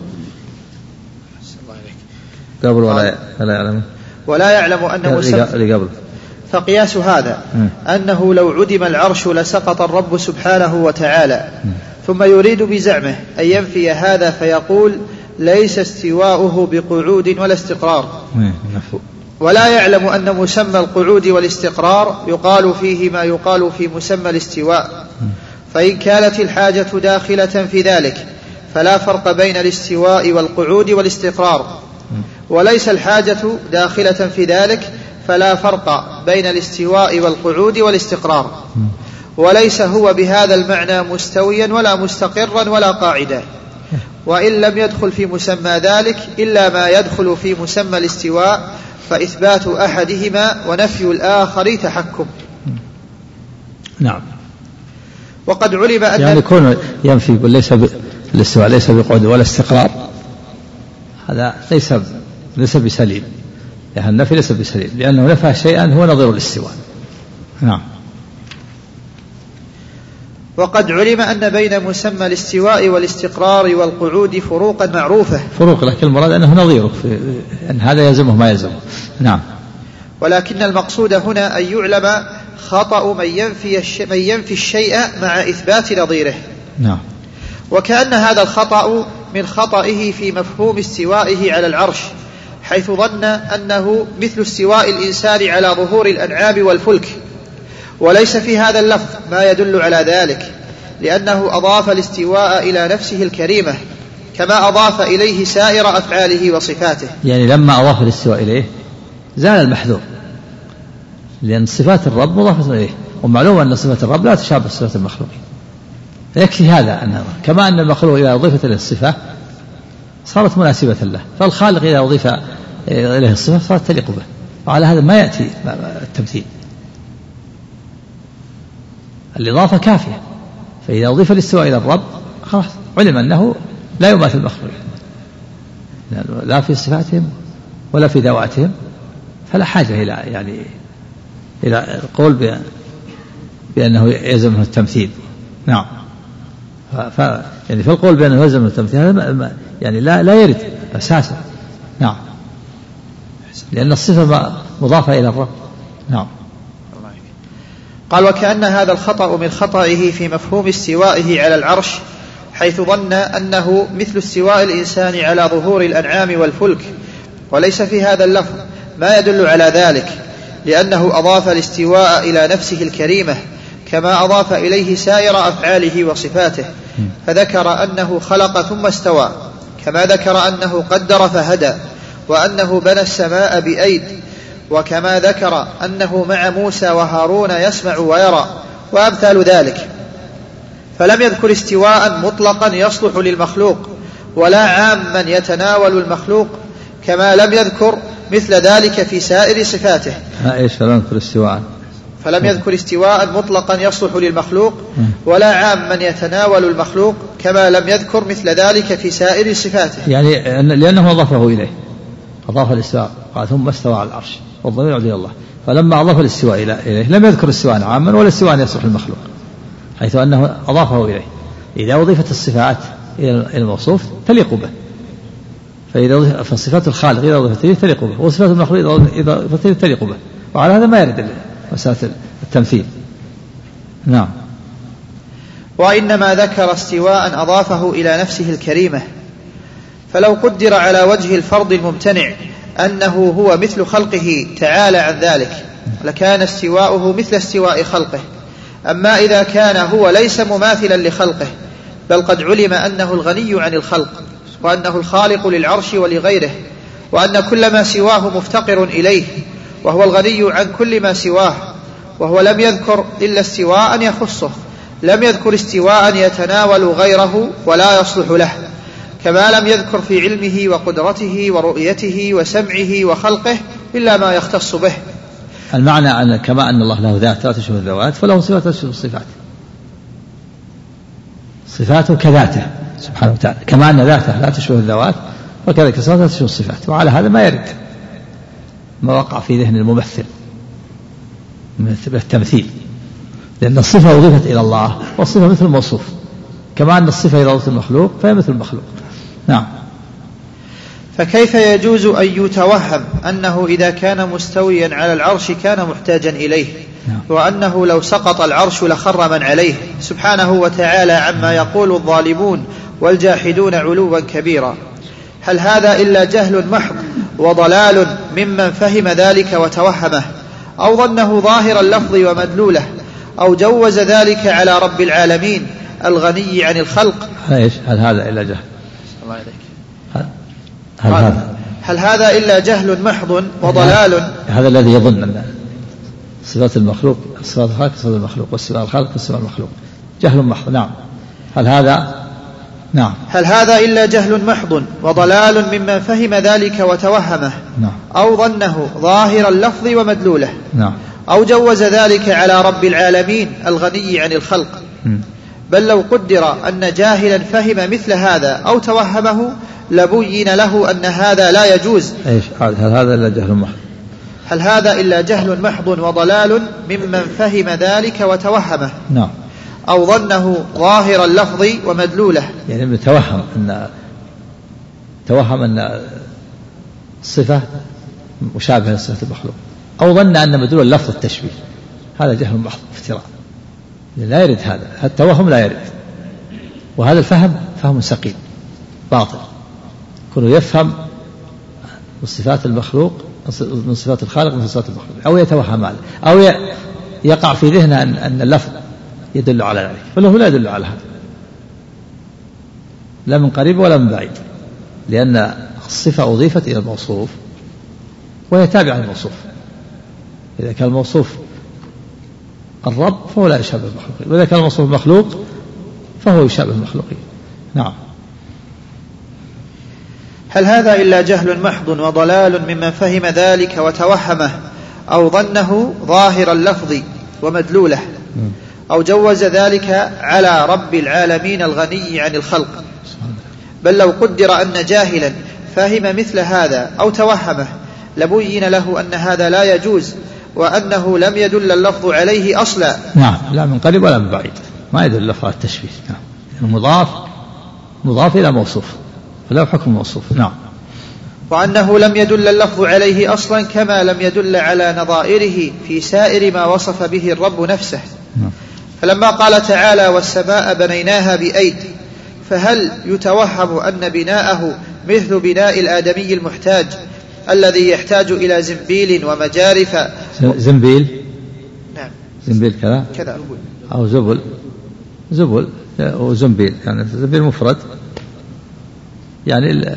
قبل ولا ولا يعلم ولا يعلم أن مسمى اللي قبل. فقياس هذا أنه لو عدم العرش لسقط الرب سبحانه وتعالى، ثم يريد بزعمه أن ينفي هذا فيقول ليس استواؤه بقعود ولا استقرار، ولا يعلم أن مسمى القعود والاستقرار يقال فيه ما يقال في مسمى الاستواء. فإن كانت الحاجة داخلة في ذلك فلا فرق بين الاستواء والقعود والاستقرار، وليس الحاجة داخلة في ذلك فلا فرق بين الاستواء والقعود والاستقرار، وليس هو بهذا المعنى مستويا ولا مستقرا ولا قاعدا، وإن لم يدخل في مسمى ذلك إلا ما يدخل في مسمى الاستواء، فإثبات أحدهما ونفي الآخر تحكم. نعم. وقد علم أن يعني يكون ينفي ليس الاستواء ليس بقعود ولا استقرار، هذا ليس ليس بسليم، يعني النفي ليس بسليم، لأنه نفى شيئا هو نظير الاستواء. نعم. وقد علم أن بين مسمى الاستواء والاستقرار والقعود فروقا معروفة، فروق، لكن المراد أنه نظيره، أن هذا يلزمه ما يلزمه. نعم. ولكن المقصود هنا أن يعلم خطأ من ينفي الشيء, من ينفي الشيء مع إثبات نظيره. نعم. وكأن هذا الخطأ من خطئه في مفهوم استوائه على العرش، حيث ظن أنه مثل استواء الإنسان على ظهور الأنعام والفلك، وليس في هذا اللفظ ما يدل على ذلك، لأنه أضاف الاستواء إلى نفسه الكريمة كما أضاف إليه سائر أفعاله وصفاته. يعني لما أضاف الاستواء إليه زال المحذور، لأن صفات الرب مضافة إليه، ومعلوم أن صفات الرب لا تشابه صفات المخلوقين. يكفي هذا أن كما أن المخلوق إذا أضيفت إليه الصفة صارت مناسبة له، فالخالق إذا أضيف إليه الصفة صارت تليق به، وعلى هذا ما يأتي التمثيل. الإضافة كافية، فإذا أضيف الاستواء إلى الرب خلاص علم أنه لا يماثل المخلوقين، لا في صفاتهم ولا في ذواتهم، فلا حاجة إلى يعني إلى القول بأنه يلزمه التمثيل. نعم. ف يعني في القول بأنه يلزمه التمثيل هذا يعني لا لا يرد أساسا. نعم. لأن الصفة مضافة إلى الرب. نعم. قال وكأن هذا الخطأ من خطئه في مفهوم استوائه على العرش، حيث ظن أنه مثل استواء الإنسان على ظهور الأنعام والفلك، وليس في هذا اللفظ ما يدل على ذلك، لأنه أضاف الاستواء إلى نفسه الكريمة كما أضاف إليه سائر أفعاله وصفاته، فذكر أنه خلق ثم استوى، كما ذكر أنه قدر فهدى، وأنه بنى السماء بأيد، وكما ذكر أنه مع موسى وهارون يسمع ويرى، وأمثال ذلك. فلم يذكر استواء مطلقا يصلح للمخلوق ولا عاما يتناول المخلوق، كما لم يذكر مثل ذلك في سائر صفاته. إيش فلم يذكر استواء فلم يذكر استواء مطلقا يصلح للمخلوق ولا عاما يتناول المخلوق، كما لم يذكر مثل ذلك في سائر صفاته، يعني لأنه أضافه إليه، أضاف الاستواء قال ثم استوى على العرش والضمير يعود إلى الله، فلما أضاف الاستواء إليه لم يذكر استواء عاما ولا استواء يصلح للمخلوق، حيث أنه أضافه إليه. إذا أضيفت الصفات إلى الموصوف تليق به، فإذا فصفات الخالق إذا أضيفت إليه تليق به، وصفات المخلوق إذا أضيفت إليه تليق به، وعلى هذا ما يرد مسألة التمثيل. نعم. وإنما ذكر استواء أضافه إلى نفسه الكريمة، فلو قدر على وجه الفرض الممتنع أنه هو مثل خلقه تعالى عن ذلك لكان استواؤه مثل استواء خلقه. أما إذا كان هو ليس مماثلا لخلقه، بل قد علم أنه الغني عن الخلق، وأنه الخالق للعرش ولغيره، وأن كل ما سواه مفتقر إليه، وهو الغني عن كل ما سواه، وهو لم يذكر إلا استواء يخصه، لم يذكر استواء يتناول غيره ولا يصلح له، كما لم يذكر في علمه وقدرته ورؤيته وسمعه وخلقه إلا ما يختص به. المعنى أن كما أن الله له ذات لا تشبه الذوات، فله صفات لا تشبه الصفات، صفاته كذاته سبحانه وتعالى، كما أن ذاته لا تشبه الذوات وكذلك صفاته لا تشبه الصفات. وعلى هذا ما يرد ما وقع في ذهن الممثل من التمثيل، لأن الصفة أضيفت إلى الله والصفة مثل الموصوف، كما أن الصفة إذا أضيفت المخلوق فهي مثل المخلوق. نعم. فكيف يجوز أن يتوهم أنه إذا كان مستويا على العرش كان محتاجا إليه، وأنه لو سقط العرش لخر من عليه، سبحانه وتعالى عما يقول الظالمون والجاحدون علوا كبيرا؟ هل هذا إلا جهل محض وضلال ممن فهم ذلك وتوهمه، أو ظنه ظاهر اللفظ ومدلوله، أو جوز ذلك على رب العالمين الغني عن الخلق؟ هل هذا إلا جهل؟ الله يديك. هل هذا هل هذا إلا جهل محض وضلال؟ هذا الذي يظن أن صفات المخلوق صفات الخالق صفات المخلوق والصفات الخالق صفات المخلوق جهل محض. نعم. هل هذا نعم هل هذا إلا جهل محض وضلال ممن فهم ذلك وتوهمه، نعم. أو ظنه ظاهر اللفظ ومدلوله، نعم. أو جوز ذلك على رب العالمين الغني عن الخلق. م. بل لو قدر أن جاهلا فهم مثل هذا أو توهمه لبين له أن هذا لا يجوز. إيش هل هذا إلا جهل محض؟ هل هذا إلا جهل محض وضلال ممن فهم ذلك وتوهمه، نعم. أو ظنه ظاهر اللفظ ومدلوله، يعني توهم أن توهم أن الصفة مشابهة لصفة المخلوق، أو ظن أن مدلول اللفظ التشبيه، هذا جهل محض افتراء، لا يرد هذا، التوهم لا يرد، وهذا الفهم فهم سقيم باطل، كونه يفهم صفات المخلوق من صفات الخالق من صفات المخلوق، أو يتوهم هذا، أو يقع في ذهنه أن, أن اللفظ يدل على ذلك، فله لا يدل على هذا لا من قريب ولا من بعيد، لأن الصفة أضيفت إلى الموصوف وهي تابعة للموصوف. إذا كان الموصوف الرب فهو لا يشابه المخلوقين، وإذا كان الموصوف المخلوق فهو يشابه المخلوقين. نعم. هل هذا إلا جهل محض وضلال ممن فهم ذلك وتوهمه، أو ظنه ظاهر اللفظ ومدلوله، أو جوز ذلك على رب العالمين الغني عن الخلق؟ بل لو قدر أن جاهلا فهم مثل هذا أو توهمه لبين له أن هذا لا يجوز، وأنه لم يدل اللفظ عليه أصلا. نعم. لا من قريب ولا من بعيد، ما يدل اللفظ على التشبيه. نعم. المضاف مضاف إلى موصوف فله حكم موصوف. نعم. وأنه لم يدل اللفظ عليه أصلا، كما لم يدل على نظائره في سائر ما وصف به الرب نفسه. نعم. فلما قال تعالى والسماء بنيناها بأيد، فهل يتوهم أن بناءه مثل بناء الآدمي المحتاج الذي يحتاج إلى زنبيل ومجارف؟ زنبيل، نعم، زنبيل كذا كذا أو زبل، زبل وزنبيل، يعني زنبيل مفرد، يعني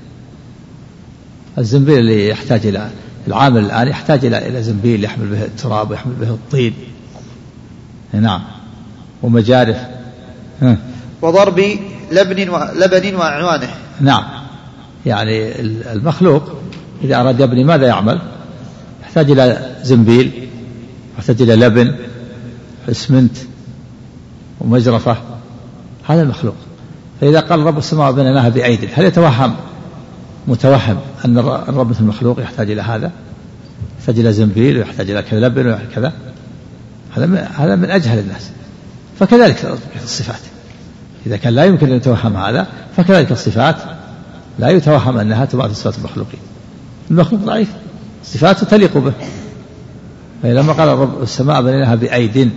الزنبيل اللي يحتاج إلى العامل الآن يحتاج إلى إلى زنبيل يحمل به التراب ويحمل به الطين، نعم، ومجارف، وضرب لبن ولبن وأعوانه. نعم، يعني المخلوق إذا أراد يبني ماذا يعمل؟ يحتاج إلى زنبيل، يحتاج إلى لبن، اسمنت، ومجرفة، هذا المخلوق. فإذا قال رب السماء بنيناها بأيدي، هل يتوهم متوهم أن الرب مثل المخلوق يحتاج إلى هذا؟ يحتاج إلى زنبيل ويحتاج إلى كذا لبن وكذا، هذا هذا من أجهل الناس. فكذلك الصفات، إذا كان لا يمكن أن يتوهم هذا، فكذلك الصفات لا يتوهم أنها تبعث صفات المخلوقين. المخلوق ضعيف، صفاته تليق به. فلما قال رب السماء بنيناها بأيد،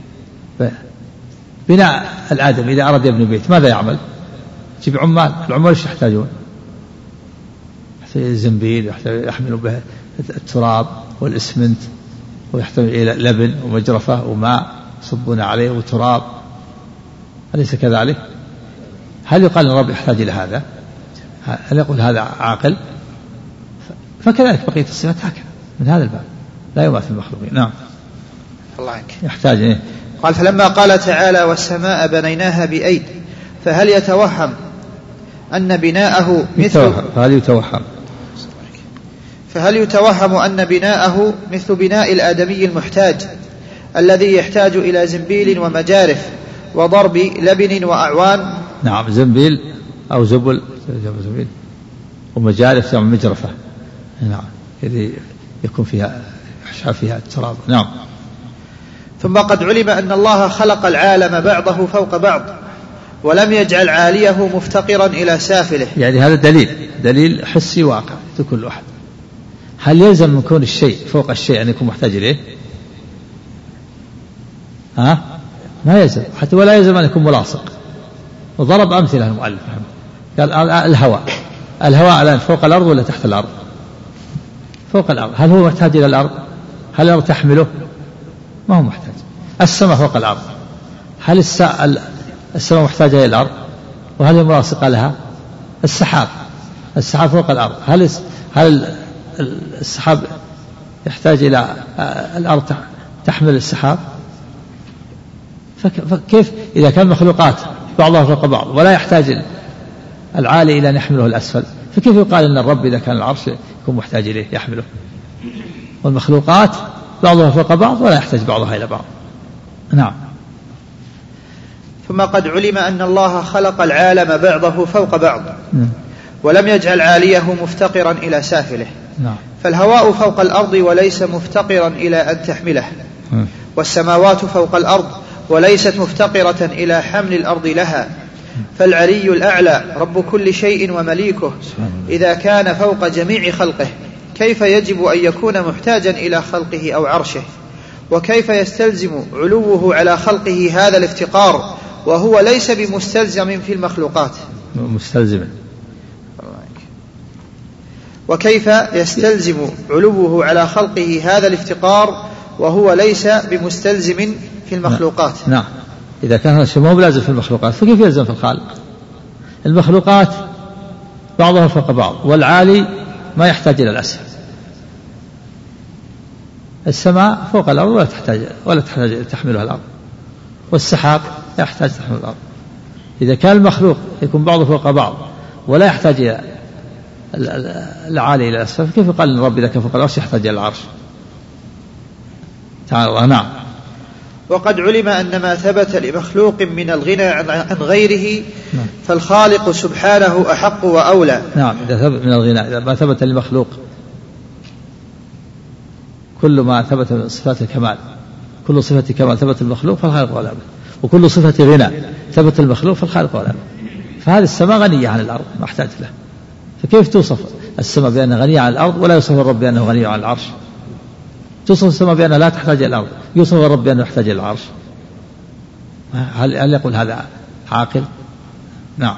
بناء الآدم إذا أراد يبني بيت ماذا يعمل؟ يجيب عمال، العمال ايش يحتاجون؟ زنبيل يحملوا به التراب والإسمنت، ويحتاج إلى لبن ومجرفة وماء يصبون عليه وتراب، أليس كذلك؟ هل يقال أن الرب يحتاج إلى هذا؟ هل يقول هذا عاقل؟ فكذلك بقية الصفات هكذا من هذا الباب، لا يماثل المخلوقين. نعم، الله عنك. يحتاج إيه؟ قال فلما قال تعالى والسماء بنيناها بأيد، فهل يتوهم أن بناءه مثل فهل يتوهم فهل يتوهم أن بناءه مثل بناء الآدمي المحتاج الذي يحتاج إلى زنبيل ومجارف وضرب لبن وأعوان؟ نعم، زنبيل أو زبل زنبيل ومجارف يعني مجرفة، نعم، الذي يكون فيها يحشى فيها التراب. نعم. ثم قد علم أن الله خلق العالم بعضه فوق بعض ولم يجعل عاليه مفتقرا إلى سافله. يعني هذا دليل دليل حسي واقع لكل واحد. هل يلزم من كون الشيء فوق الشيء أن يكون محتاج إليه؟ ها؟ ما يلزم، حتى ولا يلزم أن يكون ملاصق. وضرب أمثلة المؤلف، قال الهواء الهواء الآن فوق الأرض ولا تحت الأرض؟ فوق الأرض. هل هو محتاج إلى الأرض؟ هل الأرض تحمله؟ ما هو محتاج. السماء فوق الأرض، هل السماء محتاجة إلى الأرض؟ وهل هي ملاصقة لها؟ السحاب السحاب فوق الأرض، هل هل السحاب يحتاج إلى الأرض تحمل السحاب؟ فكيف إذا كان مخلوقات بعضها فوق بعض ولا يحتاج العالي إلى أن يحمله الأسفل، فكيف يقال أن الرب إذا كان العرش يكون محتاج إليه يحمله؟ والمخلوقات بعضها فوق بعض ولا يحتاج بعضها إلى بعض. نعم. ثم قد علم أن الله خلق العالم بعضه فوق بعض ولم يجعل عاليه مفتقرا إلى سافله. نعم. فالهواء فوق الأرض وليس مفتقرا إلى أن تحمله، والسماوات فوق الأرض وليست مفتقرة إلى حمل الأرض لها. فالعلي الأعلى رب كل شيء ومليكه إذا كان فوق جميع خلقه، كيف يجب أن يكون محتاجا إلى خلقه أو عرشه؟ وكيف يستلزم علوه على خلقه هذا الافتقار وهو ليس بمستلزم في المخلوقات؟ مستلزم. وكيف يستلزم علوه على خلقه هذا الافتقار وهو ليس بمستلزم في المخلوقات؟ نعم. إذا كان هذا الشيء ما هو لازم في المخلوقات فكيف يلزم في الخالق؟ المخلوقات بعضها فوق بعض، والعالي ما يحتاج إلى الأسفل. السماء فوق الأرض ولا تحتاج ولا تحتاج تحملها الأرض، والسحاب لا يحتاج تحمل الأرض. إذا كان المخلوق يكون بعضه فوق بعض ولا يحتاج إلى العالي إلى الأسفل، كيف يقال أن الرب إذا كان فوق العرش يحتاج إلى العرش؟ تعالى الله. نعم. وقد علم أن ما ثبت لمخلوق من الغنى عن غيره فالخالق سبحانه أحق وأولى. نعم. إذا ثبت من الغنى، إذا ما ثبت لمخلوق، كل ما ثبت من صفات الكمال، كل صفة كمال ثبت المخلوق فالخالق أولى به، وكل صفة غنى ثبت المخلوق فالخالق أولى به. فهذه السماء غنية عن الأرض ما احتاج له، فكيف توصف السماء بأنها غنية عن الأرض ولا يوصف الرب بأنه غني عن العرش؟ توصف السماء بأنها لا تحتاج إلى الأرض، يوصف الرب بأنه يحتاج إلى العرش. هل, هل يقول هذا عاقل؟ نعم.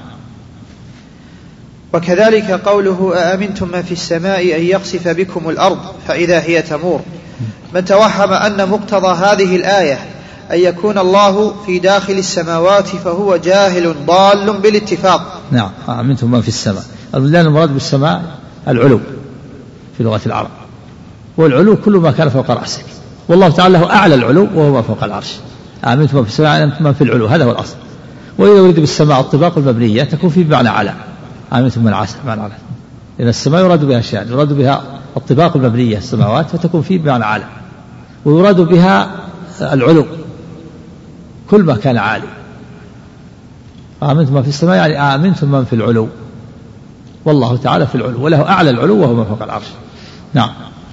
وكذلك قوله أأمنتم من في السماء أن يخسف بكم الأرض فإذا هي تمور. من توهم أن مقتضى هذه الآية أن يكون الله في داخل السماوات فهو جاهل ضال بالاتفاق. نعم. أأمنتم من في السماء، لأن المراد بالسماء العلو في لغة العرب، والعلو كل ما كان فوق رأسك، والله تعالى له أعلى العلو وهو ما فوق العرش. أأمنتم من في السماء أأمنتم من في العلو، هذا هو الأصل. وإذا ورد بالسماء الطباق المبنية تكون في بمعنى على، أأمنتم من عسى معنى على، لأن السماء يراد بها أشياء، يراد بها الطباق المبنية السماوات فتكون في بمعنى على، ويراد بها العلو كل ما كان عالي. آمنتم من في السماء يعني آمنتم من في العلو، والله تعالى في العلو وله أعلى العلو وهو ما فوق العرش. نعم.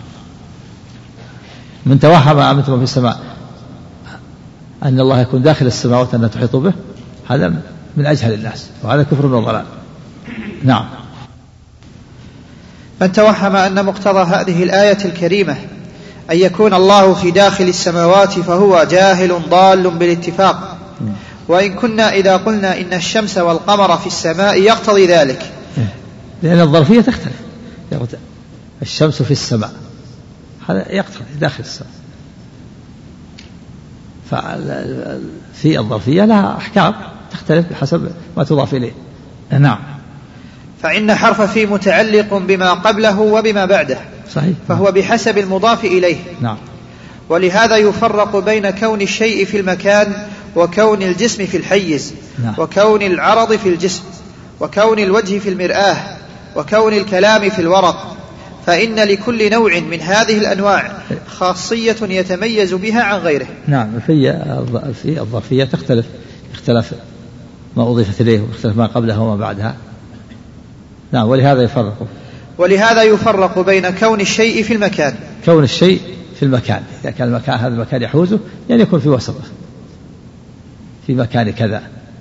من توهم آمنتم من في السماء أن الله يكون داخل السماوات أن تحيط به، هذا من أجهل الناس، وهذا كفر وضلال. نعم. من توهم أن مقتضى هذه الآية الكريمة أن يكون الله في داخل السماوات فهو جاهل ضال بالاتفاق. وإن كنا إذا قلنا إن الشمس والقمر في السماء يقتضي ذلك، لأن الظرفية تختلف. الشمس في السماء هذا يقتضي داخل السماء، ففي الظرفية لها أحكام تختلف بحسب ما تضاف إليه. نعم. فإن حرف في متعلق بما قبله وبما بعده، صحيح، فهو بحسب المضاف إليه. نعم. ولهذا يفرق بين كون الشيء في المكان وكون الجسم في الحيز، نعم. وكون العرض في الجسم، وكون الوجه في المرآة، وكون الكلام في الورق. فإن لكل نوع من هذه الأنواع خاصية يتميز بها عن غيره. نعم. في الظرفية تختلف، اختلاف ما أضيفت إليه واختلف ما قبلها وما بعدها. نعم. ولهذا يفرق ولهذا يفرق بين كون الشيء في المكان، كون الشيء في المكان، إذا كان المكان هذا المكان يحوزه يعني يكون في وسطه في مكان كذا.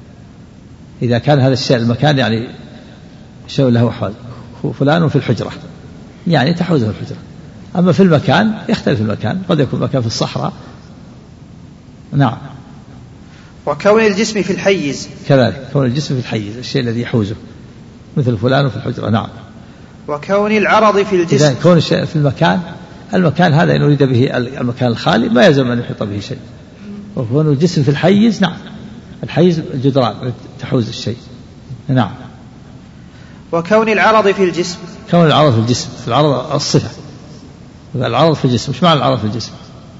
إذا كان هذا الشيء المكان يعني شيء له حوز، فلان في الحجرة يعني تحوزه الحجرة. أما في المكان يختلف المكان، قد يكون مكان في الصحراء. نعم. وكون الجسم في الحيز كذلك، كون الجسم في الحيز الشيء الذي يحوزه مثل فلان في الحجرة. نعم. وكون العرض في الجسم، إذا كون الشيء في المكان، المكان هذا إن أريد به المكان الخالي ما يلزم أن يحيط به شيء. وكون الجسم في الحيز، نعم، الحيز الجدران تحوز الشيء. نعم. وكون العرض في الجسم، كون العرض في الجسم، في العرض الصفة، العرض في الجسم. مش معنى العرض في الجسم؟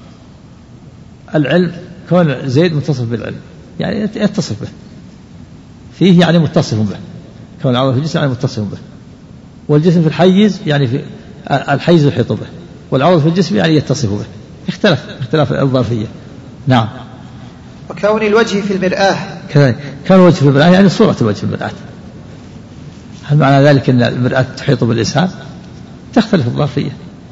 العلم، كون زيد متصف بالعلم يعني يتصف به، فيه يعني متصف به. كون العرض في الجسم يعني متصف به، والجسم في الحيز يعني في الحيز يحيط به، والعرض في الجسم يعني يتصف به. اختلف اختلاف الظرفية. نعم. وكون الوجه في المرآة كذلك، كون الوجه في المرآة يعني صورة الوجه في المرآة. هل معنى ذلك أن المرآة تحيط بالإنسان؟ تختلف الظرفية.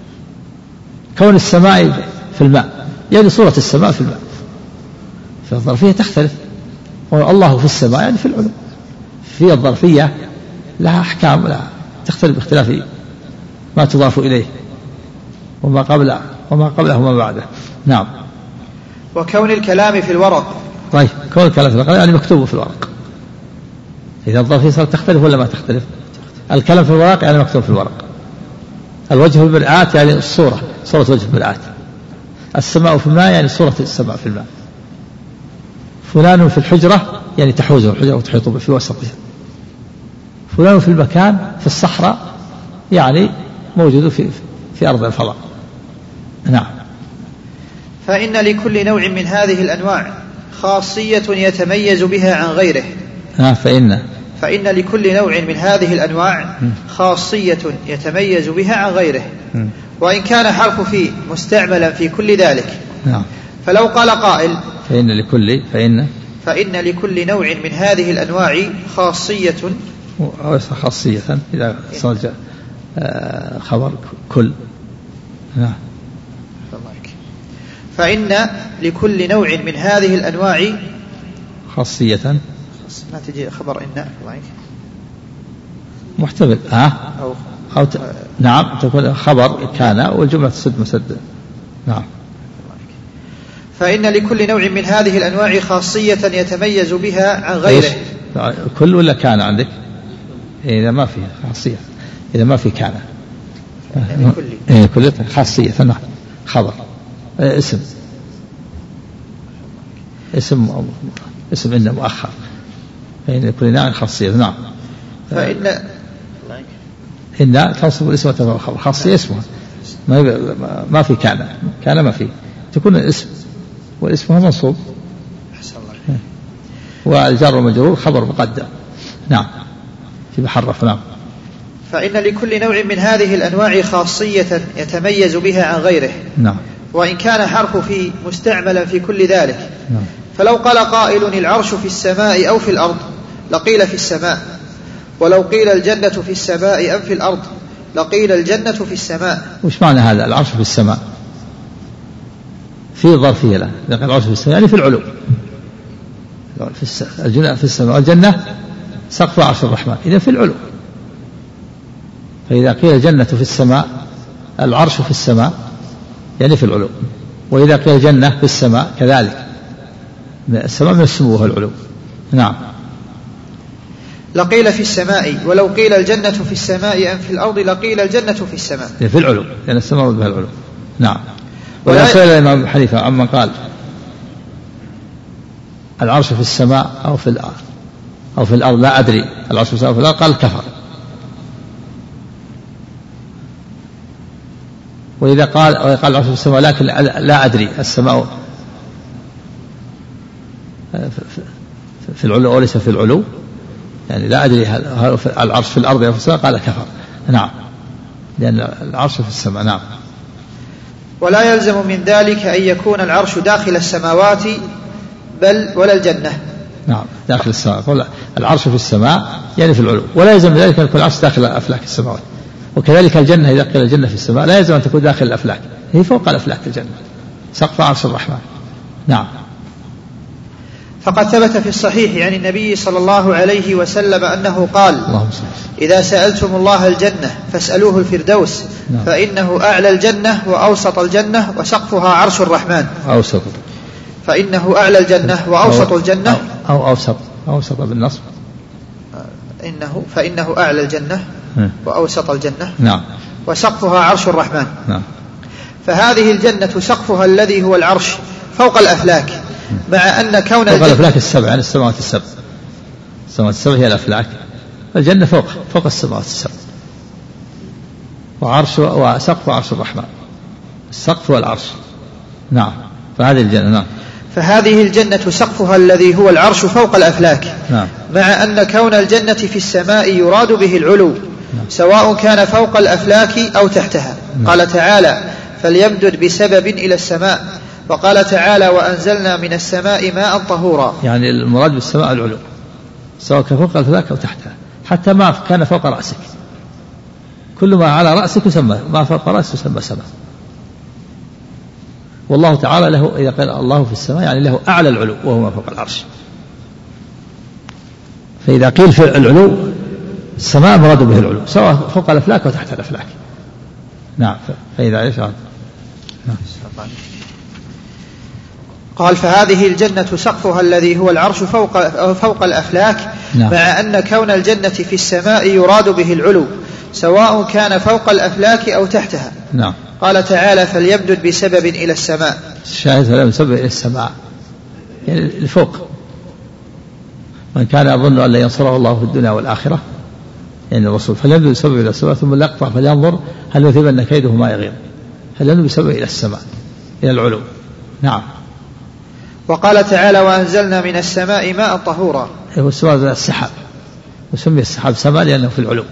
كون السماء في الماء يعني صورة السماء في الماء، فالظرفية تختلف. والله في السماء يعني في العلو. في الظرفية لها أحكام، لها تختلف باختلاف ما تضاف إليه وما قبله وما قبله وما بعده. نعم. وكون الكلام في الورق، طيب، كون الكلام في الورق يعني مكتوب في الورق. إذا الظرفية صارت تختلف ولا ما تختلف؟ الكلام في الورق يعني مكتوب في الورق. الوجه في المرآة يعني الصورة، صورة وجه في المرآة. السماء في الماء يعني صورة السماء في الماء. فلان في الحجرة يعني تحوزه الحجرة وتحيط به في وسطها. فلان في المكان في الصحراء يعني موجود في في أرض الفضاء. نعم. فإن لكل نوع من هذه الأنواع خاصية يتميز بها عن غيره. آه فإن فإن لكل نوع من هذه الأنواع خاصية يتميز بها عن غيره. م. وإن كان حرف في مستعملا في كل ذلك. نعم. فلو قال قائل فإن لكل فإن فإن لكل نوع من هذه الأنواع خاصية، أو خاصية إذا صار خبر كل. نعم. فإن لكل نوع من هذه الأنواع خاصية، ما تجي خبر إن محتمل ها أو, أو ت... نعم تكون خبر كان والجملة تسد مسد. نعم. فإن لكل نوع من هذه الأنواع خاصية يتميز بها عن غيره. كل ولا كان عندك؟ إذا ما في خاصية، إذا ما في كان إيه كل خاصية نعم. خبر إيه اسم اسم اسم إنه مؤخر إن كل نوع خاصية نعم. فإن إن تنصب الاسم وترفع الخبر خاصية اسمها ما ما في كان كان ما في تكون الاسم والاسم هو منصوب والجار والمجرور خبر مقدم نعم في محرف نعم. فإن لكل نوع من هذه الأنواع خاصية يتميز بها عن غيره نعم. وإن كان حرف في مستعملا في كل ذلك نعم. فلو قال قائل العرش في السماء أو في الأرض لقيل في السماء، ولو قيل الجنة في السماء أم في الأرض لقيل الجنة في السماء. وش معنى هذا العرش في السماء؟ في ظرفية له لكن العرش في السماء يعني في العلو في الجنة في السماء والجنة سقف عرش الرحمن إذا في العلو. فإذا قيل الجنة في السماء العرش في السماء يعني في العلو، وإذا قيل الجنة في السماء كذلك السماء من السمو وهو العلو نعم. لقيل في السماء، ولو قيل الجنة في السماء أم في الأرض لقيل الجنة في السماء في العلو لأن يعني السماء بها العلو نعم. ولا سئل الإمام حنيفة عمن قال العرش في السماء أو في الأرض أو في الأرض لا أدري العرش في السماء أو في الأرض قال كفر. وإذا قال قال العرش في السماء لكن لا أدري السماء في العلو وليس في العلو يعني لا أدري هل العرش في الأرض أو في السماء قال كفر نعم لأن العرش في السماء نعم. ولا يلزم من ذلك أن يكون العرش داخل السماوات بل ولا الجنة نعم داخل السماء. العرش في السماء يعني في العلو، ولا يلزم من ذلك أن يكون العرش داخل أفلاك السماوات. وكذلك الجنة إذا قيل الجنة في السماء لا يلزم أن تكون داخل الأفلاك، هي فوق الأفلاك الجنة سقف عرش الرحمن نعم. فقد ثبت في الصحيح عن النبي صلى الله عليه وسلم أنه قال إذا سألتم الله الجنة فاسألوه الفردوس نعم. فإنه أعلى الجنة وأوسط الجنة وسقفها عرش الرحمن. أوسط فإنه أعلى الجنة وأوسط الجنة أو, أو أوسط أوسط بالنصب إنه فإنه أعلى الجنة وأوسط الجنة نعم وسقفها عرش الرحمن نعم. فهذه الجنة سقفها الذي هو العرش فوق الأفلاك، مع أن كون فوق الأفلاك السبع يعني السماوات السبع السماوات السبع هي الأفلاك، الجنة فوق فوق السماوات السبع وعرش وسقف عرش الرحمن السقف والعرش نعم. فهذه الجنة نعم فهذه الجنة سقفها الذي هو العرش فوق الأفلاك نعم. مع أن كون الجنة في السماء يراد به العلو نعم. سواء كان فوق الأفلاك أو تحتها نعم. قال تعالى فليمدد بسبب إلى السماء، وقال تعالى وأنزلنا من السماء ماء طهورا. يعني المراد بالسماء العلو سواء كان فوق الأفلاك أو تحتها، حتى ما كان فوق رأسك كل ما على رأسك يسمى ما فوق رأسك يسمى سماء. والله تعالى له إذا قال الله في السماء يعني له أعلى العلو وهو ما فوق العرش. فإذا قيل في العلو السماء مراد به العلو سواء فوق الأفلاك أو تحت الأفلاك نعم. فإذا إيش نعم. قال فهذه الجنة سقفها الذي هو العرش فوق, فوق الأفلاك نعم. مع أن كون الجنة في السماء يراد به العلو سواء كان فوق الأفلاك أو تحتها نعم. قال تعالى فليمدد بسبب إلى السماء. الشاهد فليمدد بسبب إلى السماء يعني الفوق. من كان يظن أن لا ينصره الله في الدنيا والآخرة يعني الرسول فليمدد بسبب إلى السماء ثم ليقطع فلينظر هل يذهبن كيده ما يغيظ. فليمدد بسبب إلى السماء إلى العلو نعم. وقال تعالى وأنزلنا من السماء ماء طهورا. هو السماء السحاب وسمي السحاب سماء لأنه في العلو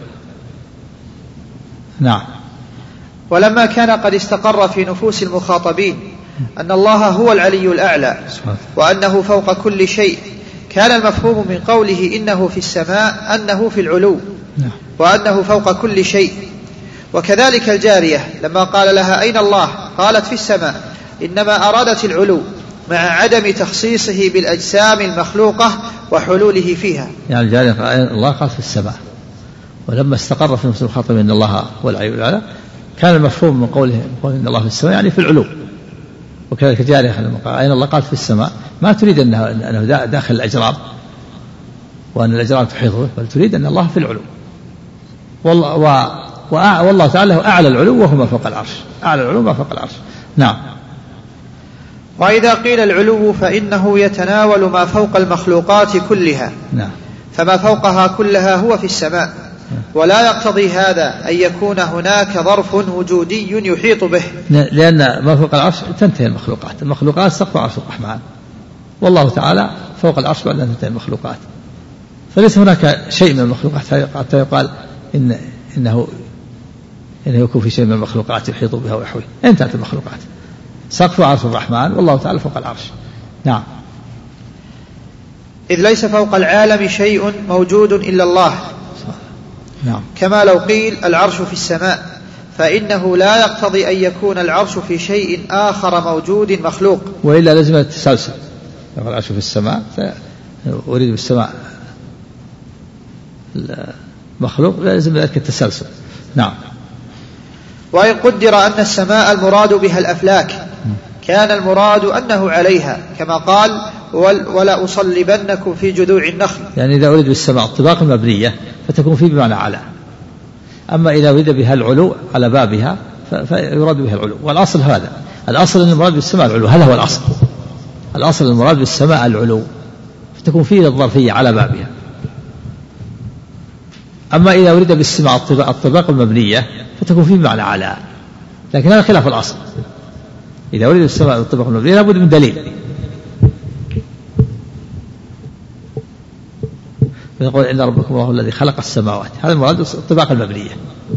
نعم. ولما كان قد استقر في نفوس المخاطبين أن الله هو العلي الأعلى وأنه فوق كل شيء كان المفهوم من قوله إنه في السماء أنه في العلو وأنه فوق كل شيء. وكذلك الجارية لما قال لها أين الله قالت في السماء إنما أرادت العلو مع عدم تخصيصه بالأجسام المخلوقة وحلوله فيها. يعني الجارية الله قال في السماء، ولما استقر في نفس الخاطب إن الله هو العلي الأعلى كان المفهوم من قوله إن الله في السماء يعني في العلو. وكذلك الجارية لما قال أين الله قال في السماء ما تريد أنه, أنه داخل الأجرام وأن الأجرام تحيط به، بل تريد أن الله في العلو، والله, و... و... والله تعالى هو أعلى العلو وهو ما فوق العرش، أعلى العلو ما فوق العرش. نعم. وإذا قيل العلو فإنه يتناول ما فوق المخلوقات كلها. نعم. فما فوقها كلها هو في السماء، ولا يقتضي هذا أن يكون هناك ظرف وجودي يحيط به، لأن ما فوق العرش تنتهي المخلوقات، المخلوقات سقف عرش الرحمن، والله تعالى فوق العرش بعد أن تنتهي المخلوقات، فليس هناك شيء من المخلوقات حتى يقال إن إنه إنه يكون في شيء من المخلوقات يحيط بها ويحوي، انتهت المخلوقات، سقف عرش الرحمن والله تعالى فوق العرش. نعم. إذ ليس فوق العالم شيء موجود إلا الله. نعم. كما لو قيل العرش في السماء، فإنه لا يقتضي أن يكون العرش في شيء آخر موجود مخلوق، وإلا لازم التسلسل، العرش في السماء أريد بالسماء مخلوق لازم ذلك التسلسل. نعم. وإن قدر أن السماء المراد بها الأفلاك كان المراد أنه عليها، كما قال ولا أصلبنكم في جذوع النخل، يعني إذا أريد بالسماء الطباق المبنية فتكون فيه بمعنى على، أما إذا أريد بها العلو على بابها فيراد بها العلو، والأصل هذا، الأصل أن المراد بالسماء العلو، هذا هو الأصل، الأصل المراد بالسماء العلو فتكون فيه الظرفية على بابها. أما إذا أريد بالسماء الطباق المبنية فتكون فيه بمعنى على، لكن هذا خلاف الأصل، إذا أريد بالسماء الطباق المبنية لابد من دليل، يقول إن ربكم الله الذي خلق السماوات، هذا المراد الطباق المبنية.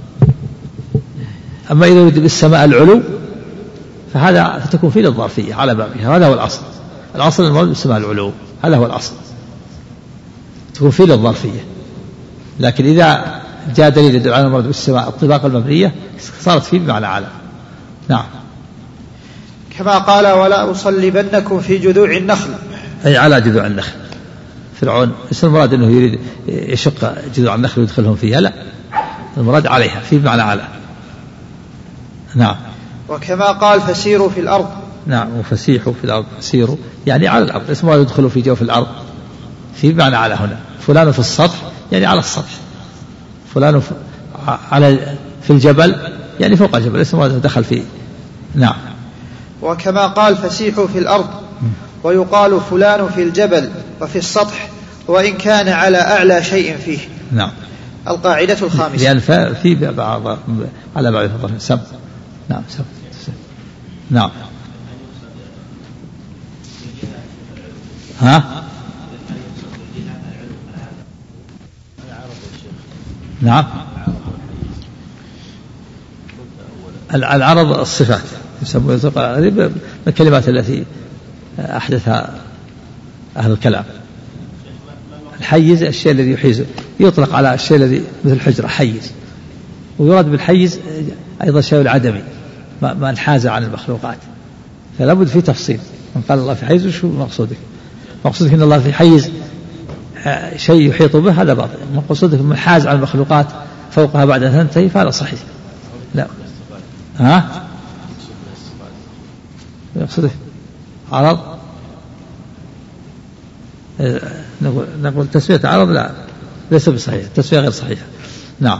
أما إذا يريد بالسماء العلو فهذا فتكون فيه الظرفية على بابها، هذا هو الأصل، الأصل المراد بالسماء العلو، هذا هو الأصل، تكون فيه الظرفية. لكن إذا جاء دليل يدل على المراد بالسماء الطباق المبنية صارت فيه بمعنى على. نعم. كما قال ولا أصلبنكم في جذوع النخل، أي على جذوع النخل. فرعون ليس المراد أنه يريد يشق جذوع النخل ويدخلهم فيها، لا، المراد عليها في بمعنى على. نعم. وكما قال فسيروا في الأرض. نعم. وفسيحوا في الأرض، سيروا يعني على الأرض، ليس المراد يدخلوا في جوف الأرض، في بمعنى على هنا. فلان في السطح يعني على السطح، فلان في على في الجبل يعني فوق الجبل، ليس المراد دخل فيه. نعم. وكما قال فسيحوا في الأرض، ويقال فلان في الجبل وفي السطح وإن كان على أعلى شيء فيه. نعم. القاعدة الخامسة. يعني في بعض على بعض الفضل سب. نعم سب. نعم. ها. نعم. العرض الصفات يسمونه هذه الكلمات التي أحدثها أهل الكلام. الحيز الشيء الذي يحيز، يطلق على الشيء الذي مثل الحجرة حيز، ويراد بالحيز أيضا شيء العدمي ما انحاز عن المخلوقات، فلا بد في تفصيل. من قال الله في حيز شو مقصودك؟ مقصودك أن الله في حيز شيء يحيط به، هذا باطل. مقصودك منحاز عن المخلوقات فوقها بعد أن تنتهي، فهذا صحيح. لا. ها؟ يقصده عرض، نقول نقول تسوية عرض لا ليس بصحيح، تسوية غير صحيحة. نعم.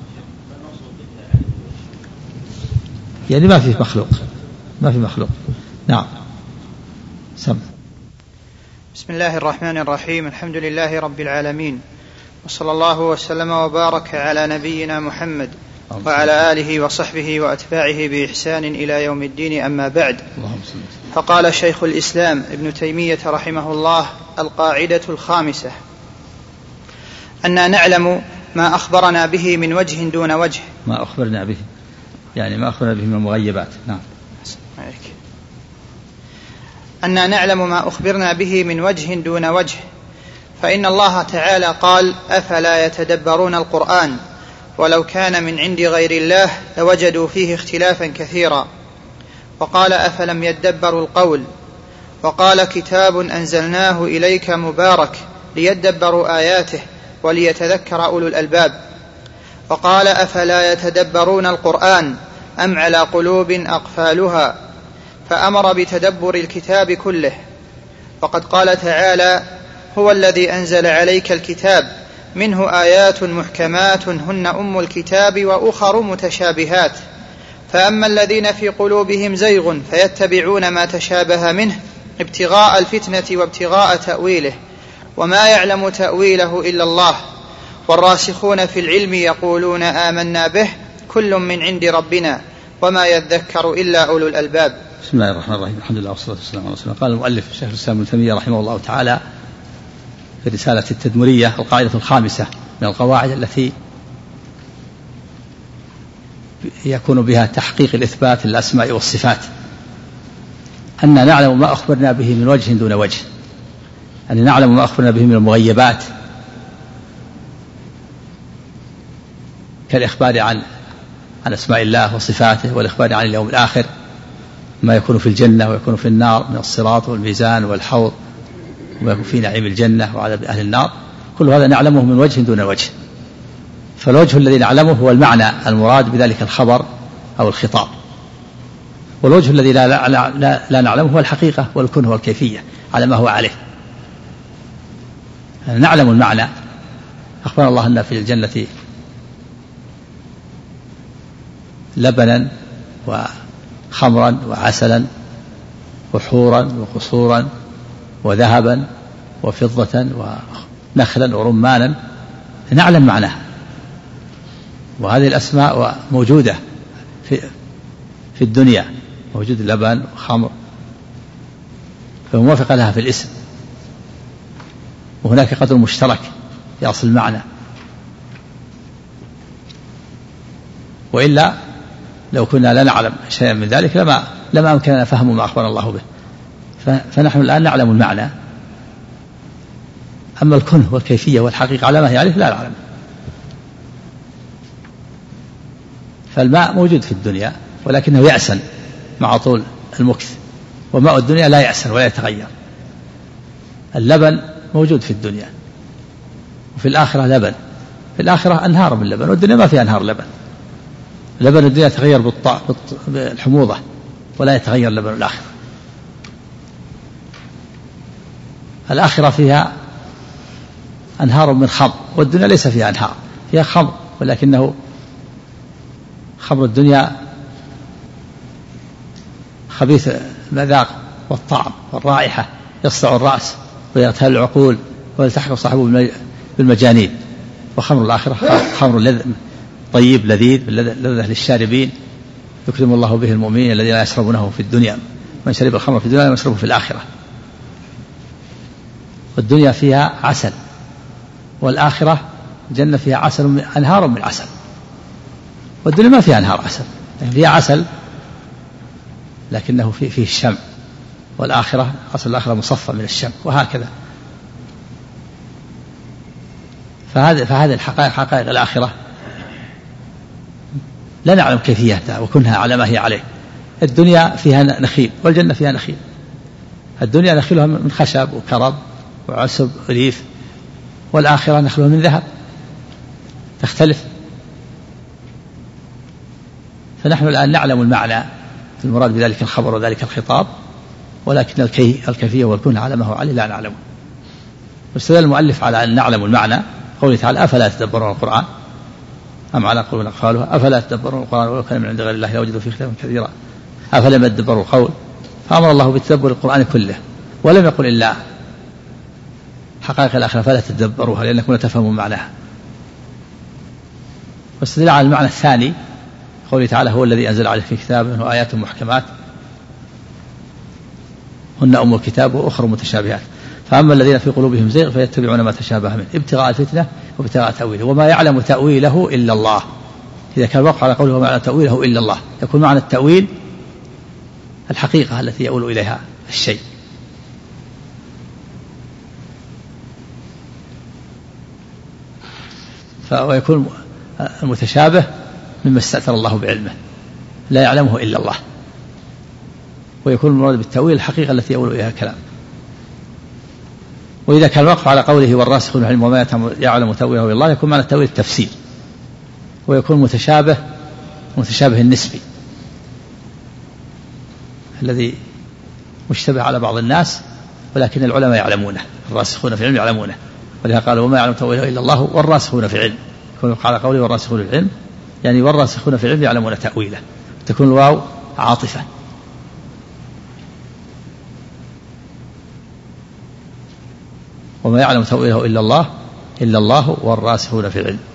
يعني ما في مخلوق، ما في مخلوق. نعم. سم. بسم الله الرحمن الرحيم، الحمد لله رب العالمين، وصلى الله وسلم وبارك على نبينا محمد وعلى آله وصحبه وأتباعه بإحسان إلى يوم الدين. أما بعد، فقال شيخ الإسلام ابن تيمية رحمه الله: القاعدة الخامسة أننا نعلم ما أخبرنا به من وجه دون وجه. ما أخبرنا به يعني ما أخبرنا به من المغيبات. نعم. أننا نعلم ما أخبرنا به من وجه دون وجه، فإن الله تعالى قال: أفلا يتدبرون القرآن ولو كان من عند غير الله لوجدوا فيه اختلافا كثيرا. وقال: أفلم يدبروا القول. وقال: كتاب أنزلناه إليك مبارك ليدبروا آياته وليتذكر أولو الألباب. وقال: أفلا يتدبرون القرآن أم على قلوب أقفالها. فأمر بتدبر الكتاب كله. وقد قال تعالى: هو الذي أنزل عليك الكتاب منه آيات محكمات هن أم الكتاب وأخر متشابهات فأما الذين في قلوبهم زيغ فيتبعون ما تشابه منه ابتغاء الفتنة وابتغاء تأويله وما يعلم تأويله إلا الله والراسخون في العلم يقولون آمنا به كل من عند ربنا وما يذكر إلا أولو الألباب. بسم الله الرحمن الرحيم. الحمد لله والصلاة والسلام على رسول الله. قال المؤلف شيخ الإسلام ابن تيمية رحمه الله تعالى في رسالة التدمرية القاعدة الخامسة من القواعد التي يكون بها تحقيق الإثبات للأسماء والصفات أن نعلم ما أخبرنا به من وجه دون وجه، أن نعلم ما أخبرنا به من المغيبات كالإخبار عن عن أسماء الله وصفاته والإخبار عن اليوم الآخر، ما يكون في الجنة ويكون في النار من الصراط والميزان والحوض وما يكون في نعيم الجنة وعذاب أهل النار، كل هذا نعلمه من وجه دون وجه. فالوجه الذي نعلمه هو المعنى المراد بذلك الخبر أو الخطاب، والوجه الذي لا, لا, لا, لا نعلمه هو الحقيقة والكون هو الكيفية على ما هو عليه. نعلم المعنى. أخبر الله أن في الجنة لبنا وخمرا وعسلا وحورا وقصورا وذهبا وفضة ونخلا ورمانا، نعلم معناها، وهذه الأسماء موجودة في في الدنيا، موجود لبن وخمر فموافقة لها في الاسم، وهناك قدر مشترك في أصل المعنى، وإلا لو كنا لا نعلم شيئا من ذلك لما لما أمكننا فهم ما أخبر الله به. فنحن الآن نعلم المعنى، أما الكنه والكيفية والحقيقة على ما هي عليه لا نعلم. فالماء موجود في الدنيا ولكنه يأسن مع طول المكث، وماء الدنيا لا يأسن ولا يتغير. اللبن موجود في الدنيا وفي الآخرة لبن، في الآخرة أنهار من اللبن، والدنيا ما فيها أنهار لبن. لبن الدنيا يتغير بالحموضة ولا يتغير لبن الآخرة. الآخرة فيها أنهار من خمر، والدنيا ليس فيها أنهار، فيها خمر ولكنه خمر الدنيا خبيث المذاق والطعم والرائحة، يصدع الرأس ويغتال العقول ويلتحق صاحبه بالمجانين. وخمر الآخرة خمر لذ طيب لذيذ لذة للشاربين يكرم الله به المؤمنين الذين يشربونه في الدنيا، من شرب الخمر في الدنيا يشربه في الآخرة. والدنيا فيها عسل، والآخرة الجنة فيها عسل أنهار من عسل، والدنيا ما فيها أنهار عسل، فيها عسل لكنه فيه, فيه الشمع، والآخرة عسل الآخرة مصفى من الشمع، وهكذا. فهذه فهذه الحقائق حقائق الآخرة لا نعلم كيفيتها وكنها على ما هي عليه. الدنيا فيها نخيل والجنة فيها نخيل، الدنيا نخيلها من خشب وكرب وعسب وريف، والآخرة نخلها من ذهب، تختلف. فنحن الآن نعلم المعنى المراد بذلك الخبر وذلك الخطاب، ولكن الكي الكيفية والكون على ما هو عليه لا نعلمه. واستدل المؤلف على أن نعلم المعنى قوله تعالى أفلا يتدبرون القرآن أم على قلوب أقفالها أفلا يتدبرون القرآن ولو كان من عند غير الله لوجدوا فيه اختلافا كثيرا أفلم يتدبروا القول. فأمر الله بتدبر القرآن كله، ولم يقل إلا حقائق الآخرة فلا تتدبروها لأنكم لا تفهمون معناها. واستدل على المعنى الثاني قوله تعالى هو الذي أنزل عليك في كتابه آيات محكمات هن أم الكتاب وأخرى متشابهات فأما الذين في قلوبهم زيغ فيتبعون ما تشابه منه ابتغاء الفتنة وابتغاء تأويله وما يعلم تأويله إلا الله. إذا كان وقع على قوله وما يعلم تأويله إلا الله يكون معنى التأويل الحقيقة التي يؤول إليها الشيء. ويكون المتشابه مما استأثر الله بعلمه لا يعلمه إلا الله، ويكون المراد بالتأويل الحقيقة التي يؤول إليها الكلام. وإذا كان الوقف على قوله والراسخون في العلم وما يعلم تأويله إلا الله يكون معنى التأويل التفسير، ويكون متشابه متشابه النسبي الذي مشتبه على بعض الناس ولكن العلماء يعلمونه، الراسخون في العلم يعلمونه، ولذا قالوا وما يعلم تأويله إلا الله والراسخون في العلم. يكون على قوله والراسخون في العلم يعني والراسخون في العلم يعلمون تأويله، تكون الواو عاطفة. وما يعلم تأويله إلا الله إلا الله والراسخون في العلم.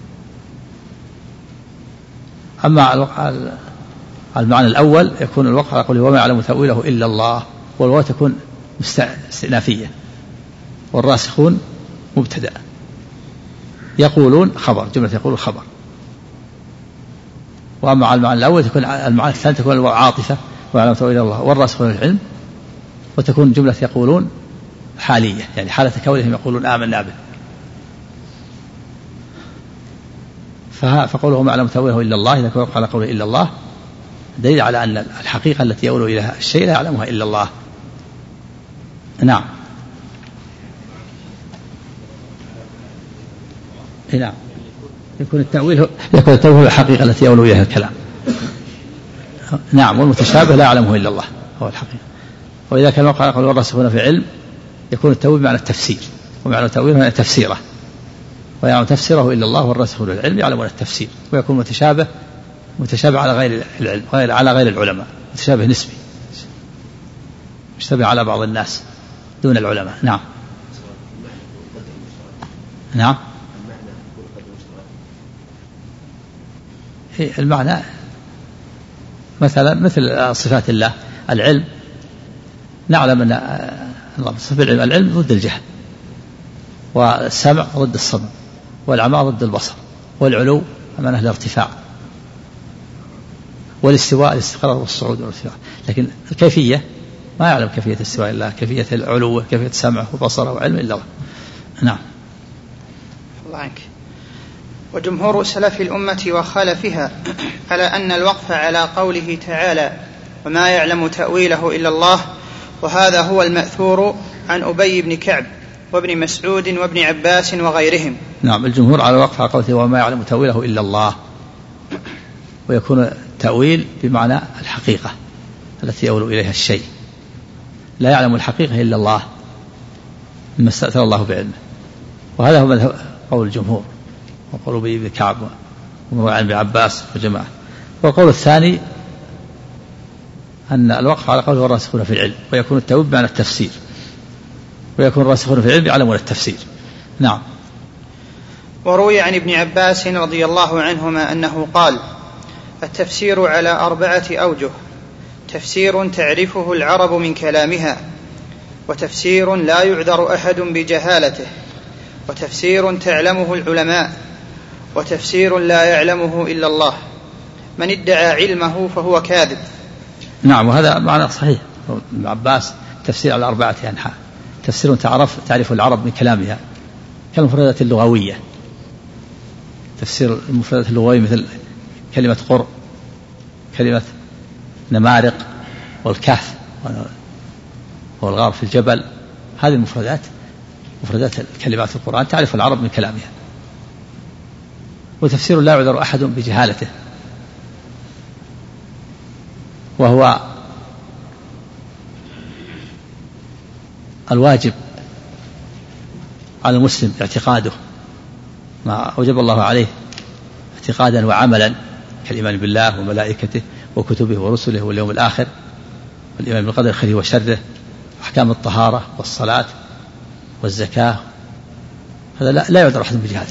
أما المعنى الأول يكون الوقف على قوله وما يعلم تأويله إلا الله، والواو تكون استئنافية، والراسخون مبتدأ، يقولون خبر، جملة يقول خبر. وأما المعنى الأول تكون المعنى الثاني تكون الواو عاطفة ويعلم تأويله الله والراسخون في العلم، وتكون جملة يقولون حالية، يعني حالة كونهم يقولون آمنا به. فقوله ما يعلم تأويله إلا الله إذا كان على قوله إلا الله دليل على أن الحقيقة التي يؤول إليها الشيء لا يعلمها إلا الله. نعم. نعم. يكون التأويل يكون التأويل الحقيقة التي يؤول إليها الكلام. نعم. والمتشابه لا يعلمه إلا الله هو الحقيقة. وإذا كان وقع قول الراسخون في علم يكون التأويل معنى التفسير، ومعنى تأويله معنى تفسيره، ويعلم تفسيره إلا الله والراسخون في العلم يعلمون التفسير. ويكون متشابه متشابه على غير العلم، غير على غير العلماء، متشابه نسبي، مشتبه على بعض الناس دون العلماء. نعم. نعم. المعنى مثلا مثل صفات الله، العلم نعلم أن صفة العلم العلم ضد الجهل، والسمع ضد الصمم، والعمى ضد البصر، والعلو معناه الارتفاع، والاستواء الاستقرار والصعود والارتفاع. لكن الكيفية ما يعلم كيفية الاستواء إلا كيفية العلو، كيفية سمعه وبصره وعلم إلا الله. نعم. الله عنك. وجمهور سلف الأمة وخلفها على أن الوقف على قوله تعالى وما يعلم تأويله إلا الله، وهذا هو المأثور عن أبي بن كعب وابن مسعود وابن عباس وغيرهم. نعم. الجمهور على الوقف على قوله وما يعلم تأويله إلا الله، ويكون التأويل بمعنى الحقيقة التي يؤول إليها الشيء، لا يعلم الحقيقة إلا الله مما استأثر الله بعلمه. وهذا هو قول الجمهور وقول أبي بن كعب ومروان بن عباس وجماعة. والقول الثاني أن الوقف على قوله الراسخون في العلم، ويكون التأويل بمعنى التفسير، ويكون الراسخون في العلم يعلمون التفسير. نعم. وروي عن ابن عباس رضي الله عنهما أنه قال التفسير على أربعة أوجه: تفسير تعرفه العرب من كلامها، وتفسير لا يعذر أحد بجهالته، وتفسير تعلمه العلماء، وتفسير لا يعلمه إلا الله. من ادعى علمه فهو كاذب. نعم. وهذا معنى صحيح. ابن عباس تفسير على أربعة أنحاء: تفسير تعرف تعرف العرب من كلامها كالمفردات اللغوية، تفسير المفردات اللغوية مثل كلمة قر، كلمة نمارق، والكهف والغار في الجبل. هذه المفردات مفردات كلمات القرآن تعرف العرب من كلامها. وتفسير لا يعذر أحد بجهالته، وهو الواجب على المسلم اعتقاده ما أوجب الله عليه اعتقادا وعملا، كالإيمان بالله وملائكته وكتبه ورسله واليوم الآخر، والإيمان بالقدر خيره وشره، أحكام الطهارة والصلاة والزكاة. هذا لا, لا يعذر أحد بجهاده.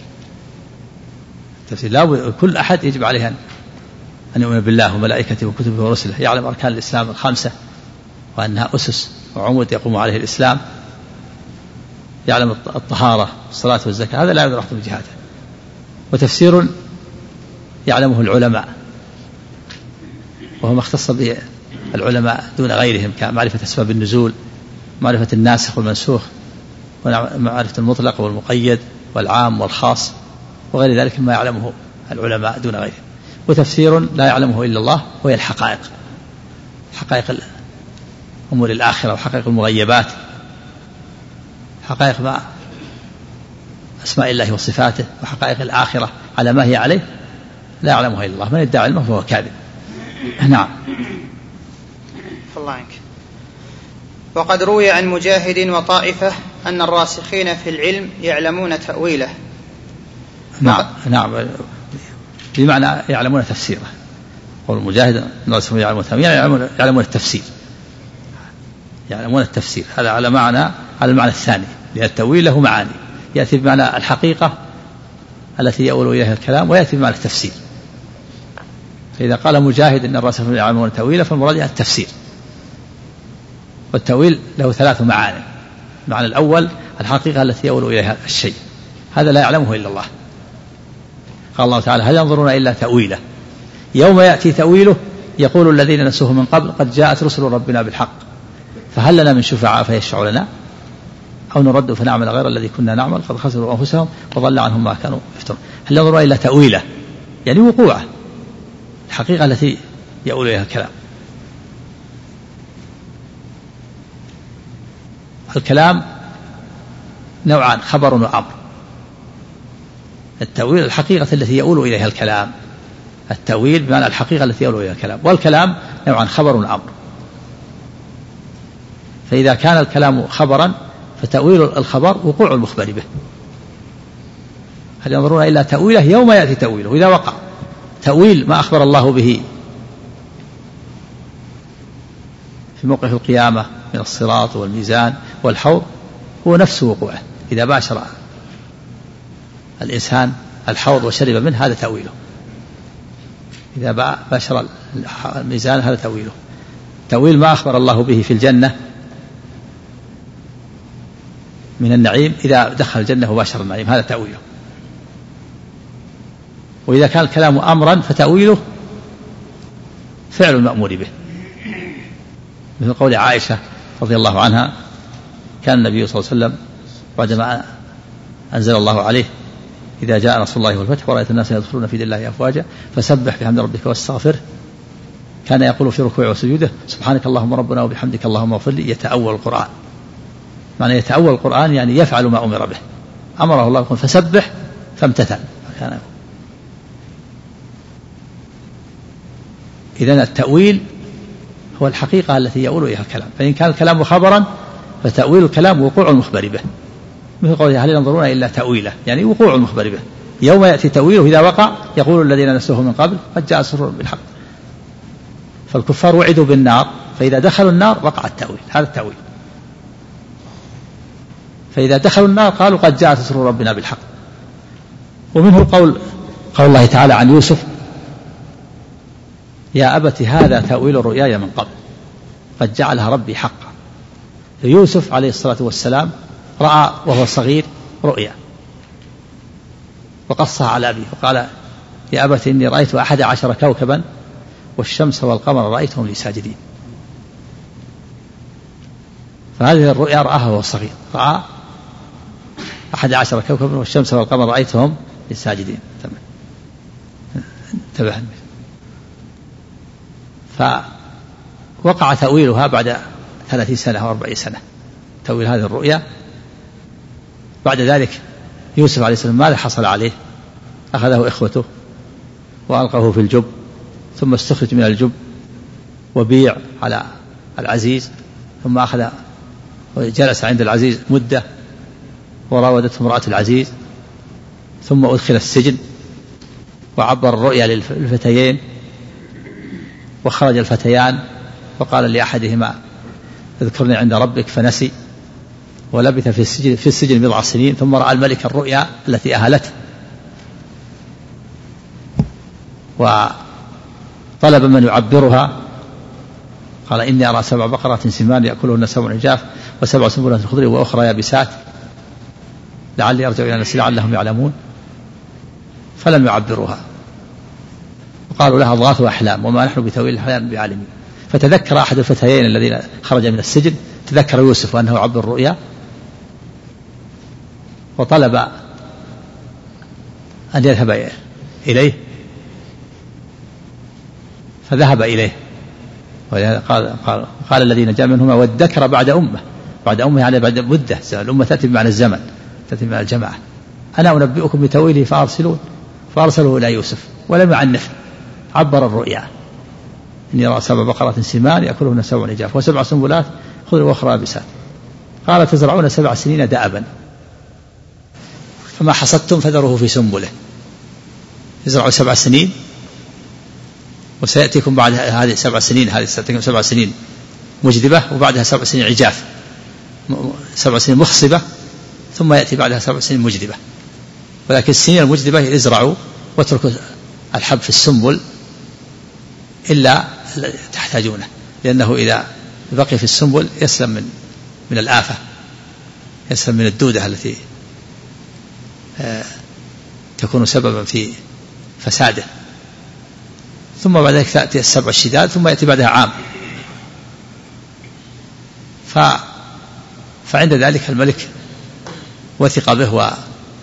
لا، كل أحد يجب عليه أن يؤمن بالله وملائكته وكتبه ورسله، يعلم أركان الإسلام الخمسة وأنها أسس وعمود يقوم عليه الإسلام، يعلم الطهارة والصلاة والزكاة. هذا لا يعذر أحد بجهاده. وتفسير يعلمه العلماء، وهو ما اختص به العلماء دون غيرهم، كمعرفة أسباب النزول، معرفة الناسخ والمنسوخ، ومعرفة المطلق والمقيد والعام والخاص، وغير ذلك ما يعلمه العلماء دون غيرهم. وتفسير لا يعلمه إلا الله، وهي الحقائق، حقائق أمور الآخرة وحقائق المغيبات، حقائق ما أسماء الله وصفاته وحقائق الآخرة على ما هي عليه لا يعلمها إلا الله. من ادعى علمه فهو كاذب. نعم. الله عنك. وقد روي عن مجاهد وطائفة أن الراسخين في العلم يعلمون تأويله. نعم نعم بمعنى يعلمون تفسيره. قول المجاهد الراسخين يعلمون تأويله يعلمون التفسير، يعلمون التفسير. هذا على معنى على المعنى الثاني، لأن التأويل له معاني، يأتي بمعنى الحقيقة التي يؤول إليها الكلام، ويأتي بمعنى التفسير. فإذا قال مجاهد أن الراسخين يعلمون تأويله فالمراد التفسير. والتأويل له ثلاث معاني. المعنى الأول الحقيقة التي يؤول إليها الشيء، هذا لا يعلمه إلا الله. قال الله تعالى هل ينظرون إلا تأويله يوم يأتي تأويله يقول الذين نسوه من قبل قد جاءت رسل ربنا بالحق فهل لنا من شفعاء فيشفعوا لنا أو نرد فنعمل غير الذي كنا نعمل قد خسروا أنفسهم وضل عنهم ما كانوا يفترون. هل ينظرون إلا تأويله يعني وقوعه، الحقيقة التي يؤول إليها الكلام. الكلام نوعان، خبر وأمر. التأويل الحقيقة التي يؤول إليها الكلام، التأويل بمعنى الحقيقة التي يؤول إليها الكلام. والكلام نوعان، خبر وأمر. فإذا كان الكلام خبرا فتأويل الخبر وقوع المخبر به. هل ينظرون إلا تأويله يوم يأتي تأويله. إذا وقع تأويل ما أخبر الله به في موقف القيامة من الصراط والميزان والحوض هو نفس وقوعه. إذا باشر الإنسان الحوض وشرب منه هذا تأويله. إذا باشر الميزان هذا تأويله. تأويل ما أخبر الله به في الجنة من النعيم، إذا دخل الجنة وباشر النعيم هذا تأويله. وإذا كان الكلام أمرا فتأويله فعل المأمور به، مثل قول عائشة رضي الله عنها كان النبي صلى الله عليه وسلم بعدما أنزل الله عليه إذا جاء نصر الله والفتح ورأيت الناس يدخلون في دين الله أفواجا فسبح بحمد ربك واستغفره، كان يقول في ركوعه وسجوده سبحانك اللهم ربنا وبحمدك اللهم اغفر لي. يتأول القرآن، معنى يتأول القرآن يعني يفعل ما أمر به. أمره الله يقول فسبح فامتثل. إذن التأويل هو الحقيقة التي يؤول إليها الكلام. فإن كان الكلام خبرا فتأويل الكلام وقوع المخبر به، مثل قوله هل ينظرون إلا تأويله يعني وقوع المخبر به. يوم يأتي تأويله إذا وقع يقول الذين نسوه من قبل قد جاء سرور بالحق. فالكفار وعدوا بالنار فإذا دخلوا النار وقع التأويل، هذا التأويل. فإذا دخلوا النار قالوا قد جاءت سرور ربنا بالحق. ومنه قول قول الله تعالى عن يوسف يا أبت هذا تأويل رؤياي من قبل قد جعلها ربي حقا. يوسف عليه الصلاة والسلام رأى وهو صغير رؤيا وقصها على أبيه وقال يا أبت إني رأيت أحد عشر كوكبا والشمس والقمر رأيتهم لي ساجدين. فهذه الرؤيا رآها وهو صغير، رأى أحد عشر كوكبا والشمس والقمر رأيتهم لي ساجدين. انتبه. فوقع تأويلها بعد ثلاثين سنة أو أربعين سنة، تأويل هذه الرؤيا. بعد ذلك يوسف عليه السلام ماذا حصل عليه؟ أخذه إخوته وألقوه في الجب، ثم استخرج من الجب وبيع على العزيز، ثم أخذ وجلس عند العزيز مدة وراودته امرأة العزيز، ثم أدخل السجن وعبر الرؤيا للفتيين، وخرج الفتيان وقال لأحدهما اذكرني عند ربك فنسي، ولبث في السجن, في السجن بضع سنين، ثم رأى الملك الرؤيا التي أهلته وطلب من يعبرها، قال إني أرى سبع بقرات سمان يأكلهن سبع عجاف وسبع سنبلات خضر وأخرى يابسات لعلي أرجع إلى الناس لعلهم يعلمون، فلم يعبروها وقالوا لها أضغاث أحلام وما نحن بتأويل الأحلام بعالمين. فتذكر أحد الفتيين الذين خرج من السجن، تذكر يوسف وأنه عبر الرؤيا وطلب أن يذهب إليه، فذهب إليه. قال, قال, قال الذي نجا منهما وادكر بعد أمه، بعد أمه يعني بعد مدة، الأمة تأتي بمعنى الزمن، تأتي بمعنى الجماعة. أنا أنبئكم بتأويله فأرسلون، فأرسلوا إلى يوسف ولم يعنف، عبر الرؤيا إني أرى سبع بقرات سمان يأكلهن سبع عجاف وسبع سنبلات خضر وأخرى يابسات. قال تزرعون سبع سنين دأبا فما حصدتم فذروه في سنبله. يزرعوا سبع سنين وسيأتيكم بعد هذه سبع سنين هذه سيأتيكم سبع سنين مجدبة وبعدها سبع سنين عجاف، سبع سنين مخصبة ثم يأتي بعدها سبع سنين مجدبة. ولكن السنين المجدبة يزرعوا واتركوا الحب في السنبل إلا تحتاجونه، لأنه إذا بقي في السنبل يسلم من من الآفة، يسلم من الدودة التي تكون سببا في فساده. ثم بعد ذلك تأتي السبع الشداد ثم يأتي بعدها عام. ف فعند ذلك الملك وثق به و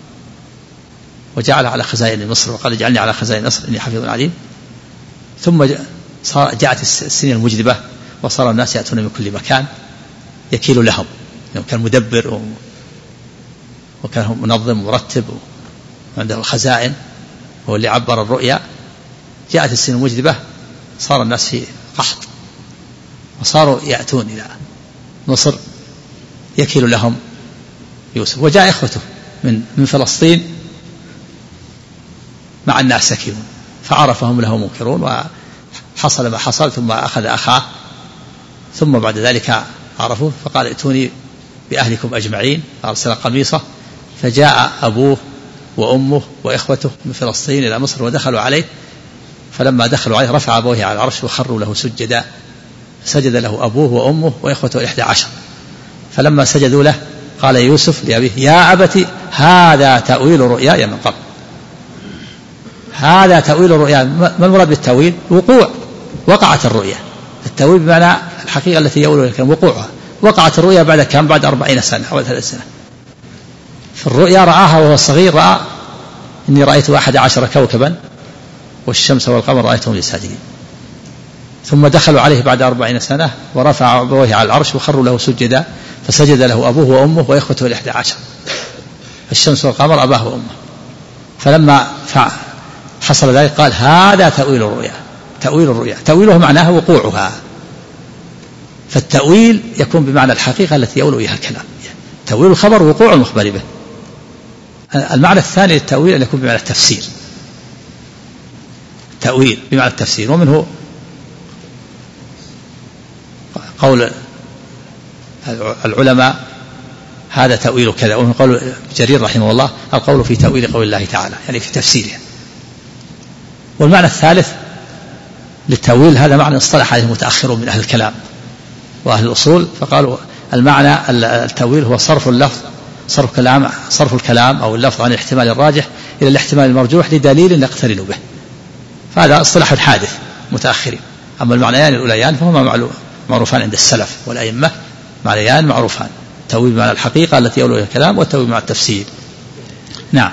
وجعل على خزائن مصر وقال اجعلني على خزائن مصر إني حفيظ عليم. ثم جاءت السنين المجدبة وصار الناس يأتون من كل مكان يكيل لهم، كان مدبر وكان منظم مرتب وعنده الخزائن هو اللي عبر الرؤيا. جاءت السنين المجدبة صار الناس في قحط وصاروا يأتون إلى مصر يكيل لهم يوسف. وجاء إخوته من من فلسطين مع الناس سكينون فعرفهم له منكرون وحصل ما حصل. ثم أخذ أخاه ثم بعد ذلك عرفوه فقال ائتوني بأهلكم أجمعين، فأرسل قميصه فجاء أبوه وأمه وإخوته من فلسطين إلى مصر ودخلوا عليه. فلما دخلوا عليه رفع أبوه على العرش وخروا له سجدا، سجد له أبوه وأمه وإخوته الإحدى عشر. فلما سجدوا له قال يوسف لأبيه يا أبت هذا تأويل رؤياي من قبل. هذا تأويل رؤيا، ما المراد بالتأويل؟ وقوع، وقعت الرؤيا. التأويل بمعنى الحقيقة التي يؤول الكلام وقوعها. وقعت الرؤيا بعد كم؟ بعد أربعين سنة أو ثلاث سنة. في الرؤيا رآها وهو صغير، رأى إني رأيت أحد عشر كوكبا والشمس والقمر رأيتهم لي ساجدين. ثم دخلوا عليه بعد أربعين سنة ورفع أبويه على العرش وخروا له سجدا، فسجد له أبوه وأمه وإخوته الإحدى عشر، الشمس والقمر أباه وأمه. فلما حصل ذلك قال هذا تأويل الرؤيا. تأويل الرؤيا تأويله معناه وقوعها. فالتأويل يكون بمعنى الحقيقة التي يؤول إليها الكلام. تأويل الخبر وقوع المخبر به. المعنى الثاني للتأويل أن يكون بمعنى التفسير. تأويل بمعنى التفسير، ومنه قول العلماء هذا تأويل كذا، ومن قول جرير رحمه الله القول في تأويل قول الله تعالى، يعني في تفسيره. والمعنى الثالث للتأويل هذا معنى اصطلح عليه المتأخرون من أهل الكلام وأهل الأصول، فقالوا المعنى التأويل هو صرف اللفظ صرف كلام صرف الكلام أو اللفظ عن الاحتمال الراجح إلى الاحتمال المرجوح لدليل نقترن به. فهذا اصطلاح حادث متأخرين. أما المعنيان الأوليان فهما معروفان عند السلف والأئمة، معنيان معروفان، تأويل بمعنى الحقيقة التي يؤول إليها الكلام، والتأويل بمعنى التفسير. نعم.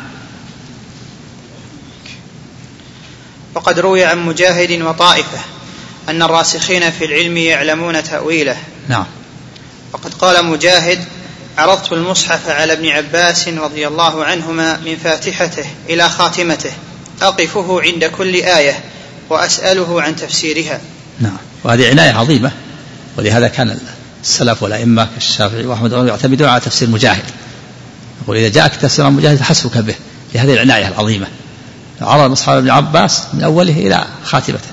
وقد روي عن مجاهد وطائفة أن الراسخين في العلم يعلمون تأويله. نعم. وقد قال مجاهد عرضت المصحف على ابن عباس رضي الله عنهما من فاتحته إلى خاتمته أقفه عند كل آية وأسأله عن تفسيرها. نعم. وهذه عناية عظيمة، ولهذا كان السلف والأئمة كالشافعي وأحمد يعتمدون على تفسير مجاهد. يقول إذا جاءك تفسير عن مجاهد فحسبك به، لهذه العناية العظيمة. عرض المصحف ابن عباس من أوله إلى خاتمته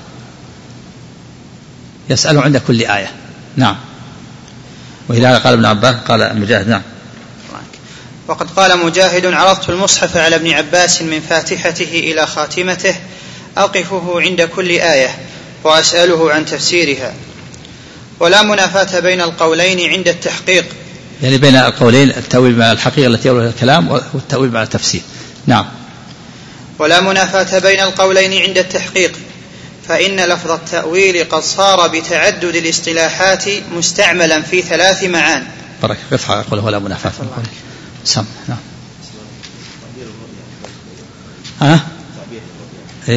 يسأله عند كل آية. نعم. وإلى هذا قال ابن عباس قال مجاهد. نعم. وقد قال مجاهد عرضت المصحف على ابن عباس من فاتحته إلى خاتمته أقفه عند كل آية وأسأله عن تفسيرها. ولا منافاة بين القولين عند التحقيق، يعني بين القولين التأويل مع الحقيقة التي يؤول الكلام والتأويل مع التفسير. نعم. ولا منافاة بين القولين عند التحقيق، فإن لفظ التأويل قد صار بتعدد الاصطلاحات مستعملا في ثلاث معان. بركة رفع أقول ولا منافاة. سم. نعم. ها؟ إيه.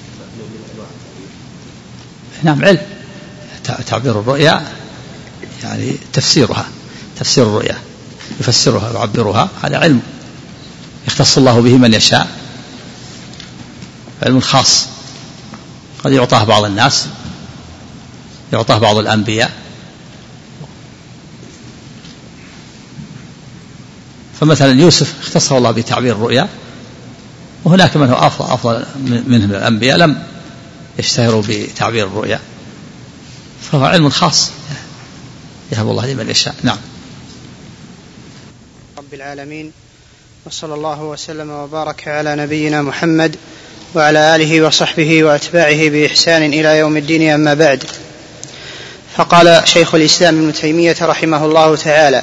نعم. علم تعبير الرؤيا يعني تفسيرها، تفسير الرؤيا يفسرها ويعبرها، هذا علم يختص الله به من يشاء، علم خاص قد يعطاه بعض الناس، يعطاه بعض الأنبياء فمثلا يوسف اختصه الله بتعبير الرؤيا، وهناك من هو أفضل, أفضل منهم الأنبياء لم يشتهروا بتعبير الرؤيا، فهو علم خاص يهب الله لمن يشاء. نعم. رب العالمين، وصلى الله وسلم وبارك على نبينا محمد وعلى آله وصحبه وأتباعه بإحسان إلى يوم الدين. أما بعد، فقال شيخ الإسلام ابن تيمية رحمه الله تعالى: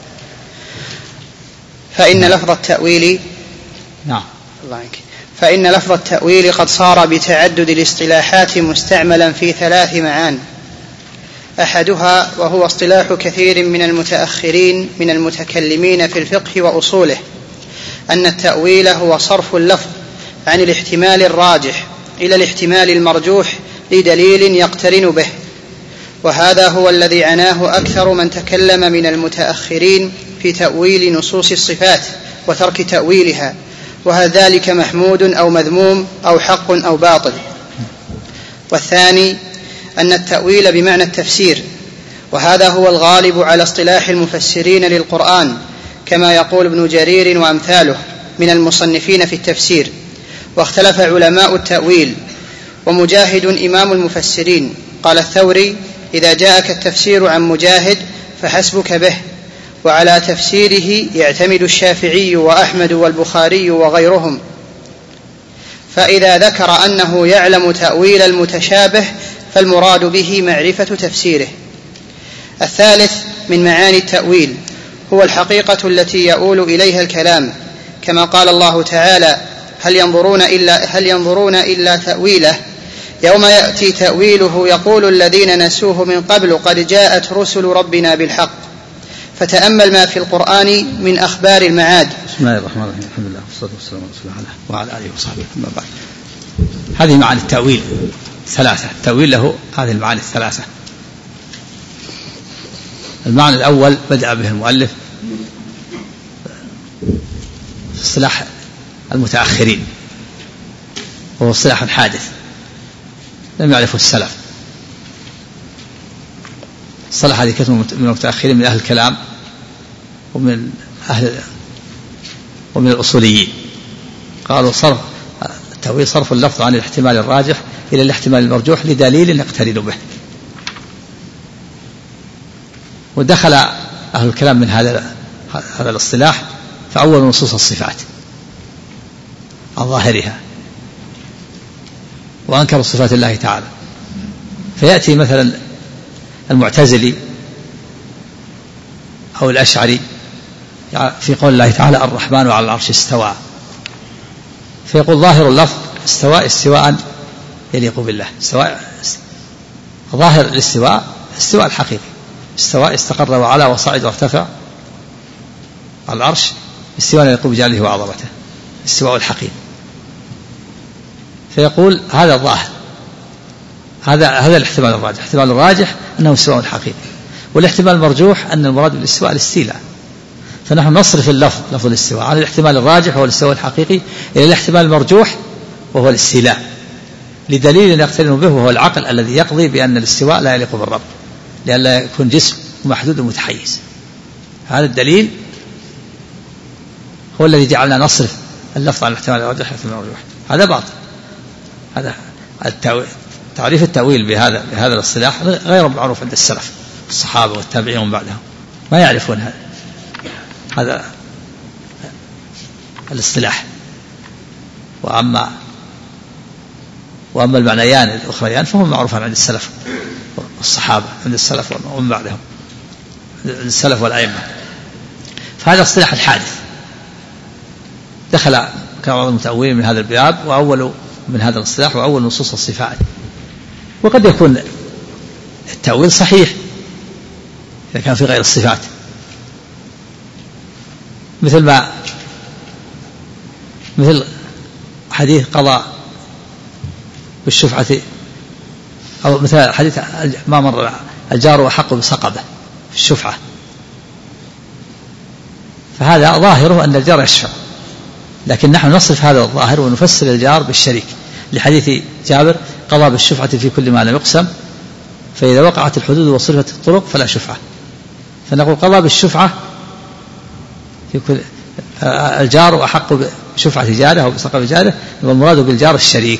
فإن لفظ التأويل نعم الله عنك فإن لفظ التأويل قد صار بتعدد الاصطلاحات مستعملا في ثلاث معان: أحدها وهو اصطلاح كثير من المتأخرين من المتكلمين في الفقه وأصوله، أن التأويل هو صرف اللفظ عن الاحتمال الراجح إلى الاحتمال المرجوح لدليل يقترن به، وهذا هو الذي عناه أكثر من تكلم من المتأخرين في تأويل نصوص الصفات وترك تأويلها، وهل ذلك محمود أو مذموم أو حق أو باطل. والثاني أن التأويل بمعنى التفسير، وهذا هو الغالب على اصطلاح المفسرين للقرآن، كما يقول ابن جرير وأمثاله من المصنفين في التفسير. واختلف علماء التأويل، ومجاهد إمام المفسرين، قال الثوري: إذا جاءك التفسير عن مجاهد فحسبك به، وعلى تفسيره يعتمد الشافعي وأحمد والبخاري وغيرهم، فإذا ذكر أنه يعلم تأويل المتشابه فالمراد به معرفة تفسيره. الثالث من معاني التأويل هو الحقيقة التي يؤول إليها الكلام، كما قال الله تعالى: هل ينظرون إلا, هل ينظرون إلا تأويله يوم يأتي تأويله يقول الذين نسوه من قبل قد جاءت رسل ربنا بالحق. فتأمل ما في القرآن من أخبار المعاد. بسم الله الرحمن الرحيم، الحمد لله والصلاة والسلام على رسول الله وعلى آله وصحبه. أما بعد، هذه معاني التأويل ثلاثة. التأويل له هذه المعاني الثلاثة. المعنى الأول بدأ به المؤلف في اصطلاح المتأخرين، وهو اصطلاح حادث لم يعرفه السلف. اصطلح هذه كثير من المتأخرين من أهل الكلام ومن أهل ومن الأصوليين، قالوا صرف التأويل صرف اللفظ عن الاحتمال الراجح إلى الاحتمال المرجوح لدليل يقترن به. ودخل أهل الكلام من هذا هذا الاصطلاح فأول نصوص الصفات عن ظاهرها، وأنكروا صفات الله تعالى. فيأتي مثلا المعتزلي أو الأشعري في قول الله تعالى: الرحمن على العرش استوى، فيقول ظاهر اللفظ استواء استواء يليق بالله. استواء ظاهر الاستواء استواء الحقيقي، استواء استقر وعلى وصعد وارتفع على العرش، استواء يليق بجلاله وعظمته، استواء الحقيقي. فيقول هذا الظاهر، هذا هذا الاحتمال الراجح. الاحتمال الراجح أنه استواء حقيقي، والاحتمال المرجوح أن المراد بالاستواء الاستيلاء. فنحن نصرف اللفظ لفظ الاستواء عن الاحتمال الراجح وهو الاستواء الحقيقي إلى الاحتمال المرجوح وهو الاستيلاء، لدليل يقترن به وهو العقل الذي يقضي بأن الاستواء لا يليق بالرب، لئلا يكون جسم محدود ومتحيز. هذا الدليل هو الذي جعلنا نصرف اللفظ عن الاحتمال الراجح والاحتمال المرجوح. هذا باطل. هذا التأويل، تعريف التأويل بهذا بهذا الاصطلاح غير معروف عند السلف الصحابة والتابعين ومن بعدهم، ما يعرفون هذا هذا الاصطلاح. وأما وأما المعنيان الأخريان فهم معروفان عند السلف والصحابة، عند السلف ومن بعدهم، عند السلف والأئمة. فهذا اصطلاح الحادث دخل كبعض المتأولين من هذا الباب، وأول من هذا الاصطلاح وأول نصوص الصفات. وقد يكون التأويل صحيح إذا كان في غير الصفات، مثل ما مثل حديث قضى بالشفعة، أو مثل حديث ما مر الجار أحق بسقبه في الشفعة، فهذا ظاهره أن الجار يشفع، لكن نحن نصرف هذا الظاهر ونفسر الجار بالشريك، لحديث جابر: قضى بالشفعة في كل ما لم يقسم، فإذا وقعت الحدود وصرفت الطرق فلا شفعة. فنقول قضى بالشفعة في كل الجار أحق بشفعة جاره أو بسقف جاره، والمراد بالجار الشريك.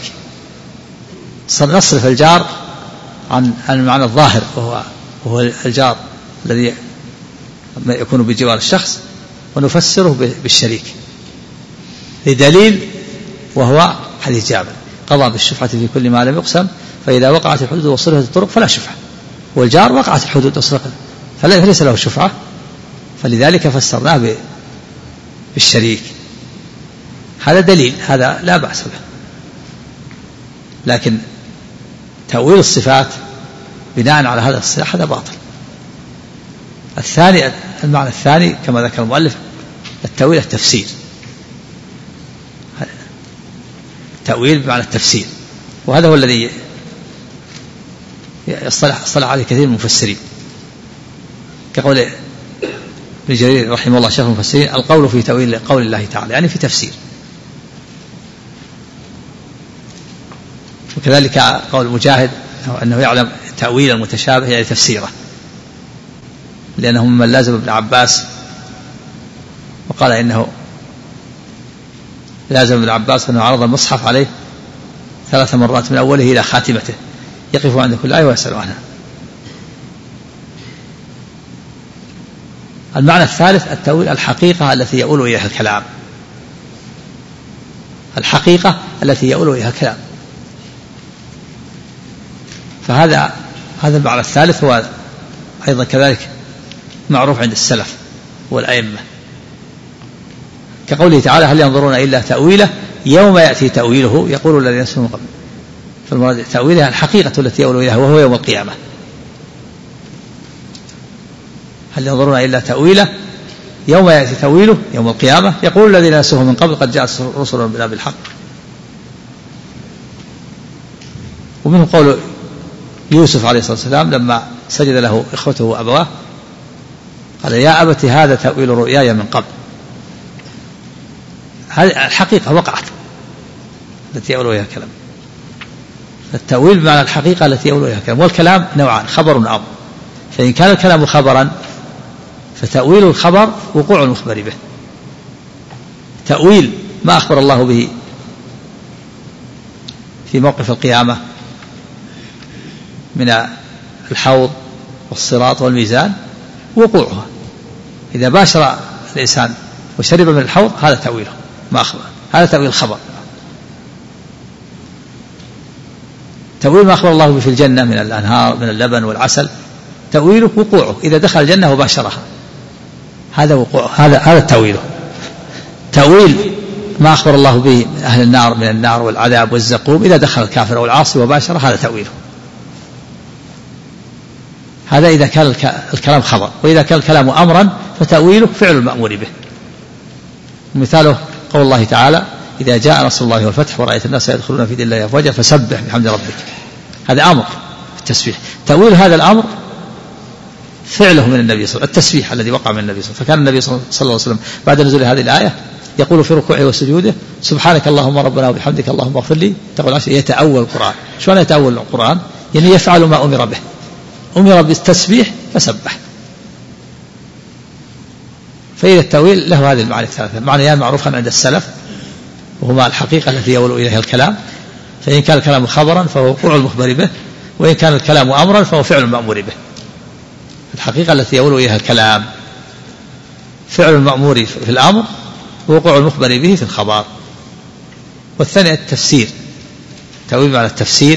نصرف الجار عن المعنى الظاهر وهو, وهو الجار الذي يكون بجوار الشخص، ونفسره بالشريك لدليل وهو حديث جابر: قضى بالشفعة في كل ما لم يقسم، فإذا وقعت الحدود وصرفت الطرق فلا شفعة. والجار وقعت الحدود وصرفت فليس له شفعة، فلذلك فسرناه بالشريك. هذا دليل، هذا لا بأس به. لكن تأويل الصفات بناء على هذا الصلاح هذا باطل. الثاني، المعنى الثاني كما ذكر المؤلف، التأويل التفسير، تأويل بمعنى التفسير، وهذا هو الذي يصطلح اصطلح عليه كثير من المفسرين، كقول ابن جرير رحمه الله شيخ المفسرين: القول في تأويل قول الله تعالى، يعني في تفسير. وكذلك قول مجاهد أنه يعلم تأويل المتشابه يعني تفسيره، لأنه من لازم ابن عباس وقال إنه لازم ابن عباس أنه عرض المصحف عليه ثلاث مرات من أوله إلى خاتمته، يقف عند كل آية ويسأل عنها. المعنى الثالث التأويل الحقيقة التي يؤول إليها الكلام، الحقيقة التي يؤول إليها الكلام. فهذا هذا المعنى الثالث هو أيضا كذلك معروف عند السلف والأئمة، كقوله تعالى: هل ينظرون إلا تأويله يوم يأتي تأويله يقول الذين نسوا من قبل. فالمراد تأويلها الحقيقة التي يؤول إليها وهو يوم القيامة. هل ينظرون إلا تأويله يوم يأتي تأويله يوم القيامة يقول الذين نسوه من قبل قد جاءت رسل ربنا بالحق. ومنه قول يوسف عليه الصلاة والسلام لما سجد له إخوته وأبواه قال: يا أبت هذا تأويل رؤياي من قبل. هذه الحقيقة وقعت التي يؤول إليها الكلام. التأويل بمعنى الحقيقة التي يؤول إليها الكلام. والكلام نوعان: خبر وأمر. فإن كان الكلام خبرا فتأويل الخبر وقوع المخبر به. تأويل ما أخبر الله به في موقف القيامة من الحوض والصراط والميزان وقوعها، إذا باشر الإنسان وشرب من الحوض هذا تأويله ما أخبر، هذا تأويل الخبر. تأويل ما أخبر الله به في الجنة من الأنهار من اللبن والعسل تأويله وقوعه، إذا دخل الجنة وباشرها هذا وقوع، هذا هذا تأويله. تأويل ما أخبر الله به أهل النار من النار والعذاب والزقوم، إذا دخل الكافر أو العاصي وباشره هذا تأويله. هذا إذا كان الكلام خبر. وإذا كان الكلام أمرا فتأويله فعل المأمور به. مثاله قول الله تعالى: إذا جاء نصر الله والفتح ورأيت الناس يدخلون في دين الله أفواجا فسبح بحمد ربك. هذا أمر التسبيح. تأويل هذا الأمر فعله من النبي صلى الله عليه وسلم، التسبيح الذي وقع من النبي صلى الله عليه وسلم. فكان النبي صلى الله عليه وسلم بعد نزول هذه الآية يقول في ركوعه وسجوده: سبحانك اللهم ربنا وبحمدك اللهم اغفر لي. تقول عشر يتأول القرآن. شلون يتأول القرآن؟ يعني يفعل ما أمر به، أمر بالتسبيح فسبح. فإذا التأويل له هذه المعاني الثلاثة. معنيان معروفا عند السلف وهما الحقيقة التي يؤول إليها الكلام، فإن كان الكلام خبرا فهو وقوع المخبر به، وإن كان الكلام أمرا فهو فعل المأمور به. الحقيقة التي يؤول إليها الكلام فعل المأمور في الأمر ووقوع المخبر به في الخبر. والثاني التفسير، تأويل على التفسير،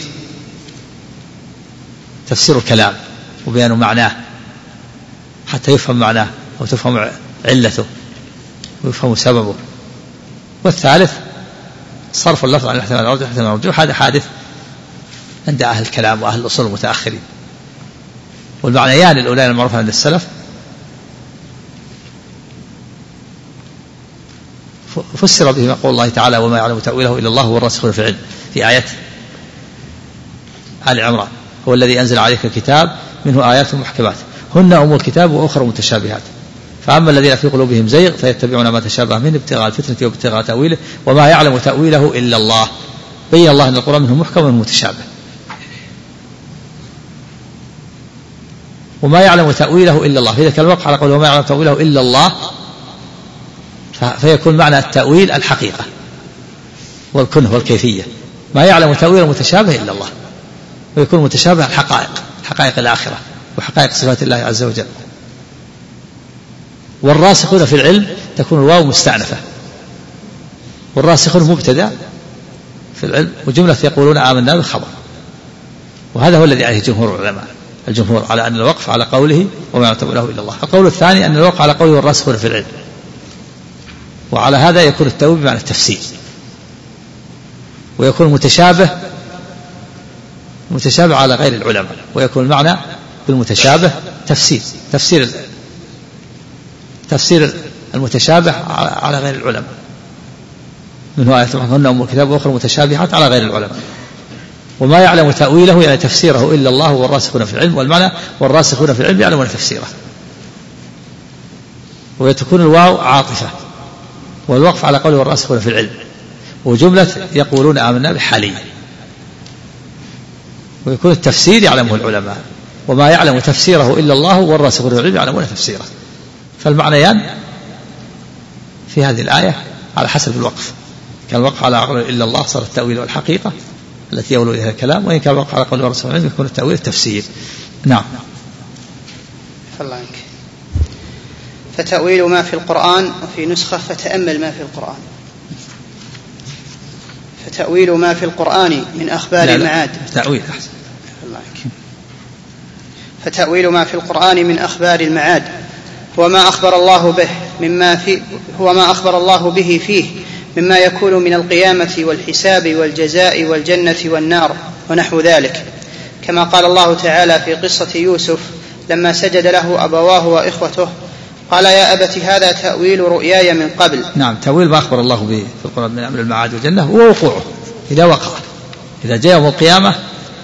تفسير الكلام وبيان معناه حتى يفهم معناه أو تفهم علته ويفهم سببه. والثالث صرف اللفظ عن الاحتمال الأرجح الاحتمال الأرجح. هذا حادث عند أهل الكلام وأهل الأصول المتأخرين. والمعنيان الأولان المعروفة عند السلف فسر بهما قول الله تعالى: وما يعلم تأويله إلا الله والراسخون في العلم، في آية آل عمران: هو الذي أنزل عليك الكتاب منه آيات محكمات هن أم الكتاب وأخرى متشابهات فأما الذين في قلوبهم زيغ فيتبعون ما تشابه منه ابتغاء الفتنة وابتغاء تأويله وما يعلم تأويله إلا الله. بين الله أن القرآن منه محكم ومنه متشابه. وما يعلم تأويله إلا الله، فإذا كان الوقع على قوله وما يعلم تأويله إلا الله فيكون معنى التأويل الحقيقة والكنه والكيفية. ما يعلم تأويل المتشابه إلا الله، ويكون متشابه الحقائق، حقائق الآخرة وحقائق صفات الله عز وجل. والراسخون في العلم تكون الواو مستأنفة، والراسخون مبتدأ في العلم، وجملة يقولون آمنا بالخبر. وهذا هو الذي عليه جمهور العلماء، الجمهور على أن الوقف على قوله وما يعتبر له إلا الله. القول الثاني أن الوقف على قوله والراسخون في العلم، وعلى هذا يكون التأويل بمعنى التفسير، ويكون متشابه متشابه على غير العلماء، ويكون المعنى بالمتشابه تفسير تفسير تفسير المتشابه على غير العلماء، منه آيات هن أم الكتاب وأخرى متشابهات على غير العلماء. وما يعلم تأويله يعني تفسيره إلا الله والراسخون في العلم، والمعنى والراسخون في العلم يعلمون تفسيره. وتكون الواو عاطفة، والوقف على قوله والراسخون في العلم، وجملة يقولون آمنا بحاليا. ويكون التفسير يعلمه العلماء، وما يعلم تفسيره إلا الله والراسخون في العلم يعلمون تفسيره. فالمعنيان في هذه الآية على حسب الوقف. كان الوقف على قوله إلا الله صار التأويل والحقيقة التي يولو إليها الكلام، وإن كان الوقف على قوله والراسخون في العلم يكون التأويل التفسير. نعم. الله عنك. فتأويل ما في القرآن، وفي نسخة فتأمل ما في القرآن. فتأويل ما في القرآن من أخبار المعاد. تأويل أحسن. الله عنك. فتأويل ما في القرآن من أخبار المعاد هو ما أخبر الله به مما في هو ما أخبر الله به فيه مما يكون من القيامة والحساب والجزاء والجنة والنار ونحو ذلك، كما قال الله تعالى في قصة يوسف لما سجد له أبواه وإخوته قال يا أبت هذا تأويل رؤياي من قبل. نعم، تأويل ما أخبر الله به في القرآن من أمر المعاد والجنة ووقوعه إذا وقع، إذا جاء يوم القيامة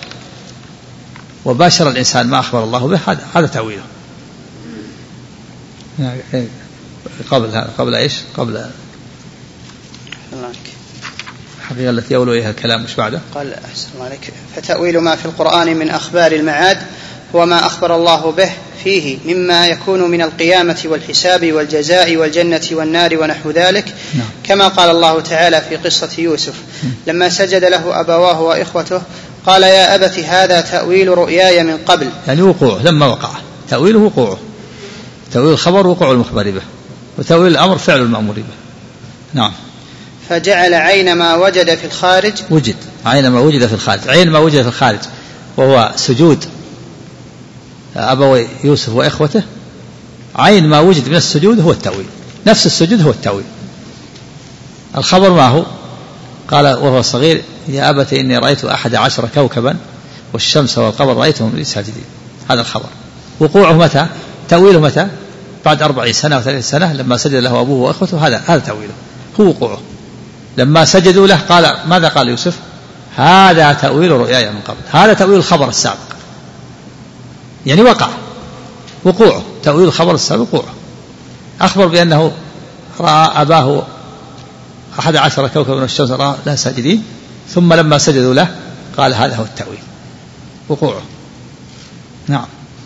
وباشر الإنسان ما أخبر الله به، هذا هذا تأويله. قبل هذا قبل إيش؟ قبل الحقيقة التي يولو إليها الكلام مش بعده. قال أحسن عليك. فتأويل ما في القرآن من أخبار المعاد هو ما أخبر الله به فيه مما يكون من القيامة والحساب والجزاء والجنة والنار ونحو ذلك. نعم. كما قال الله تعالى في قصة يوسف لما سجد له أبواه وإخوته قال يا أبت هذا تأويل رؤياي من قبل، يعني وقوعه لما وقع، تأويله وقوعه، تأويل الخبر وقوع المخبر به، وتأويل الأمر فعل المأمور به. نعم. فجعل عين ما وجد في الخارج وجد عين ما وجد في الخارج عين ما وجد في الخارج وهو سجود أبوي يوسف وإخوته، عين ما وجد من السجود هو التأويل، نفس السجود هو التأويل. الخبر ما هو؟ قال وهو صغير يا أبت إني رأيت أحد عشر كوكبا والشمس والقمر رأيتهم لي ساجدين، هذا الخبر. وقوعه متى؟ تأويله متى؟ بعد أربعين سنة وثلاثين سنة لما سجد له أبوه وإخوته، هذا هذا تأويله، هو وقوعه. لما سجدوا له قال ماذا قال يوسف؟ هذا تأويل رؤياي من قبل، هذا تأويل الخبر السابق، يعني وقع وقوعه، تأويل الخبر السابق وقوعه. أخبر بأنه رأى أباه أحد عشر كوكبا من الشمس رأى لا ساجدين، ثم لما سجدوا له قال هذا هو التأويل وقوعه. نعم.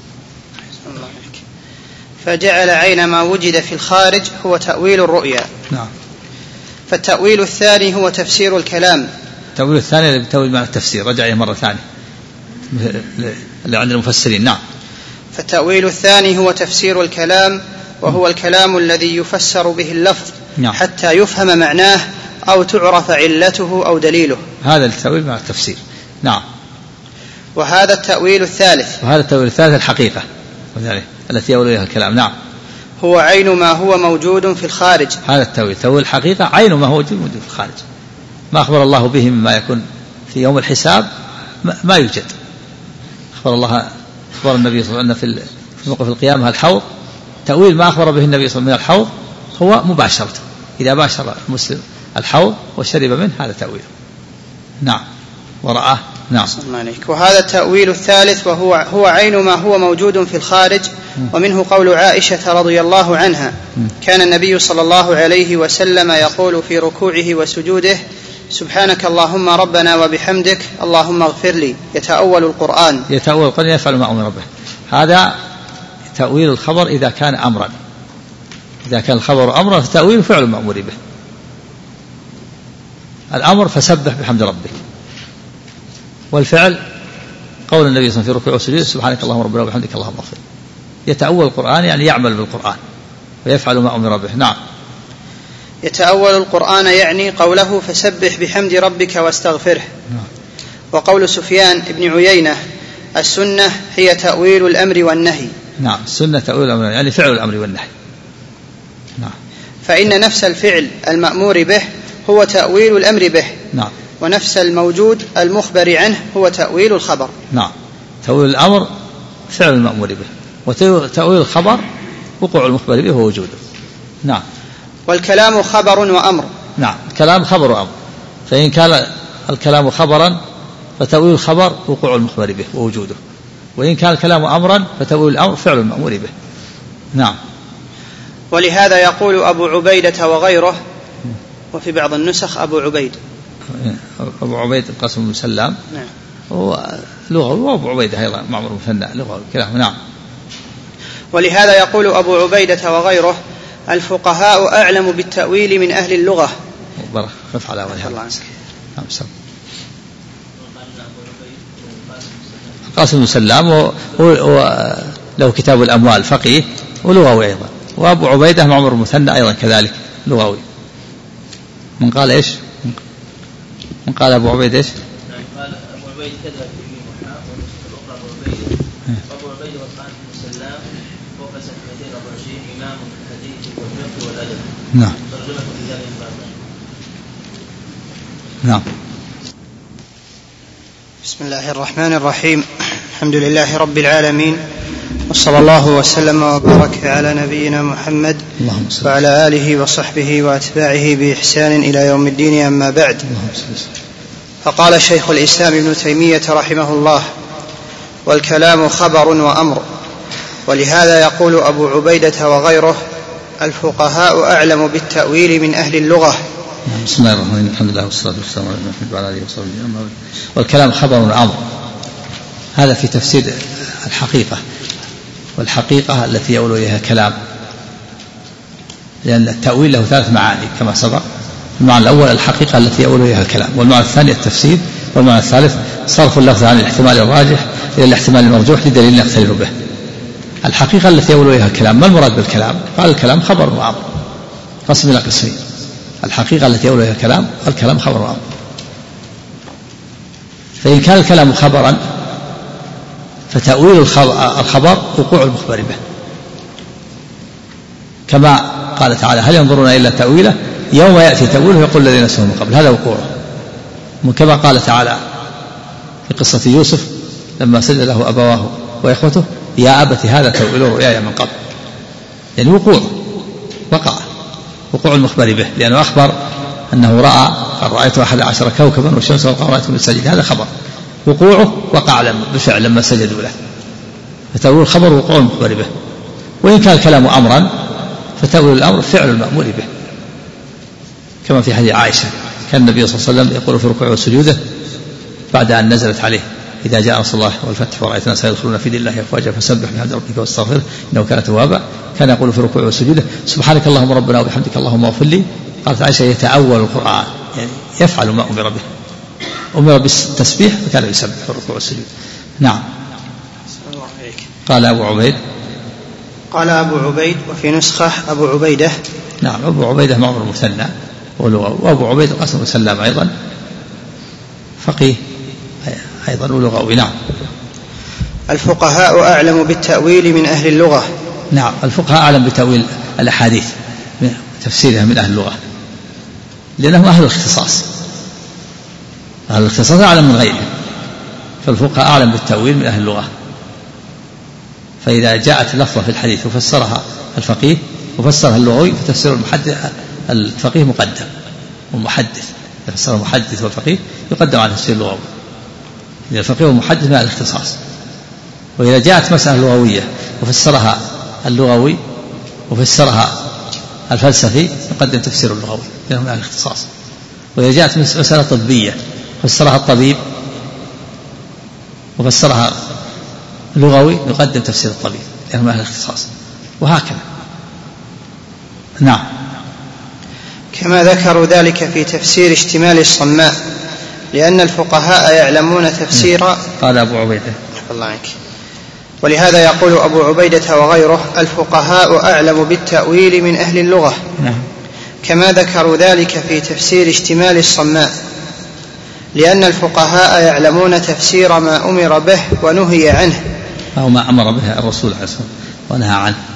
فجعل عين ما وجد في الخارج هو تأويل الرؤيا. نعم. فالتأويل الثاني هو تفسير الكلام. التأويل الثاني اللي بتأويل معنى التفسير، رجع إليه مرة ثانية اللي عند المفسرين. نعم. فالتأويل الثاني هو تفسير الكلام، وهو الكلام الذي يفسر به اللفظ. نعم. حتى يفهم معناه أو تعرف علته أو دليله، هذا التأويل مع التفسير. نعم. وهذا التأويل الثالث وهذا التأويل الثالث الحقيقة التي يولو إليها الكلام. نعم. هو عين ما هو موجود في الخارج. هذا التأويل تأويل الحقيقة، عين ما هو موجود في الخارج، ما أخبر الله به مما يكون في يوم الحساب ما يوجد. أخبر الله أخبر النبي صلى الله عليه وسلم في موقف القيامة الحوض، تأويل ما أخبر به النبي صلى الله عليه وسلم من الحوض هو مباشرته، إذا باشر المسلم الحوض وشرب منه هذا تأويله. نعم. ورآه. نعم. وهذا التأويل الثالث وهو هو عين ما هو موجود في الخارج. ومنه قول عائشة رضي الله عنها كان النبي صلى الله عليه وسلم يقول في ركوعه وسجوده سبحانك اللهم ربنا وبحمدك اللهم اغفر لي، يتأول القرآن. يتأول القرآن يفعل ما أمر به. هذا تأويل الخبر إذا كان أمرا، إذا كان الخبر أمرا فتأويله فعل مأمور به. الأمر فسبح بحمد ربك، والفعل قول النبي صلى الله عليه وسلم في ركوع وسجود سبحانك اللهم ربنا وبحمدك اللهم اغفر. يتأول القرآن يعني يعمل بالقرآن ويفعل ما أمر به. نعم. يتأول القرآن يعني قوله فسبح بحمد ربك واستغفره. نعم. وقول سفيان بن عيينة السنة هي تأويل الأمر والنهي. نعم، السنة تأويل الأمر يعني فعل الأمر والنهي. نعم. فإن نفس الفعل المأمور به هو تأويل الأمر به. نعم. ونفس الموجود المخبر عنه هو تأويل الخبر. نعم. تأويل الأمر فعل المأمور به، وتأويل الخبر وقوع المخبر به ووجوده. نعم. والكلام خبر وأمر. نعم، الكلام خبر وأمر، فإن كان الكلام خبرا فتأويل الخبر وقوع المخبر به ووجوده، وإن كان الكلام أمرا فتأويل الأمر فعل المأمور به. نعم. ولهذا يقول أبو عبيدة وغيره، وفي بعض النسخ أبو عبيد أبو عبيد القاسم بن سلام. نعم. لغوي، وأبو عبيدة أيضا معمر مثنى لغوي كلام. نعم. ولهذا يقول أبو عبيدة وغيره الفقهاء أعلم بالتأويل من أهل اللغة. بارك خف على وجهه. نعم. القاسم بن سلام وله كتاب الأموال فقيه ولغوي أيضا، وأبو عبيدة معمر مثنى أيضا كذلك لغوي. من قال إيش؟ من قال أبو عبيد إيش؟ قال أبو عبيد كذا في المحا والنسخة الأخرى أبو عبيد أبو عبيد والقاسم بن سلام فوق سنتين أربع وعشرين إمام في الحديث والفقه والأدب. نعم. ترجمة في ذلك الباب. نعم. بسم الله الرحمن الرحيم. الحمد لله رب العالمين، وصلى الله وسلم وبارك على نبينا محمد وعلى آله وصحبه وأتباعه بإحسان إلى يوم الدين. أما بعد، فقال شيخ الإسلام ابن تيمية رحمه الله: والكلام خبر وأمر. ولهذا يقول أبو عبيدة وغيره الفقهاء أعلم بالتأويل من أهل اللغة. بسم الله الرحمن الرحيم. الحمد لله والصلاة والسلام على محمد وعلى آله وصحبه أجمعين. والكلام خبر وأمر، هذا في تفسير الحقيقة، والحقيقة التي يؤول إليها كلام، لأن التأويل له ثلاث معاني كما سبق. المعنى الأول الحقيقة التي يؤول إليها الكلام، والمعنى الثاني التفسير، والمعنى الثالث صرف اللفظ عن الاحتمال الراجح إلى الاحتمال المرجوح لدليل يختلف به. الحقيقة التي يؤول إليها الكلام، ما المراد بالكلام؟ قال الكلام خبر وأمر، قسم إلى قسمين: الحقيقة التي يؤول إليها الكلام، والكلام خبر وأمر. فإن كان الكلام خبرا فتأويل الخبر وقوع المخبر به، كما قال تعالى: هل ينظرون إلا تأويله يوم يأتي تأويله يقول الذين نسوه من قبل، هذا وقوعه. كما قال تعالى في قصة يوسف لما سجد له أبواه وإخوته: يا أبت هذا تأويل رؤياي من قبل، يعني وقوع وقع وقوع المخبر به، لأنه أخبر أنه رأى قال رأيت أحد عشر كوكبا والشمس والقمر رأيتهم ساجدين، هذا خبر. وقوعه وقع بفعل لما سجدوا له، فتأويل الخبر وقوع المخبر به. وإن كان الكلام أمرا فتأويل الأمر فعل المأمور به، كما في حديث عائشة: كان النبي صلى الله عليه وسلم يقول في ركوعه وسجوده بعد أن نزلت عليه: إذا جاء نصر الله والفتح ورأيت الناس يدخلون في دين الله أفواجا فسبح بحمد ربك واستغفره إنه كان توابا. كان يقول في ركوعه وسجوده: سبحانك اللهم ربنا وبحمدك اللهم اغفر لي. قالت عائشة: يتأول القرآن، يعني يفعل ما أمر به، أمر بالتسبيح فكان يسبح في الركوع والسجود. نعم. قال أبو عبيد قال أبو عبيد وفي نسخة أبو عبيدة. نعم. أبو عبيدة معمر مثنى ولغوي، وأبو عبيد القاسم بن سلام أيضا فقيه أيضا ولغوي. نعم. الفقهاء أعلم بالتأويل من أهل اللغة. نعم، الفقهاء أعلم بتأويل الأحاديث تفسيرها من أهل اللغة، لأنهم أهل الاختصاص، أهل الاختصاص أعلم من غيرهم، فالفقهاء أعلم بالتأويل من أهل اللغة. فإذا جاءت لفظة في الحديث وفسرها الفقيه وفسرها اللغوي فتفسير المحدث الفقيه مقدم، والمحدث يفسر المحدث والفقيه يقدم على تفسير اللغوي، لأن الفقيه والمحدث من الاختصاص. وإذا جاءت مسألة لغوية وفسرها اللغوي وفسرها الفلسفي يقدم تفسير اللغوي لأنه من الاختصاص. وإذا جاءت مسألة طبية فسرها الطبيب وفسرها لغوي يقدم تفسير الطبيب لأنه من الاختصاص، وهكذا. نعم. كما ذكروا ذلك في تفسير اشتمال الصماء، لأن الفقهاء يعلمون تفسير. قال أبو عبيدة الله عنك. ولهذا يقول أبو عبيدة وغيره: الفقهاء أعلم بالتأويل من أهل اللغة. نعم. كما ذكروا ذلك في تفسير اشتمال الصماء، لأن الفقهاء يعلمون تفسير ما أمر به ونهي عنه، أو ما أمر به الرسول عليه الصلاة والسلام ونهى عنه.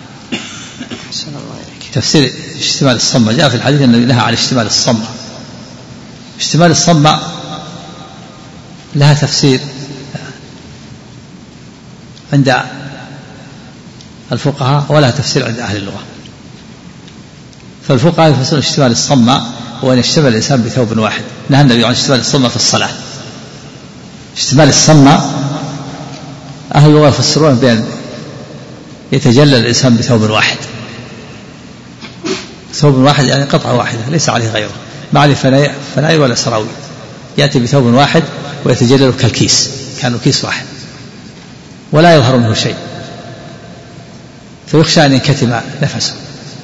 تفسير اشتمال الصمة جاء في الحديث أنه نهى عن اشتمال الصمة. اشتمال الصمة لها تفسير عند الفقهاء ولها تفسير عند أهل اللغة. فالفقهاء يفسرون اشتمال الصمة هو أن يشتمل الإنسان بثوب واحد. نهى النبي عن اشتمال الصمة في الصلاة. اشتمال الصمة أهل اللغة يفسرون بأن يتجلى الإنسان بثوب واحد. ثوب واحد يعني قطعة واحدة ليس عليه غيره، ما عليه فناء ولا سراويل، يأتي بثوب واحد ويتجلل كالكيس، كانوا كيس واحد ولا يظهر منه شيء، فيخشى أن ينكتم نفسه،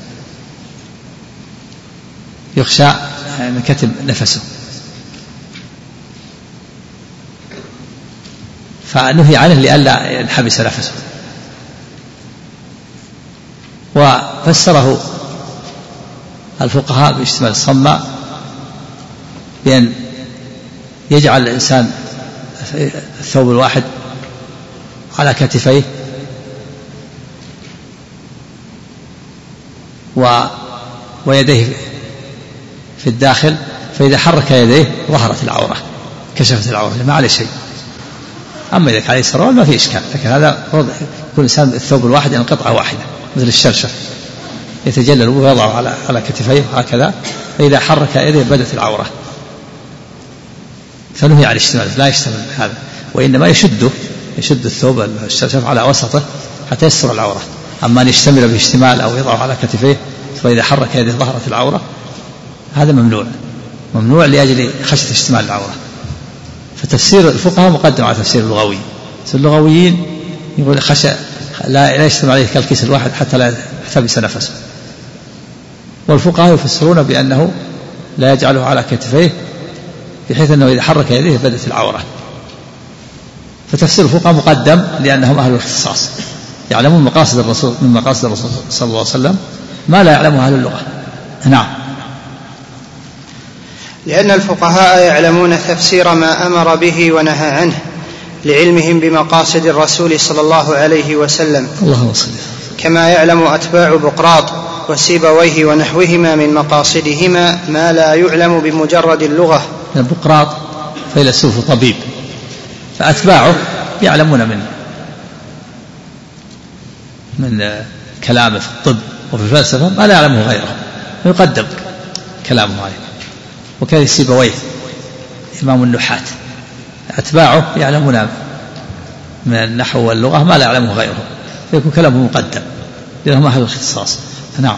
يخشى أن ينكتم نفسه، فنهي عنه لئلا ينحبس نفسه. وفسره الفقهاء باشتمال الصمة بأن يجعل الإنسان الثوب الواحد على كتفيه و ويديه في الداخل، فإذا حرك يديه ظهرت العورة، كشفت العورة، ما عليه شيء. أما إذا كان عليه سروال ما في إشكال، لكن هذا يكون الإنسان الثوب الواحد يعني قطعة واحدة مثل الشرشف يتجلل ويضع على على كتفيه هكذا، فإذا حرك يديه بدت العورة، فنهي عن الاشتمال، لا يشتمل هذا، وإنما يشده يشد الثوب الشرشف على وسطه حتى يستر العورة. أما أن يشتمل باشتمال أو يضع على كتفيه فإذا حرك يده ظهرت العورة، هذا ممنوع ممنوع لأجل خشية اشتمال العورة. فتفسير الفقهاء مقدم على تفسير اللغوي. اللغويين يقول خشى لا لا يشتمل عليه كالكيس الواحد حتى لا يحتبس نفسه، والفقهاء يفسرون بأنه لا يجعله على كتفيه بحيث أنه إذا حرك يديه بدت العورة. فتفسير الفقهاء مقدم لأنهم أهل الاختصاص، يعلمون مقاصد الرسول من مقاصد الرسول صلى الله عليه وسلم ما لا يعلمه أهل اللغة. نعم. لأن الفقهاء يعلمون تفسير ما أمر به ونهى عنه لعلمهم بمقاصد الرسول صلى الله عليه وسلم، الله وسلم. كما يعلم أتباع بقراط وسيبويه ونحوهما من مقاصدهما ما لا يعلم بمجرد اللغة. بقراط فيلسوف طبيب، فأتباعه يعلمون من من كلامه في الطب وفي الفلسفة ما لا يعلمه غيره، يقدم كلامه عليه. وكان سيبويه إمام النحاة، أتباعه يعلمون من النحو واللغة ما لا يعلمه غيره، فيكون كلامه مقدم لأنهم أهل الاختصاص. نعم.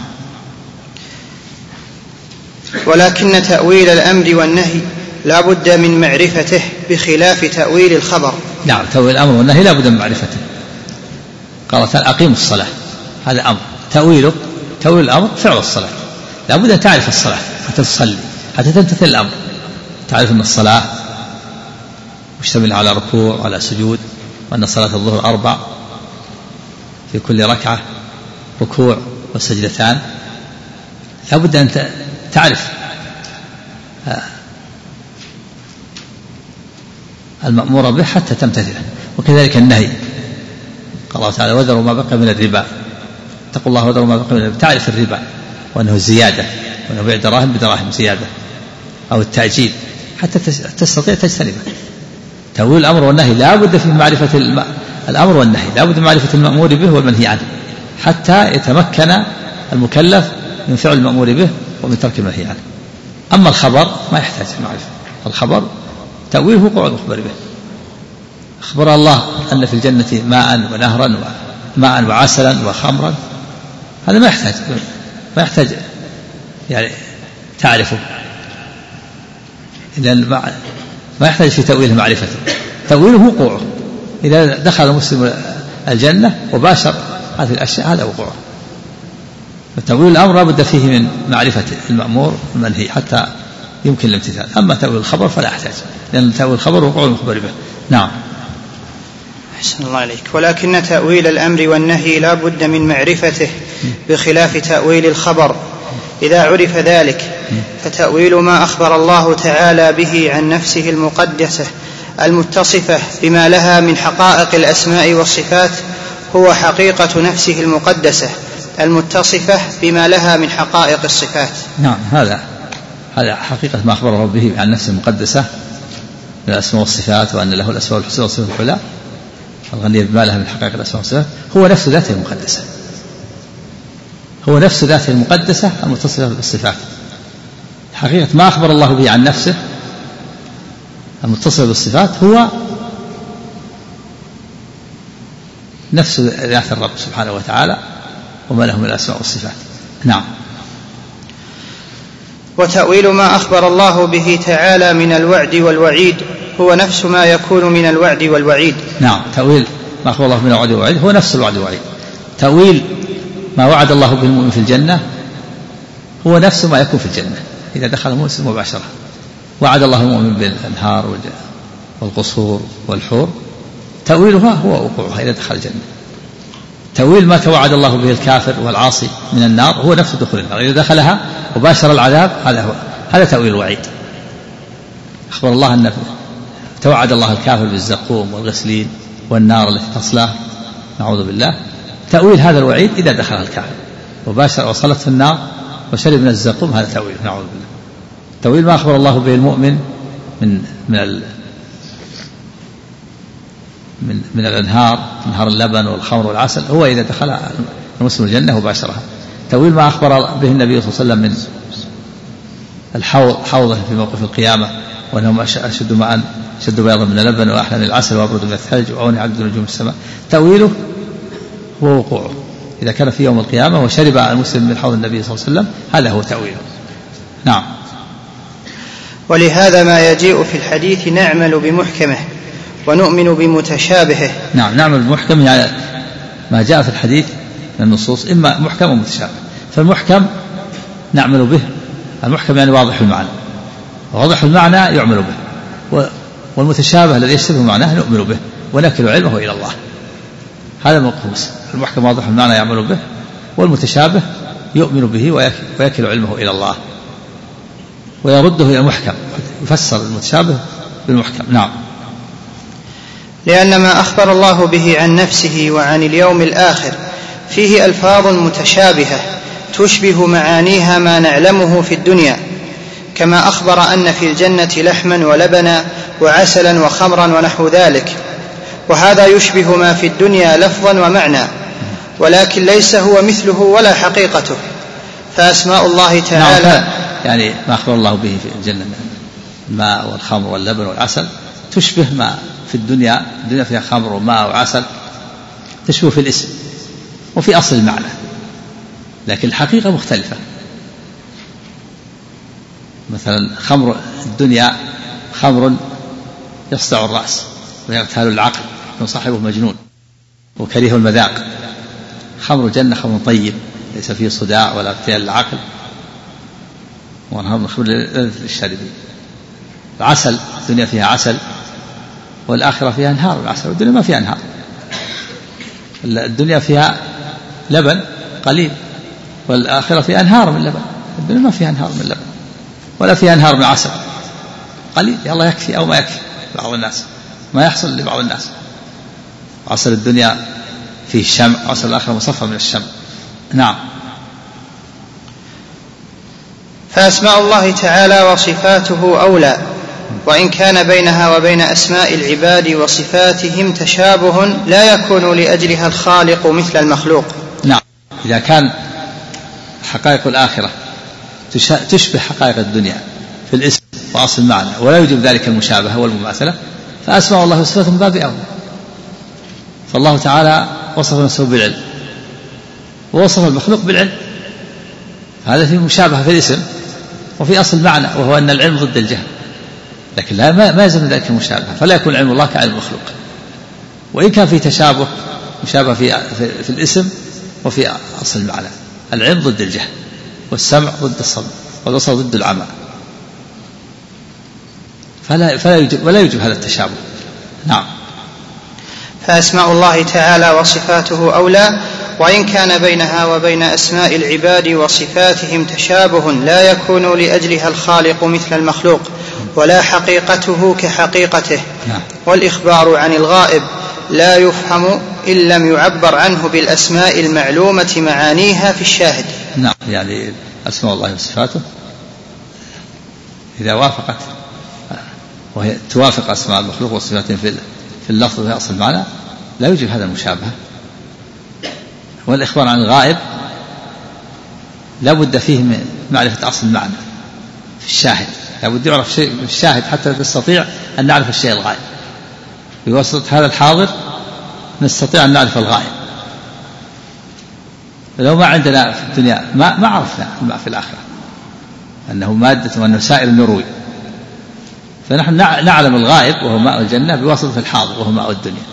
ولكن تأويل الأمر والنهي لا بد من معرفته بخلاف تأويل الخبر. نعم، تأويل الأمر والنهي لا بد من معرفته. قال تعالى أقيموا الصلاة، هذا أمر. تأويله تأويل الأمر فعل الصلاة، لا بد أن تعرف الصلاة حتى تصلي، حتى تمتثل الأمر، تعرف أن الصلاة مشتملة على ركوع وعلى سجود، وأن صلاة الظهر أربع في كل ركعة ركوع وسجدتان، لا بد أن تعرف المأمور به حتى تمتثله. وكذلك النهي، قال الله تعالى وذروا ما بقي من الربا، اتقوا الله وذروا ما بقي من الربا، تعرف الربا وأنه الزيادة، وأنه بيع دراهم بدراهم زيادة أو التأجيل حتى تستطيع تجتنبه. تأويل الأمر والنهي لا بد في معرفة الأمر والنهي، لا بد من معرفة المأمور به والمنهي عنه حتى يتمكن المكلف من فعل المأمور به ومن ترك المنهي عنه. أما الخبر ما يحتاج معرفة، الخبر تأويله وقوع المخبر به. أخبر الله أن في الجنة ماء ونهرا وماء وعسلا وخمرا، هذا ما يحتاج ما يحتاج يعني تعرفه، لأن ما يحتاج في تأويله معرفته، تأويله وقوعه. إذا دخل المسلم الجنة وباشر هذه الأشياء هذا وقوعه. فتأويل الأمر لا بد فيه من معرفة المأمور والمنهي حتى يمكن الامتثال. أما تأويل الخبر فلا يحتاج، لأن تأويل الخبر وقوع المخبر به. نعم. أحسن الله عليك. ولكن تأويل الأمر والنهي لا بد من معرفته بخلاف تأويل الخبر. إذا عرف ذلك فتأويل ما أخبر الله تعالى به عن نفسه المقدسة المتصفة بما لها من حقائق الأسماء والصفات هو حقيقة نفسه المقدسة المتصفة بما لها من حقائق الصفات. نعم، هذا هذا حقيقة ما أخبره به عن نفسه المقدسة من الأسماء والصفات، وأن له الأسماء الحسنى والصفات العلى الغنية بما لها من حقائق الأسماء والصفات. هو نفس ذاته المقدسة، هو نفس ذاته المقدسة المتصفة بالصفات. حقيقة ما أخبر الله به عن نفسه المتصفة بالصفات هو نفس ذات الرب سبحانه وتعالى وما له من الأسماء والصفات. نعم. وتأويل ما أخبر الله به تعالى من الوعد والوعيد هو نفس ما يكون من الوعد والوعيد. نعم، تأويل ما أخبر الله من الوعد والوعيد هو نفس الوعد والوعيد. تأويل ما وعد الله به المؤمن في الجنة هو نفس ما يكون في الجنة إذا دخل المؤمن مباشرة. وعد الله المؤمن بالأنهار والقصور والحور، تأويلها هو وقوعها إذا دخل الجنة. تأويل ما توعد الله به الكافر والعاصي من النار هو نفس دخول النار إذا دخلها وباشر العذاب، هذا هو هذا تأويل الوعيد. أخبر الله أن توعد الله الكافر بالزقوم والغسلين والنار التي تصلاه نعوذ بالله. تأويل هذا الوعيد إذا دخلها الكافر وباشر وصلت النار وشرب من الزقوم، هذا تأويل نعوذ بالله. تأويل ما أخبر الله به المؤمن من من ال من من الأنهار، أنهار اللبن والخمر والعسل، هو إذا دخل المسلم الجنة وباشرها. تأويل ما أخبر به النبي صلى الله عليه وسلم من الحوض، حوضه في موقف القيامة، وأنهم أشد ماء أشد بياضا من اللبن وأحلى من العسل وأبرد من الثلج وأعون عبد نجوم السماء. تأويله هو وقوعه إذا كان في يوم القيامة وشرب المسلم من حوض النبي صلى الله عليه وسلم، هذا هو تأويله. نعم. ولهذا ما يجيء في الحديث نعمل بمحكمه ونؤمن بمتشابهه. نعم، نعمل بمحكمه يعني ما جاء في الحديث من النصوص إما محكم ومتشابه. فالمحكم نعمل به، المحكم يعني واضح المعنى، واضح المعنى يعمل به، والمتشابه الذي يشتبه معناه نؤمن به ونكل علمه إلى الله. هذا مقوس، المحكم واضح المعنى يعمل به، والمتشابه يؤمن به ويكل علمه إلى الله ويرده إلى المحكم، يفسر المتشابه بالمحكم. نعم. لأن ما أخبر الله به عن نفسه وعن اليوم الآخر فيه ألفاظ متشابهة تشبه معانيها ما نعلمه في الدنيا، كما أخبر أن في الجنة لحما ولبنا وعسلا وخمرا ونحو ذلك، وهذا يشبه ما في الدنيا لفظا ومعنى، ولكن ليس هو مثله ولا حقيقته. فأسماء الله تعالى نعم، يعني ما أخبر الله به في الجنة الماء والخمر واللبن والعسل تشبه ما في الدنيا، الدنيا فيها خمر وماء وعسل، تشبه في الاسم وفي أصل المعنى، لكن الحقيقة مختلفة. مثلا خمر الدنيا خمر يصدع الرأس ويغتال العقل، يكون صاحبه مجنون وكريه المذاق. خمر الجنة خمر طيب ليس فيه صداع ولا اغتيال العقل، وانهار من خمر للشاربين. العسل الدنيا فيها عسل والآخرة فيها انهار العسل، والدنيا ما فيها انهار. الدنيا فيها لبن قليل والآخرة فيها انهار من لبن، الدنيا ما فيها انهار من لبن ولا فيها انهار من عسل، قليل الله يكفي أو ما يكفي بعض الناس، ما يحصل لبعض الناس. عسل الدنيا فيه الشمع، عسل الآخرة مصفى من الشمع. نعم. فأسماء الله تعالى وصفاته أولى، وإن كان بينها وبين أسماء العباد وصفاتهم تشابه لا يكون لأجلها الخالق مثل المخلوق. نعم، إذا كان حقائق الآخرة تشبه حقائق الدنيا في الاسم وأصل المعنى ولا يوجب ذلك المشابهة والمماثلة، فأسماء الله وصفاته من باب أولى. فالله تعالى وصف نفسه بالعلم ووصف المخلوق بالعلم، هذا في مشابهة في الاسم وفي أصل المعنى، وهو أن العلم ضد الجهل، لكن لا ما يلزم ذلك المشابهة، فلا يكون علم الله كعلم المخلوق. وإن كان في تشابه مشابه في, في, في الاسم وفي أصل المعنى، العلم ضد الجهل، والسمع ضد الصمت، والبصر ضد العمى، فلا, فلا يوجب ولا يوجب هذا التشابه. نعم. فأسماء الله تعالى وصفاته أولى، وإن كان بينها وبين أسماء العباد وصفاتهم تشابه لا يكون لأجلها الخالق مثل المخلوق، ولا حقيقته كحقيقته. والإخبار عن الغائب لا يفهم إن لم يعبر عنه بالأسماء المعلومة معانيها في الشاهد. نعم، يعني أسماء الله وصفاته إذا وافقت وهي توافق أسماء المخلوق وصفاتهم في اللفظ وفي أصل المعنى لا يوجد هذا المشابهة. والإخبار عن الغائب لا بد فيه من معرفة أصل المعنى في الشاهد، لا بد يعرف شيء في الشاهد حتى تستطيع أن نعرف الشيء الغائب. بواسطة هذا الحاضر نستطيع أن نعرف الغائب. لو ما عندنا في الدنيا ما, ما عرفنا ما في الآخرة أنه مادة وأنه سائر يروي، فنحن نعلم الغائب وهو ماء الجنة بواسطة الحاضر وهو ماء الدنيا.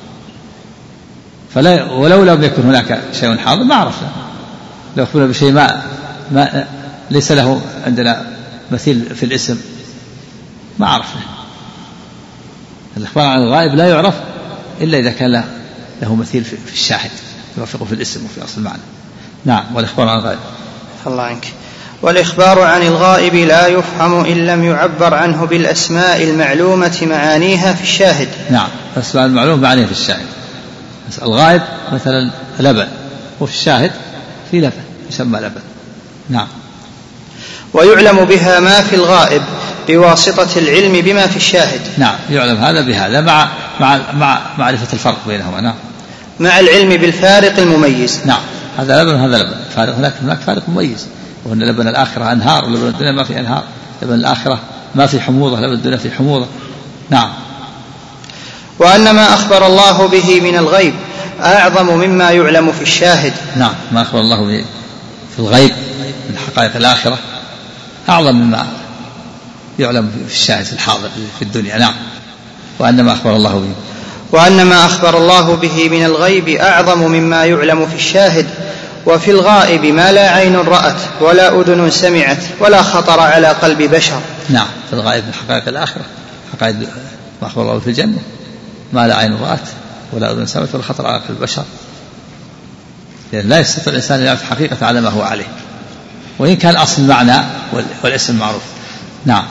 فلا ولو لم يكن هناك شيء حاضر ما عرفنا، لو أخبرنا بشيء ما, ما ليس له عندنا مثيل في الاسم ما عرفنا. الإخبار عن الغائب لا يعرف إلا إذا كان له مثيل في الشاهد يوافقه في الاسم وفي أصل المعنى. نعم. والإخبار عن الغائب الله عنك. والإخبار عن الغائب لا يفهم إن لم يعبر عنه بالأسماء المعلومة معانيها في الشاهد. نعم، الأسماء المعلومة معانيها في الشاهد. الغائب مثلا لبن، وفي الشاهد في لبن يسمى لبن. نعم. ويعلم بها ما في الغائب بواسطة العلم بما في الشاهد. نعم، يعلم هذا بهذا مع مع مع معرفة الفرق بينهما. نعم. مع العلم بالفارق المميز. نعم، هذا لبن هذا لبن فارق، هناك هناك فارق مميز، وأن لبن الآخرة أنهار ولبن الدنيا ما في أنهار، لبن الآخرة ما في حموضة لبن الدنيا في حموضة. نعم. وأن ما أخبر الله به من الغيب أعظم مما يعلم في الشاهد. نعم، ما أخبر الله به في الغيب من حقائق الآخرة أعظم مما يعلم في الشاهد في الحاضر في الدنيا. نعم. وأن ما أخبر الله به وأن ما أخبر الله به من الغيب أعظم مما يعلم في الشاهد. وفي الغائب ما لا عين رأت ولا أذن سمعت ولا خطر على قلب بشر. نعم، في الغائب من حقائق الآخرة حقائق ما أخبر الله في الجنة ما لا عين رأت ولا أذن سمعت ولا خطر على قلب بشر، لأن لا يستطيع الإنسان أن يعرف حقيقة على ما هو عليه وإن كان أصل المعنى والاسم معروف. نعم.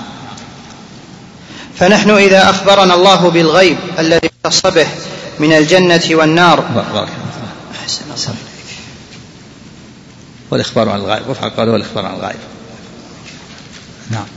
فنحن إذا أخبرنا الله بالغيب الذي اختص به من الجنة والنار بارك الله. والإخبار عن الغائب وفعل قاله والإخبار عن الغائب. نعم.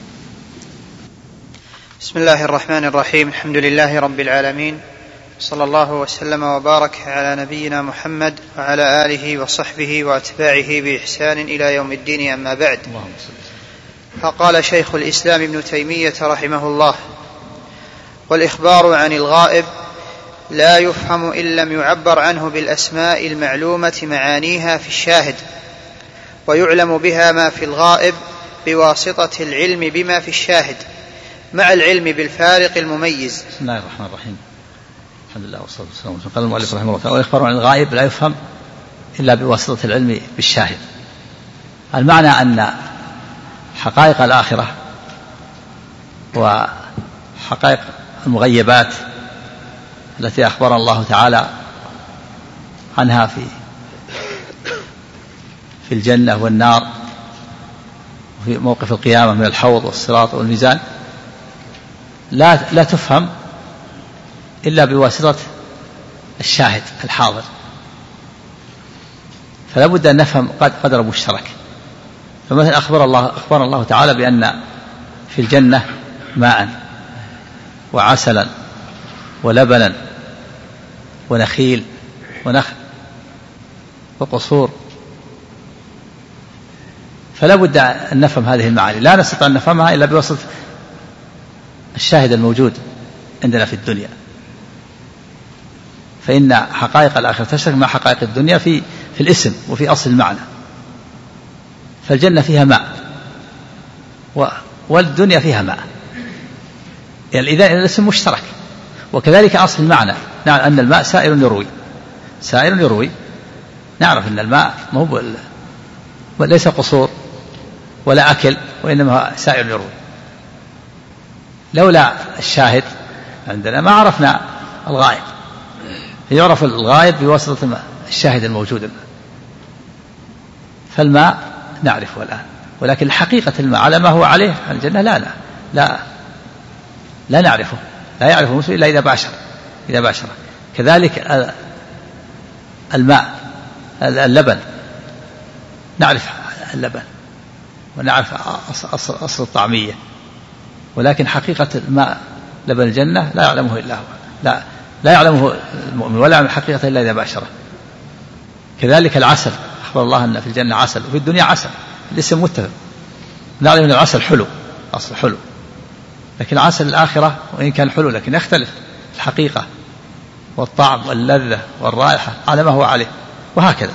بسم الله الرحمن الرحيم. الحمد لله رب العالمين، صلى الله وسلم وبارك على نبينا محمد وعلى آله وصحبه وأتباعه بإحسان إلى يوم الدين. أما بعد، فقال شيخ الإسلام ابن تيمية رحمه الله: والإخبار عن الغائب لا يفهم إن لم يعبر عنه بالأسماء المعلومة معانيها في الشاهد، ويعلم بها ما في الغائب بواسطة العلم بما في الشاهد مع العلم بالفارق المميز. بسم الله الرحمن الرحيم. الحمد لله والصلاة والسلام. قال المؤلف رحمه الله: والإخبار عن الغائب لا يفهم إلا بواسطة العلم بالشاهد. المعنى أن حقائق الآخرة وحقائق المغيبات التي أخبر الله تعالى عنها في في الجنة والنار وفي موقف القيامة من الحوض والصراط والميزان لا لا تفهم إلا بواسطة الشاهد الحاضر. فلا بد أن نفهم قدر مشترك. فمثلا أخبر الله أخبر الله تعالى بأن في الجنة ماء وعسلا ولبنا ونخيل ونخل وقصور، فلا بد أن نفهم هذه المعاني، لا نستطيع أن نفهمها إلا بواسطة الشاهد الموجود عندنا في الدنيا. فإن حقائق الآخرة تشترك مع حقائق الدنيا في في الاسم وفي أصل المعنى. فالجنة فيها ماء والدنيا فيها ماء، يعني إذا الاسم مشترك، وكذلك أصل المعنى نعم أن الماء سائر يروي سائر يروي نعرف أن الماء ما هو ليس قصور ولا أكل، وإنما سائل يروي. لولا الشاهد عندنا ما عرفنا الغائب، يعرف الغائب بواسطة الشاهد الموجود. فالماء نعرفه الآن، ولكن حقيقة الماء على ما هو عليه عن الجنة لا لا لا لا نعرفه، لا يعرفه المسلم إلا إذا باشر إذا باشر. كذلك الماء اللبن، نعرف اللبن ونعرف أصل, أصل الطعمية، ولكن حقيقة الماء لبن الجنة لا يعلمه إلا هو، لا لا يعلمه المؤمن ولا يعلم حقيقة إلا إذا باشره. كذلك العسل، أخبر الله أن في الجنة عسل وفي الدنيا عسل، الاسم متفق، نعلم أن العسل حلو، أصل حلو، لكن عسل الآخرة وإن كان حلو لكن يختلف الحقيقة والطعم واللذة والرائحة على ما هو عليه، وهكذا.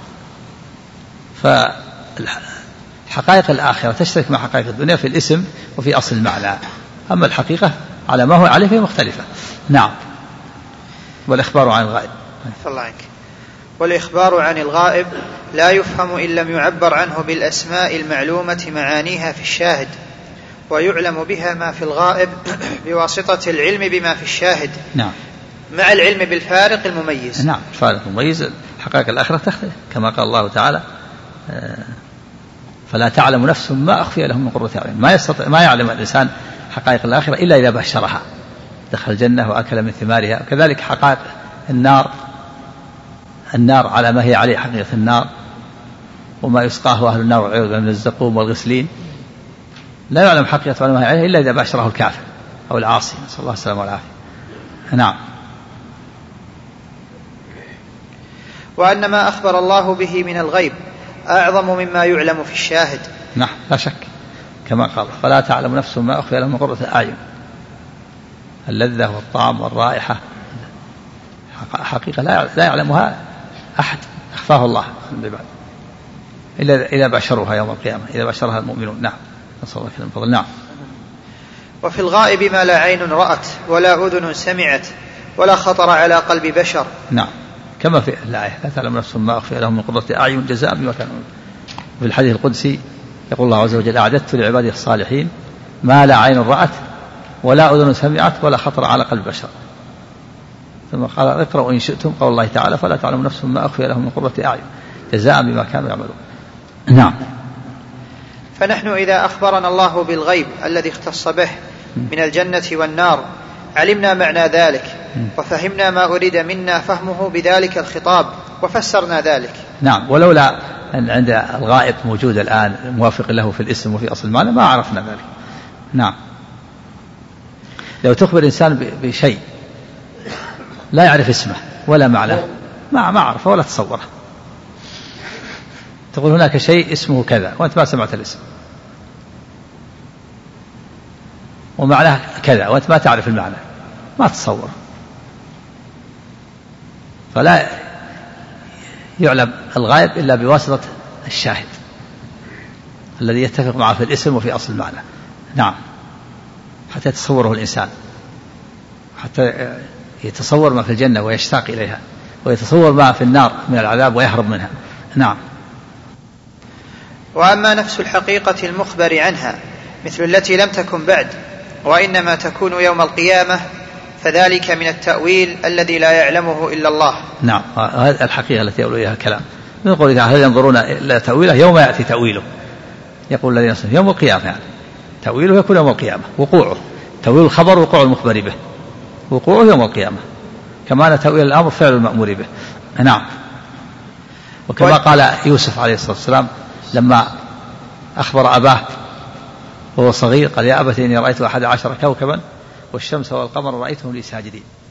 فحقائق الآخرة تشترك مع حقائق الدنيا في الاسم وفي أصل المعنى، أما الحقيقة على ما هو عليه فهي مختلفة. نعم. والإخبار عن الغائب. الله عنك. والإخبار عن الغائب لا يفهم إن لم يعبر عنه بالأسماء المعلومة معانيها في الشاهد، ويعلم بها ما في الغائب بواسطة العلم بما في الشاهد. نعم. مع العلم بالفارق المميز. نعم، الفارق المميز. حقائق الآخرة تختلف كما قال الله تعالى: فلا تعلم نفس ما أخفي لهم من قرة أعين. ما يستطيع ما يعلم الإنسان حقائق الآخرة إلا إذا بشرها، دخل الجنة وأكل من ثمارها. وكذلك حقائق النار، النار على ما هي عليه حقيقة النار، وما يسقاه أهل النار والعياذ بالله من الزقوم والغسلين، لا يعلم حقيقة ما هي عليه إلا إذا باشره الكافر أو العاصي، نسأل الله السلامة والعافية. نعم. وأن ما أخبر الله به من الغيب أعظم مما يعلم في الشاهد. نعم، لا شك، كما قال: فلا تعلم نفس ما أخفي لهم من قرة أعين. اللذة والطعم والرائحة حقيقة لا يعلمها أحد، أخفاه الله عن العباد إلا إذا باشروها يوم القيامة، إذا باشرها المؤمنون. نعم، نسأل الله كلام فضل. نعم. وفي الغائب ما لا عين رأت ولا أذن سمعت ولا خطر على قلب بشر. نعم، كما في الآية: لا تعلم نفس ما أخفي لهم من قرة أعين جزاء بما كانوا. في الحديث القدسي يقول الله عز وجل: أعددت لعبادي الصالحين ما لا عين رأت ولا أذن سمعت ولا خطر على قلب بشر. ثم قال: اقرأوا إن شئتم قول الله تعالى: فلا تعلم نفس ما أخفي لهم من قرة أعين جزاء بما كانوا يعملون. نعم. فنحن إذا أخبرنا الله بالغيب الذي اختص به من الجنة والنار علمنا معنى ذلك وفهمنا ما أريد منا فهمه بذلك الخطاب وفسرنا ذلك. نعم. ولولا أن عند الغائب موجود الآن موافق له في الاسم وفي أصل المعنى ما عرفنا ذلك. نعم. لو تخبر إنسان بشيء لا يعرف اسمه ولا معناه ما ما عرفه ولا تصوره، تقول هناك شيء اسمه كذا وأنت ما سمعت الاسم، ومعناه كذا وأنت ما تعرف المعنى، ما تصور. فلا يعلم الغائب إلا بواسطة الشاهد الذي يتفق معه في الاسم وفي أصل المعنى. نعم. حتى يتصوره الإنسان، حتى يتصور ما في الجنة ويشتاق إليها، ويتصور ما في النار من العذاب ويهرب منها. نعم. وأما نفس الحقيقة المخبر عنها مثل التي لم تكن بعد وإنما تكون يوم القيامة فذلك من التأويل الذي لا يعلمه إلا الله. نعم، هذه الحقيقة التي يقول إليها الكلام. من قول تعالى: هل ينظرون إلى تأويله يوم يأتي تأويله. يقول الذين يصنعون يوم القيامة، يعني تأويله يكون يوم القيامة، وقوعه تأويل الخبر وقوع المخبر به، وقوعه يوم القيامة، كما أن تأويل الأمر فعل المأمور به. نعم. وكما قال يوسف عليه الصلاة والسلام لما أخبر أباه وهو صغير قال: يا أبت إني رأيت أحد عشر كوكبا والشمس والقمر رأيتهم لي ساجدين.